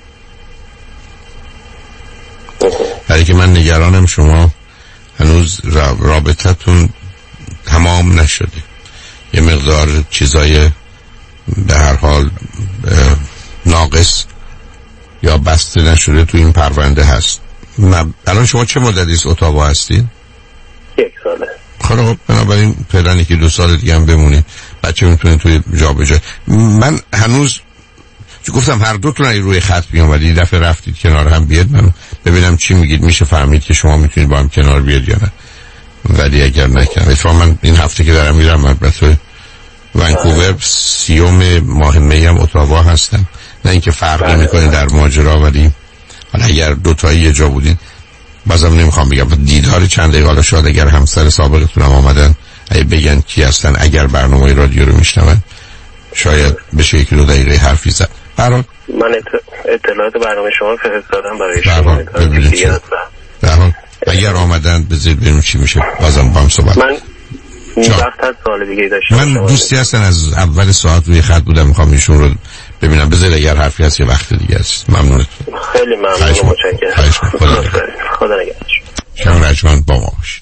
برای که من نگرانم شما هنوز رابطتون تمام نشده، یه مقدار چیزای به هر حال ناقص یا بسته نشده تو این پرونده هست. الان شما چه مدتی است اتاوا هستید؟ یک ساله. خب بنابراین فعلا که دو سال دیگه هم بمونید، بچه میتونه توی جا به جا. من هنوز گفتم هر دوتون روی خط بیان ولی دفعه رفتید کنار هم بیاد، من ببینم چی میگید، میشه فهمید که شما میتونید با هم کنار بیاد یا نه. ولی اگر نکنم اتفاقا من این هفته که دارم میرم البته ونکوور سیوم ماه می هم اتاوا هستم، نه اینکه فرقی میکنه در ماجرا، ولی حالا اگر دوتایی یه جا بودین بازم نمیخوام بگم دیدار چند دقیقه، حالا شاید اگر همسر سابقتون هم آمدن اگه بگن کی هستن، اگر برنامه رادیو رو میشنون شاید بشه یک دو دقیقه حرفی زد. برای من اطلاعات برنامه شما فرستادم برای شما. برای اگر آمدن بذارید ببینیم چی میشه، بازم با هم صحبت. من این وقت هست سوال دیگه داشتم. من دوستی هستن از اول ساعت روی خط بودم، میخوام ایشون رو ببینم. بذارید اگر حرفی هست یه وقت دیگه است. ممنونتون. خیلی ممنون، متشکرم. خدا نگهدار. شما رجمن با ما باشید.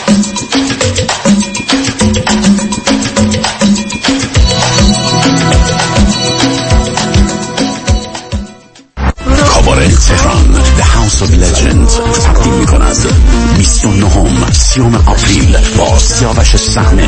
کاباره تهران The House of Legends تقدیم می کند بیست و نهم سیوم آپریل با سیاوش صحنه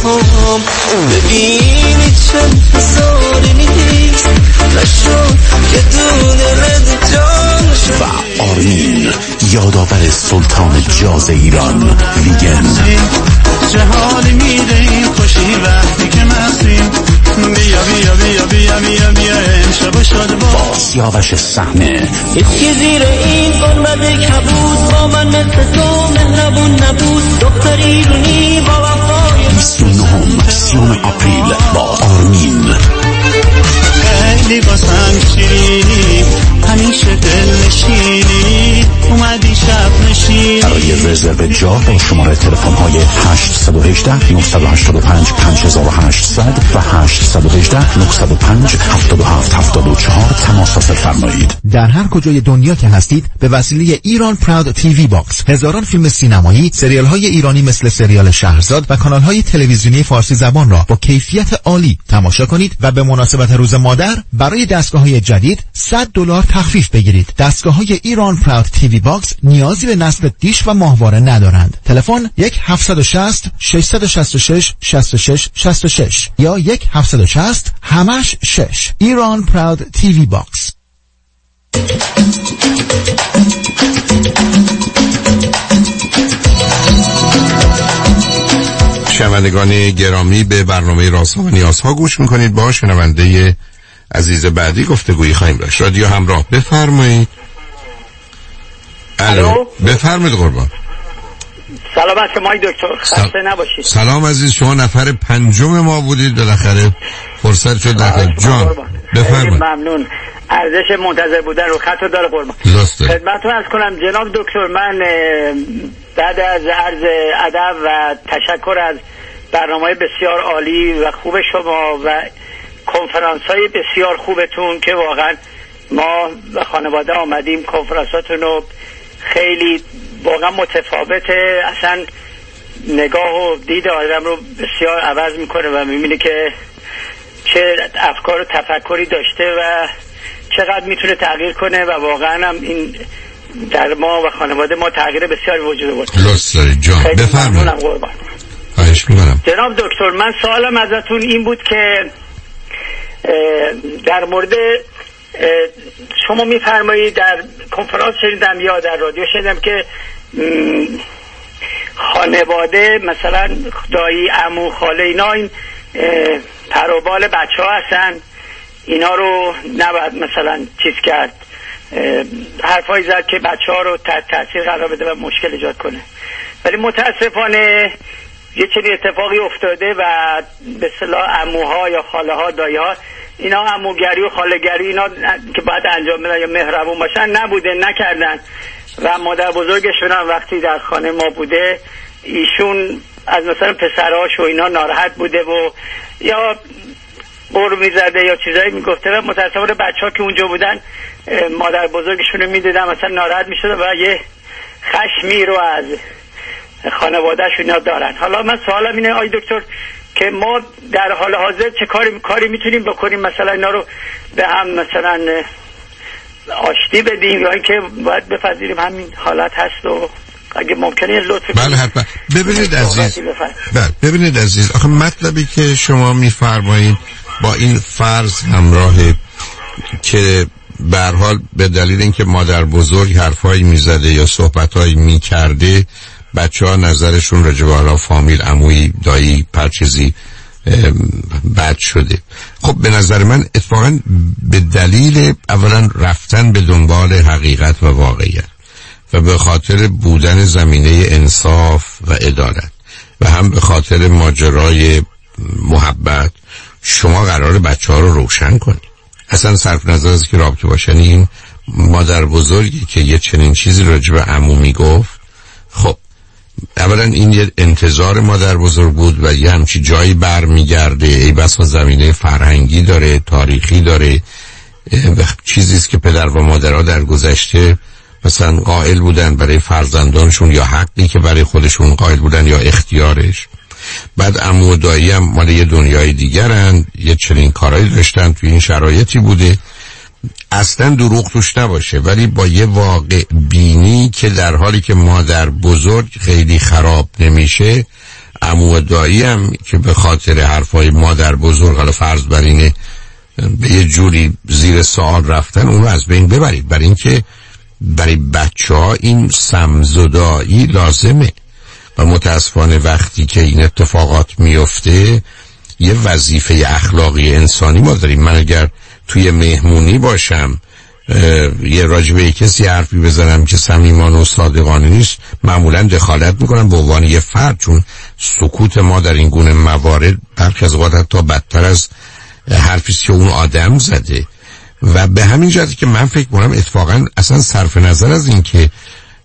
ببینی چند سالی نیست نشون که دونه جان و آرمین یادآور سلطان جاز ایران ویگن. چه حالی میده این خوشی وقتی که مستیم، بیا بیا بیا بیا بیا بیا امشب و شاد با سیاوش صحنه. یکی زیر این قرمت کبود با من مثل تو مهربون نبود، دختر ایرونی با وفای بیست و نهم سیوم آپریل با آرمین. خیلی باسم شیرینی همیشه دل نشینی اومدی شب نشینی. برای رزرو جا با شماره تلفن های هشت یک هشت نه هشت پنج پنج هشت صفر و هشت یک هشت نه پنج هفت هفت هفت چهار تماس فرمایید. در هر کجای دنیا که هستید به وسیله ایران پراود تیوی باکس هزاران فیلم سینمایی، سریال های ایرانی مثل سریال شهرزاد و کانال های تلویزیونی فارسی زبان را با کیفیت عالی تماشا کنید و به مناسبت روز مادر برای دستگاه‌های جدید صد دلار تخفیف بگیرید. دستگاه‌های ایران پراود تیوی باکس نیازی به نصب دیش و ماهواره ندارند. تلفن یک هفت شش صفر شش شش شش شش شش شش شش یا یک هفت شش صفر همش شش. ایران پراود تیوی باکس. شنوندگان گرامی، به برنامه رازها و نیازها گوش میکنید. با شنونده عزیز بعدی گفتگویی خواهیم داشت. رادیو همراه، بفرمایید. الو، بفرمایید قربان. سلامت شما دکتر، خسته نباشید. سلام عزیز، شما نفر پنجم ما بودید، بالاخره فرصت شد داخل جان. بفرمایید. ممنون. ارزش منتظر بودن رو خط داره قربان. خدمتتون عرض کنم جناب دکتر، من بعد از عرض ادب و تشکر از برنامه بسیار عالی و خوب شما و کنفرانس های بسیار خوبتون که واقعا ما و خانواده آمدیم کنفرانساتون رو خیلی واقعا متفاوته، اصلا نگاه و دید آدم رو بسیار عوض میکنه و میبینه که چه افکار و تفکری داشته و چقدر میتونه تغییر کنه و واقعا هم این در ما و خانواده ما تغییر بسیار وجود بود. لطف دارید جان، بفرمایید. خواهش می‌کنم. جناب دکتر، من سوالم ازتون این بود که در مورد شما میفرمایید در کنفرانس شنیدم یا در رادیو شنیدم که خانواده مثلا دایی، عمو، خاله اینا این پروبال بچه ها هستن، اینا رو نباید مثلا چیز کرد، حرفای زد که بچه ها رو تحت تاثیر قرار بده و مشکل ایجاد کنه. ولی متاسفانه یه چنین اتفاقی افتاده و به اصطلاح عموها یا خاله ها، دایی ها، اینا عموگری و خاله‌گری اینا که باید انجام بدن یا مهربون باشن نبوده، نکردن و مادر بزرگشون هم وقتی در خانه ما بوده ایشون از مثلا پسرهاش و اینا ناراحت بوده و یا قر میزده یا چیزایی میگفته و متاسفانه بچه‌ها که اونجا بودن مادر بزرگشون رو میدیدن مثلا ناراحت میشدن و یه خشمی رو از خانواده‌شون اینا دارن. حالا من سوالم اینه آی دکتر که ما در حال حاضر چه کاری کاری میتونیم بکنیم، مثلا اینا رو به هم مثلا آشتی بدیم یا اینکه باید بپذیریم همین حالت هست و اگه ممکنه لطف کنید. بله حتما. ببینید عزیز، بله ببینید عزیز، آخه مطلبی که شما میفرمایید با این فرض همراهه که به هر حال به دلیل اینکه مادر بزرگ حرفایی میزده یا صحبتایی میکرده بچه ها نظرشون راجع به حالا فامیل، عمویی، دایی، پرچیزی بد شده. خب به نظر من اتفاقا به دلیل اولا رفتن به دنبال حقیقت و واقعیت و به خاطر بودن زمینه انصاف و عدالت و هم به خاطر ماجرای محبت شما قرار بچه ها رو روشن کنید. اصلا صرف نظر از که رابطه باشن این مادر بزرگی که یه چنین چیزی راجع به عمو میگفت، خب اولا این یه انتظار مادر بزرگ بود و یه همچی جایی بر میگرده، ای بسا زمینه فرهنگی داره، تاریخی داره، چیزیست که پدر و مادرها در گذشته مثلا قائل بودن برای فرزندانشون یا حقی که برای خودشون قائل بودن یا اختیارش. بعد عمو و دایی هم مال یه دنیای دیگرن، یه چنین کارایی داشتن، توی این شرایطی بوده. اصلا دروغ توش نباشه، ولی با یه واقع بینی که در حالی که مادر بزرگ خیلی خراب نمیشه، عمو و دایی هم که به خاطر حرفای مادر بزرگ حالا فرض بر اینه به یه جوری زیر سوال رفتن، اونو از بین ببرید. برای اینکه برای بچه ها این سمزدایی لازمه و متاسفانه وقتی که این اتفاقات میفته یه وظیفه اخلاقی انسانی ما داریم. من اگر توی مهمونی باشم یه راجبه کسی حرفی بزنم که صمیمانه و صادقانه نیست، معمولا دخالت میکنم به عنوان یه فرد، چون سکوت ما در این گونه موارد برخی از اوقات حتی بدتر از حرفیست که اون آدم زده. و به همین جهتی که من فکر کنم اتفاقا اصلا صرف نظر از این که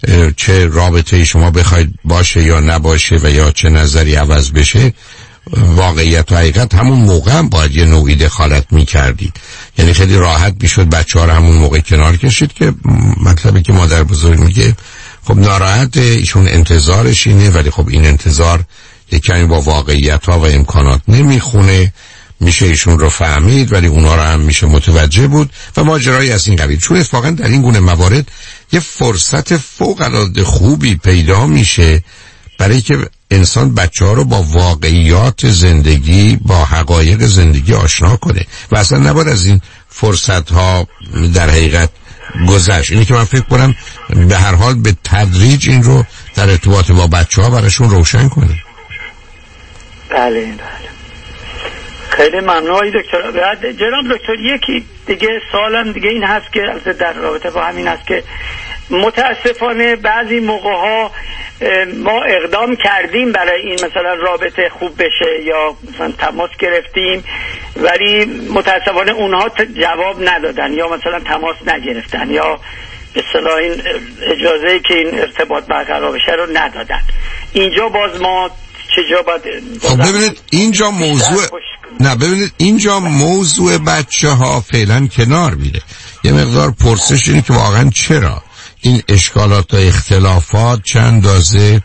چه رابطه شما بخواید باشه یا نباشه و یا چه نظری عوض بشه، واقعیت و حقیقت همون موقع هم باید یه نوعی دخالت میکردید. یعنی خیلی راحت میشد بچه ها رو همون موقع کنار کشید که مطلبی که مادر بزرگ میگه خب ناراحت ایشون انتظارش اینه، ولی خب این انتظار یک کمی با واقعیت ها و امکانات نمیخونه، میشه ایشون رو فهمید ولی اونا رو هم میشه متوجه بود و ماجرایی از این قبیل. چون اتفاقا در این گونه موارد یه فرصت فوق العاده خوبی پیدا میشه برای که انسان بچه ها رو با واقعیات زندگی، با حقایق زندگی آشنا کنه و اصلا نباید از این فرصت ها در حقیقت گذشت. اینه که من فکر کنم به هر حال به تدریج این رو در ارتباط با بچه ها براشون روشن کنیم. بله بله خیلی ممنون دکتر. بعد جناب دکتر یکی دیگه سوالم دیگه این هست که در رابطه با همین هست که متاسفانه بعضی موقع ها ما اقدام کردیم برای این مثلا رابطه خوب بشه یا مثلا تماس گرفتیم ولی متاسفانه اونها جواب ندادن یا مثلا تماس نگرفتن یا به اصطلاح این اجازه که این ارتباط برقرار بشه رو ندادن. اینجا باز ما چجا باید خب ببینید اینجا موضوع نه ببینید اینجا موضوع بچه ها فعلا کنار میره. یه مقدار پرسش اینه که واقعا چرا این اشکالات و اختلافات چند اندازه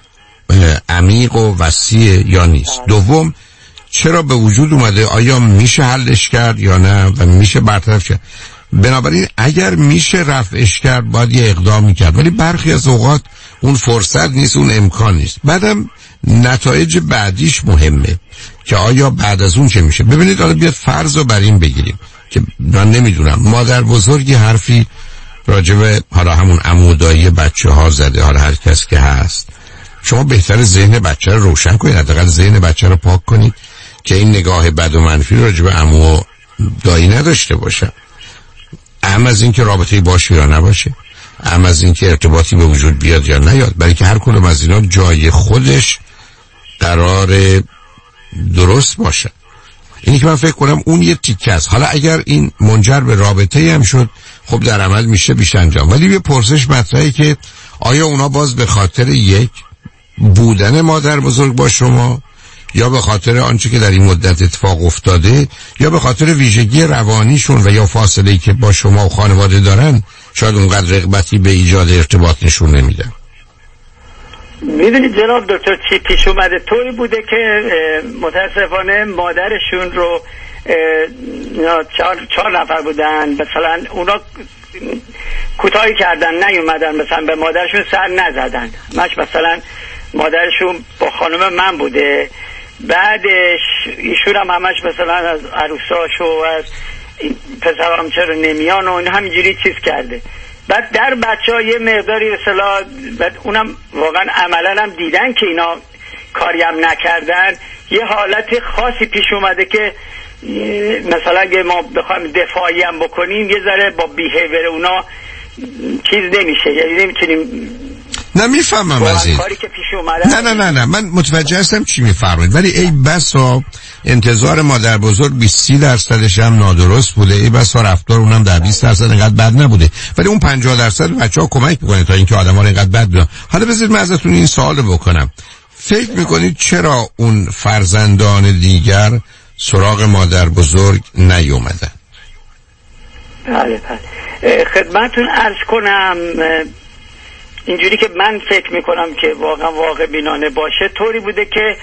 عمیق و وسیع یا نیست. دوم چرا به وجود اومده، آیا میشه حلش کرد یا نه و میشه برطرف کرد. بنابراین اگر میشه رفعش کرد باید یه اقدامی کرد ولی برخی از اوقات اون فرصت نیست، اون امکان نیست. بعدم نتایج بعدیش مهمه که آیا بعد از اون چه میشه. ببینید حالا بیاد فرض رو بر این بگیریم که من نمیدونم مادر بزرگی حرفی راجب حالا همون عمودایی بچه ها زده، حالا هر کس که هست شما بهتر ذهن بچه رو روشن کنید، حداقل ذهن بچه رو پاک کنید که این نگاه بد و منفی راجب عمو و دایی نداشته باشه. اهم از این که رابطه‌ای باشه یا نباشه، اهم از این که ارتباطی به وجود بیاد یا نیاد، برای که هر کدوم از اینا جای خودش قرار درست باشه. اینی که من فکر کنم اون یه تیکه است. حالا اگر این منجر به رابطه‌ای هم شد خب در عمل میشه بیش انجام. ولی یه پرسش مطرحه که آیا اونا باز به خاطر یک بودن مادر بزرگ با شما یا به خاطر آنچه که در این مدت اتفاق افتاده یا به خاطر ویژگی روانیشون و یا فاصله‌ای که با شما و خانواده دارن شاید اونقدر رغبتی به ایجاد ارتباط نشون نمیدن؟ میدونید جناب دکتر چی پیش اومده؟ طوری بوده که متاسفانه مادرشون رو چهار, چهار نفر بودن، مثلا اونا کوتاهی کردن نیومدن مثلا به مادرشون سر نزدن. مش مثلا مادرشون با خانم من بوده، بعدش ایشون هم همش مثلا از عروساشو و از پسرام چرا نمیان و این همینجوری چیز کرده. بعد در بچه ها یه مقداری اصلا بعد اونم واقعا عملا هم دیدن که اینا کاری هم نکردن، یه حالت خاصی پیش اومده که مثلا اگه ما بخوایم دفاعی هم بکنیم یه ذره با بیهیور اونا چیز نمیشه، یعنی نمیتونیم. نه میفهمم از این کاری که پیش اومده. نه نه نه نه من متوجه هستم چی میفرمایید، ولی ای بسا انتظار مادر بزرگ بیست درصدش هم نادرست بوده، ای بسا رفتار اونم در بیست درصد اینقدر بد نبوده، ولی اون پنجاه درصد بچه‌ها کمک میکنه تا اینکه آدم‌ها اینقدر بد بدن. حالا بذارید من ازتون این سوال بکنم، فکر میکنید چرا اون فرزندان دیگر سراغ مادر بزرگ نیومدن؟ بله بله خدمتتون عرض کنم اینجوری که من فکر میکنم که واقعا واقع بینانه باشه طوری بوده که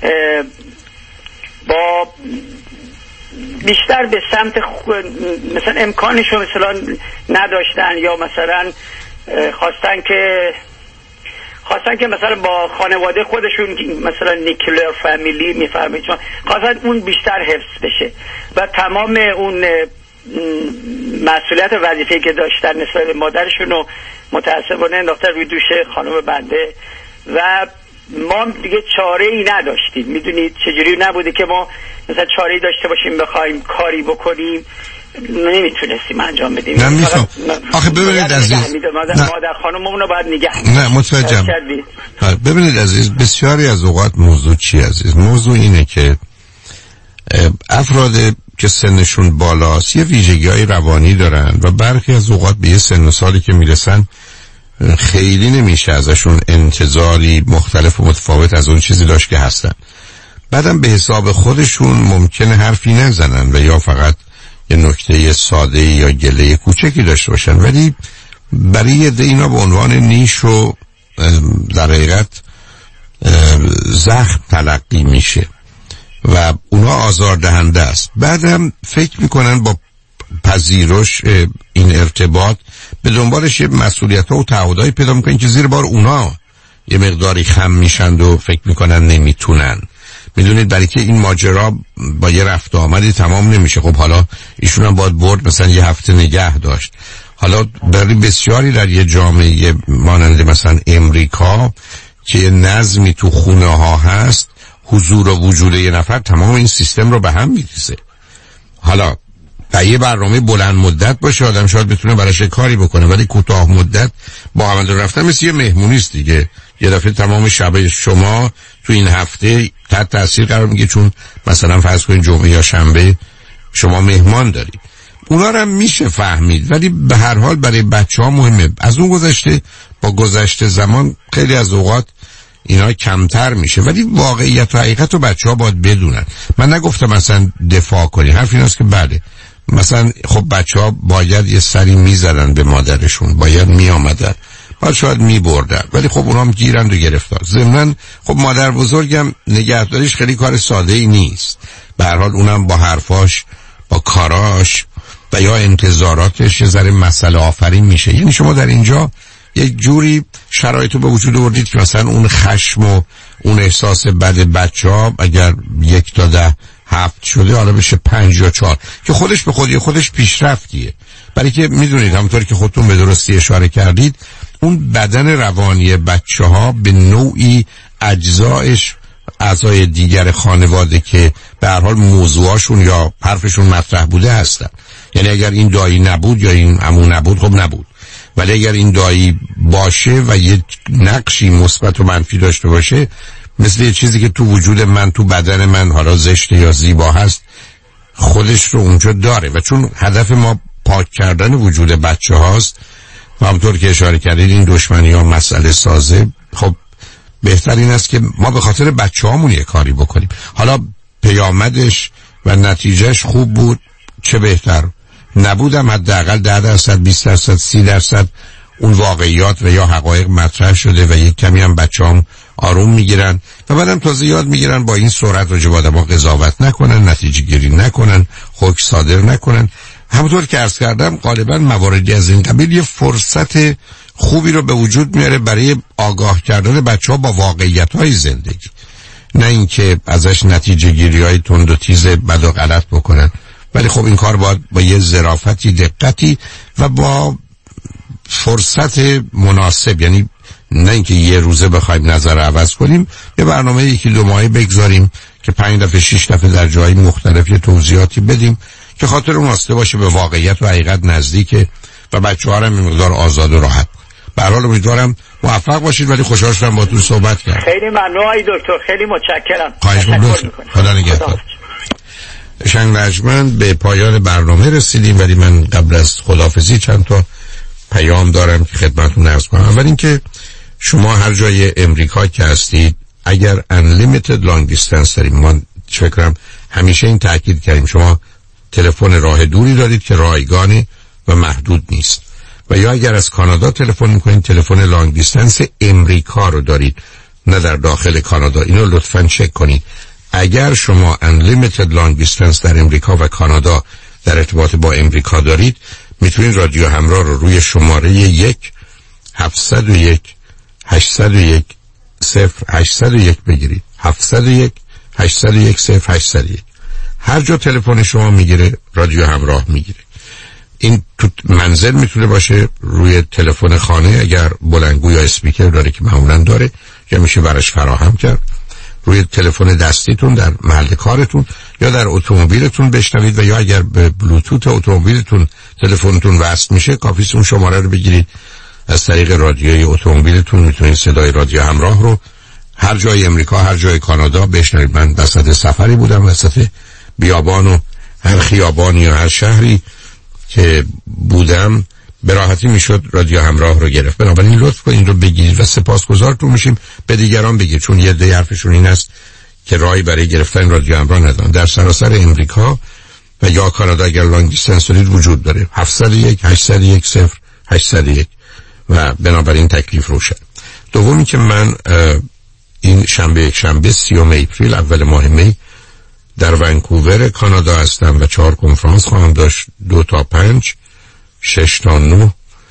با بیشتر به سمت مثلا امکانشو مثلا نداشتن یا مثلا خواستن که خواستن که مثلا با خانواده خودشون مثلا نیکلر فامیلی میفرمایید چون خواستن اون بیشتر حفظ بشه و تمام اون مسئولیت و وظیفه‌ای که داشتن نسبت به مادرشون رو متاسفانه انداختن روی دوش خانم بنده و ما دیگه چاره ای نداشتیم. میدونید چجوری نبوده که ما مثلا چاره ای داشته باشیم بخوایم کاری بکنیم، نمیتونستیم انجام بدیم. نه میفهم. آخه ببینید عزیز مادر, مادر خانممون رو باید نگه نه متوجهم. ببینید عزیز بسیاری از اوقات موضوع چی عزیز؟ موضوع اینه که افراد که سنشون بالاست یه ویژگی های روانی دارن و برخی از اوقات به یه سن و سالی که میرسن خیلی نمیشه ازشون انتظاری مختلف و متفاوت از اون چیزی داشت که هستن. بعدم به حساب خودشون ممکنه حرفی نزنن و یا فقط یه نکته ساده یا گله کوچکی داشته باشن، ولی برای یه ده اینا به عنوان نیش و در حقیقت زخم تلقی میشه و اونا آزار دهنده است. بعدم فکر میکنن با پذیرش این ارتباط به دنبالش یه مسئولیت ها و تعهدایی پیدا میکنن که زیر بار اونا یه مقداری خم میشند و فکر میکنن نمیتونن. میدونید برای که این ماجرا با یه رفت آمدی تمام نمیشه. خب حالا ایشون هم باید برد مثلا یه هفته نگه داشت. حالا در بسیاری در یه جامعه مانند مثلا امریکا که نظمی تو خونه ها هست، حضور و وجود یه نفر تمام این سیستم رو به هم میریزه. حالا تا یه برنامه بلند مدت باشه آدم شاید بتونه براش کاری بکنه، ولی کوتاه مدت با عمل رفتن مثل یه مهمونی است دیگه. یه دفعه تمام شب شما تو این هفته تحت تاثیر قرار میگه، چون مثلا فرض کنید جمعه یا شنبه شما مهمان دارید. اونا رو هم میشه فهمید، ولی به هر حال برای بچه‌ها مهمه. از اون گذشته با گذشته زمان خیلی از اوقات اینا کمتر میشه، ولی واقعیت و حقیقت رو بچه‌ها باید بدونن. من نگفتم مثلا دفاع کنی، حرف ایناست که بله مثلا خب بچه‌ها باید یه سری میزدن به مادرشون، باید میآمدن، باید شاید میبردن، ولی خب اونام گیرند و گرفتار. ضمناً خب مادر بزرگم نگهداریش خیلی کار ساده ای نیست، به هر حال اونم با حرفاش با کاراش و یا انتظاراتش یه ذره مسئله آفرین میشه. یعنی شما در اینجا یک جوری شرایطو به وجود آوردید که مثلا اون خشم و اون احساس بد بچه‌ها اگر یک تا ده هفت شده حالا بشه پنج یا چهار، که خودش به خودی خودش پیشرفتیه. برای که میدونید همونطور که خودتون به درستی اشاره کردید اون بدن روانی بچه‌ها به نوعی اجزایش اعضای دیگر خانواده که به هر حال موضوعاشون یا حرفشون مطرح بوده هستن. یعنی اگر این دایی نبود یا این عمو نبود خب نبود، ولی اگر این دایی باشه و یه نقشی مثبت و منفی داشته باشه، مثل یه چیزی که تو وجود من تو بدن من حالا زشته یا زیبا هست خودش رو اونجا داره. و چون هدف ما پاک کردن وجود بچه هاست و همطور که اشاره کردید این دشمنی ها مسئله سازه، خب بهتر این است که ما به خاطر بچه هامون یه کاری بکنیم. حالا پیامدش و نتیجهش خوب بود چه بهتر، نبودم حداقل ده درصد بیست درصد سی درصد اون واقعیات و یا حقایق مطرح شده و یک کمی هم بچه‌هام آروم میگیرن و بعدم تازه یاد میگیرن با این سرعت راجع به آدم‌ها قضاوت نکنن، نتیجه گیری نکنن، حکم صادر نکنن. همونطور که عرض کردم غالبا مواردی از این قبیل یه فرصت خوبی رو به وجود میاره برای آگاه کردن بچه‌ها با واقعیت‌های زندگی، نه اینکه ازش نتیجه گیری‌های تند و تیز بد و غلط بکنن. ولی خب این کار باید با یه ظرافتی، دقتی و با فرصت مناسب، یعنی نه اینکه یه روزه بخوایم نظر عوض کنیم، یه برنامه یکی دو ماهه بگذاریم که پنج دفعه شش دفعه در جای مختلف یه توضیحاتی بدیم که خاطر اون واسطه باشه به واقعیت و حقیقت نزدیکه و بچه‌ها هم این مقدار آزاد و راحت. به هر حال امیدوارم موفق باشید، ولی خوشحال شدم باهاتون صحبت کردم. خیلی ممنون آقای دکتر، خیلی متشکرم. خواهش می‌کنم. خدا نگهدار. شنگ رجمند به پایان برنامه رسیدیم، ولی من قبل از خداحافظی چند تا پیام دارم که خدمتتون عرض کنم. اول اینکه شما هر جای امریکا که هستید اگر unlimited long distance داریم، ما فکرم همیشه این تاکید کردیم شما تلفن راه دوری دارید که رایگانه و محدود نیست، و یا اگر از کانادا تلفن میکنید تلفن لانگ دیستنس امریکا رو دارید نه در داخل کانادا. اینو لطفاً چک کنید. اگر شما unlimited long distance در امریکا و کانادا در ارتباط با امریکا دارید میتونید رادیو همراه رو روی شماره یک هفتصد و یک هشتصد و یک صفر هشتصد و یک بگیرید. هفتصد و یک هشتصد و یک صفر هشتصد و یک. هر جا تلفن شما میگیره رادیو همراه میگیره. این تو منزل میتونه باشه، روی تلفن خانه اگر بلندگو یا اسپیکر داره که معمولا داره یا میشه براش فراهم کرد، روی تلفن دستیتون در محل کارتون یا در اتومبیلتون بشنوید، و یا اگر به بلوتوت اتومبیلتون تلفنتون وصل میشه کافیه اون شماره رو بگیرید از طریق رادیوی اتومبیلتون میتونید صدای رادیو همراه رو هر جای امریکا هر جای کانادا بشنوید. من وسط سفری بودم، وسط بیابان و هر خیابانی یا هر شهری که بودم به راحتی میشد رادیو همراه رو گرفت. بنابراین لطف کنید رو بگیرید و سپاسگزارتون میشیم به دیگران بگید، چون یه عده حرفشون این است که راهی برای گرفتن رادیو همراه ندارن. در سراسر امریکا و یا کانادا اگر لانگ دیستنس دارید وجود داره. هفتصد و یک هشتصد و یک صفر هشتصد و یک و بنابراین تکلیف روشن. دومی که من این شنبه یک شنبه سیوم اپریل اول ماه می در ونکوور کانادا هستم و چهار کنفرانس خواهم داشت، دو تا پنج، شش تا نه،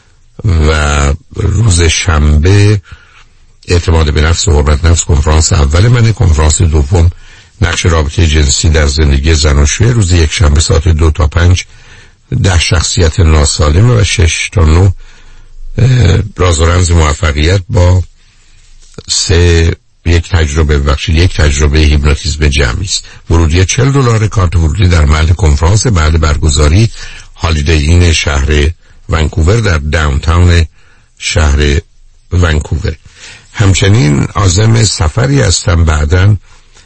و روز شنبه اعتماد به نفس و حرمت نفس کنفرانس اول منه، کنفرانس دوم نقش رابطه جنسی در زندگی زناشویی روز یک شنبه ساعت دو تا پنج ده شخصیت ناسالمه و شش تا نه راز و رمز موفقیت با سه یک تجربه بخشید یک تجربه هیپنوتیزم جمعی است. ورودی چهل دلار، کارت ورودی در محل کنفرانس بعد برگزاری هالیدی این شهر ونکوور در داونتاون شهر ونکوور. همچنین عازم سفری هستم بعداً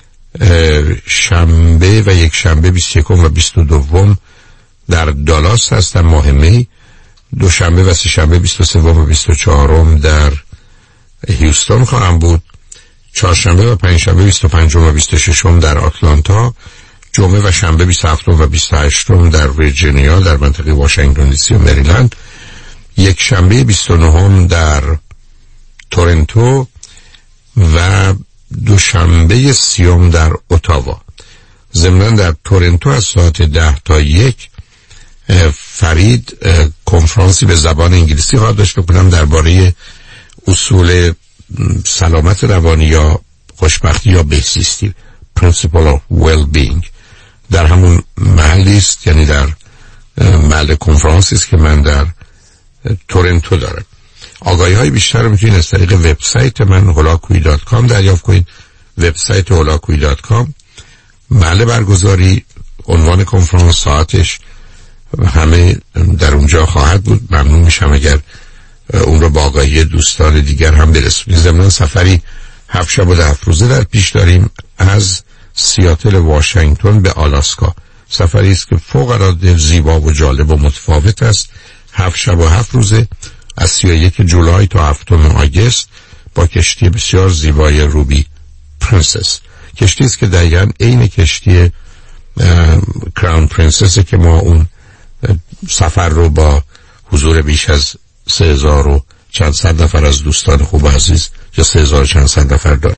شنبه و یک شنبه بیست و یکم و بیست و دوم در دالاس هستم ماه می، دوشنبه و سه شنبه بیست و سوم و بیست و چهارم در هیوستون خواهم بود، چهارشنبه و پنجشنبه بیست و پنجم و بیست و ششم در آتلانتا، جمعه و شنبه بیست و هفتم و بیست و هشتم در ویرجینیا در منطقه واشنگتن دی سی و مریلند، یک شنبه بیست و نهم در تورنتو و دوشنبه سیوم در اتاوا. ضمناً در تورنتو از ساعت ده تا یک فرید کنفرانسی به زبان انگلیسی خواهد داشت بکنم درباره اصول سلامت روانی یا خوشبختی یا بهزیستی، Principle of Well-being، در همون محلی است، یعنی در محل کنفرانسی است که من در تورنتو دارم. آگاهی های بیشتر رو میتونید از طریق وبسایت من هولاکویی دات کام دریافت کنید. وبسایت هولاکویی دات کام، محل برگزاری، عنوان کنفرانس، ساعتش همه در اونجا خواهد بود. ممنون میشم اگر اون رو با آگاهی دوستان دیگر هم برسونید. ضمن سفری هفت شب و ده روزه در پیش داریم از سیاتل واشنگتن به آلاسکا. سفری است که فوق العاده زیبا و جالب و متفاوت است. هفت شب و هفت روزه از سی و یک جولای تا هفتم آگوست با کشتی بسیار زیبای روبی پرنسس. کشتی است که دقیقاً عین کشتی کراون پرنسس که ما اون سفر رو با حضور بیش از سه هزار و چند صد نفر از دوستان خوب و عزیز یا سه هزار و چند صد نفر داریم.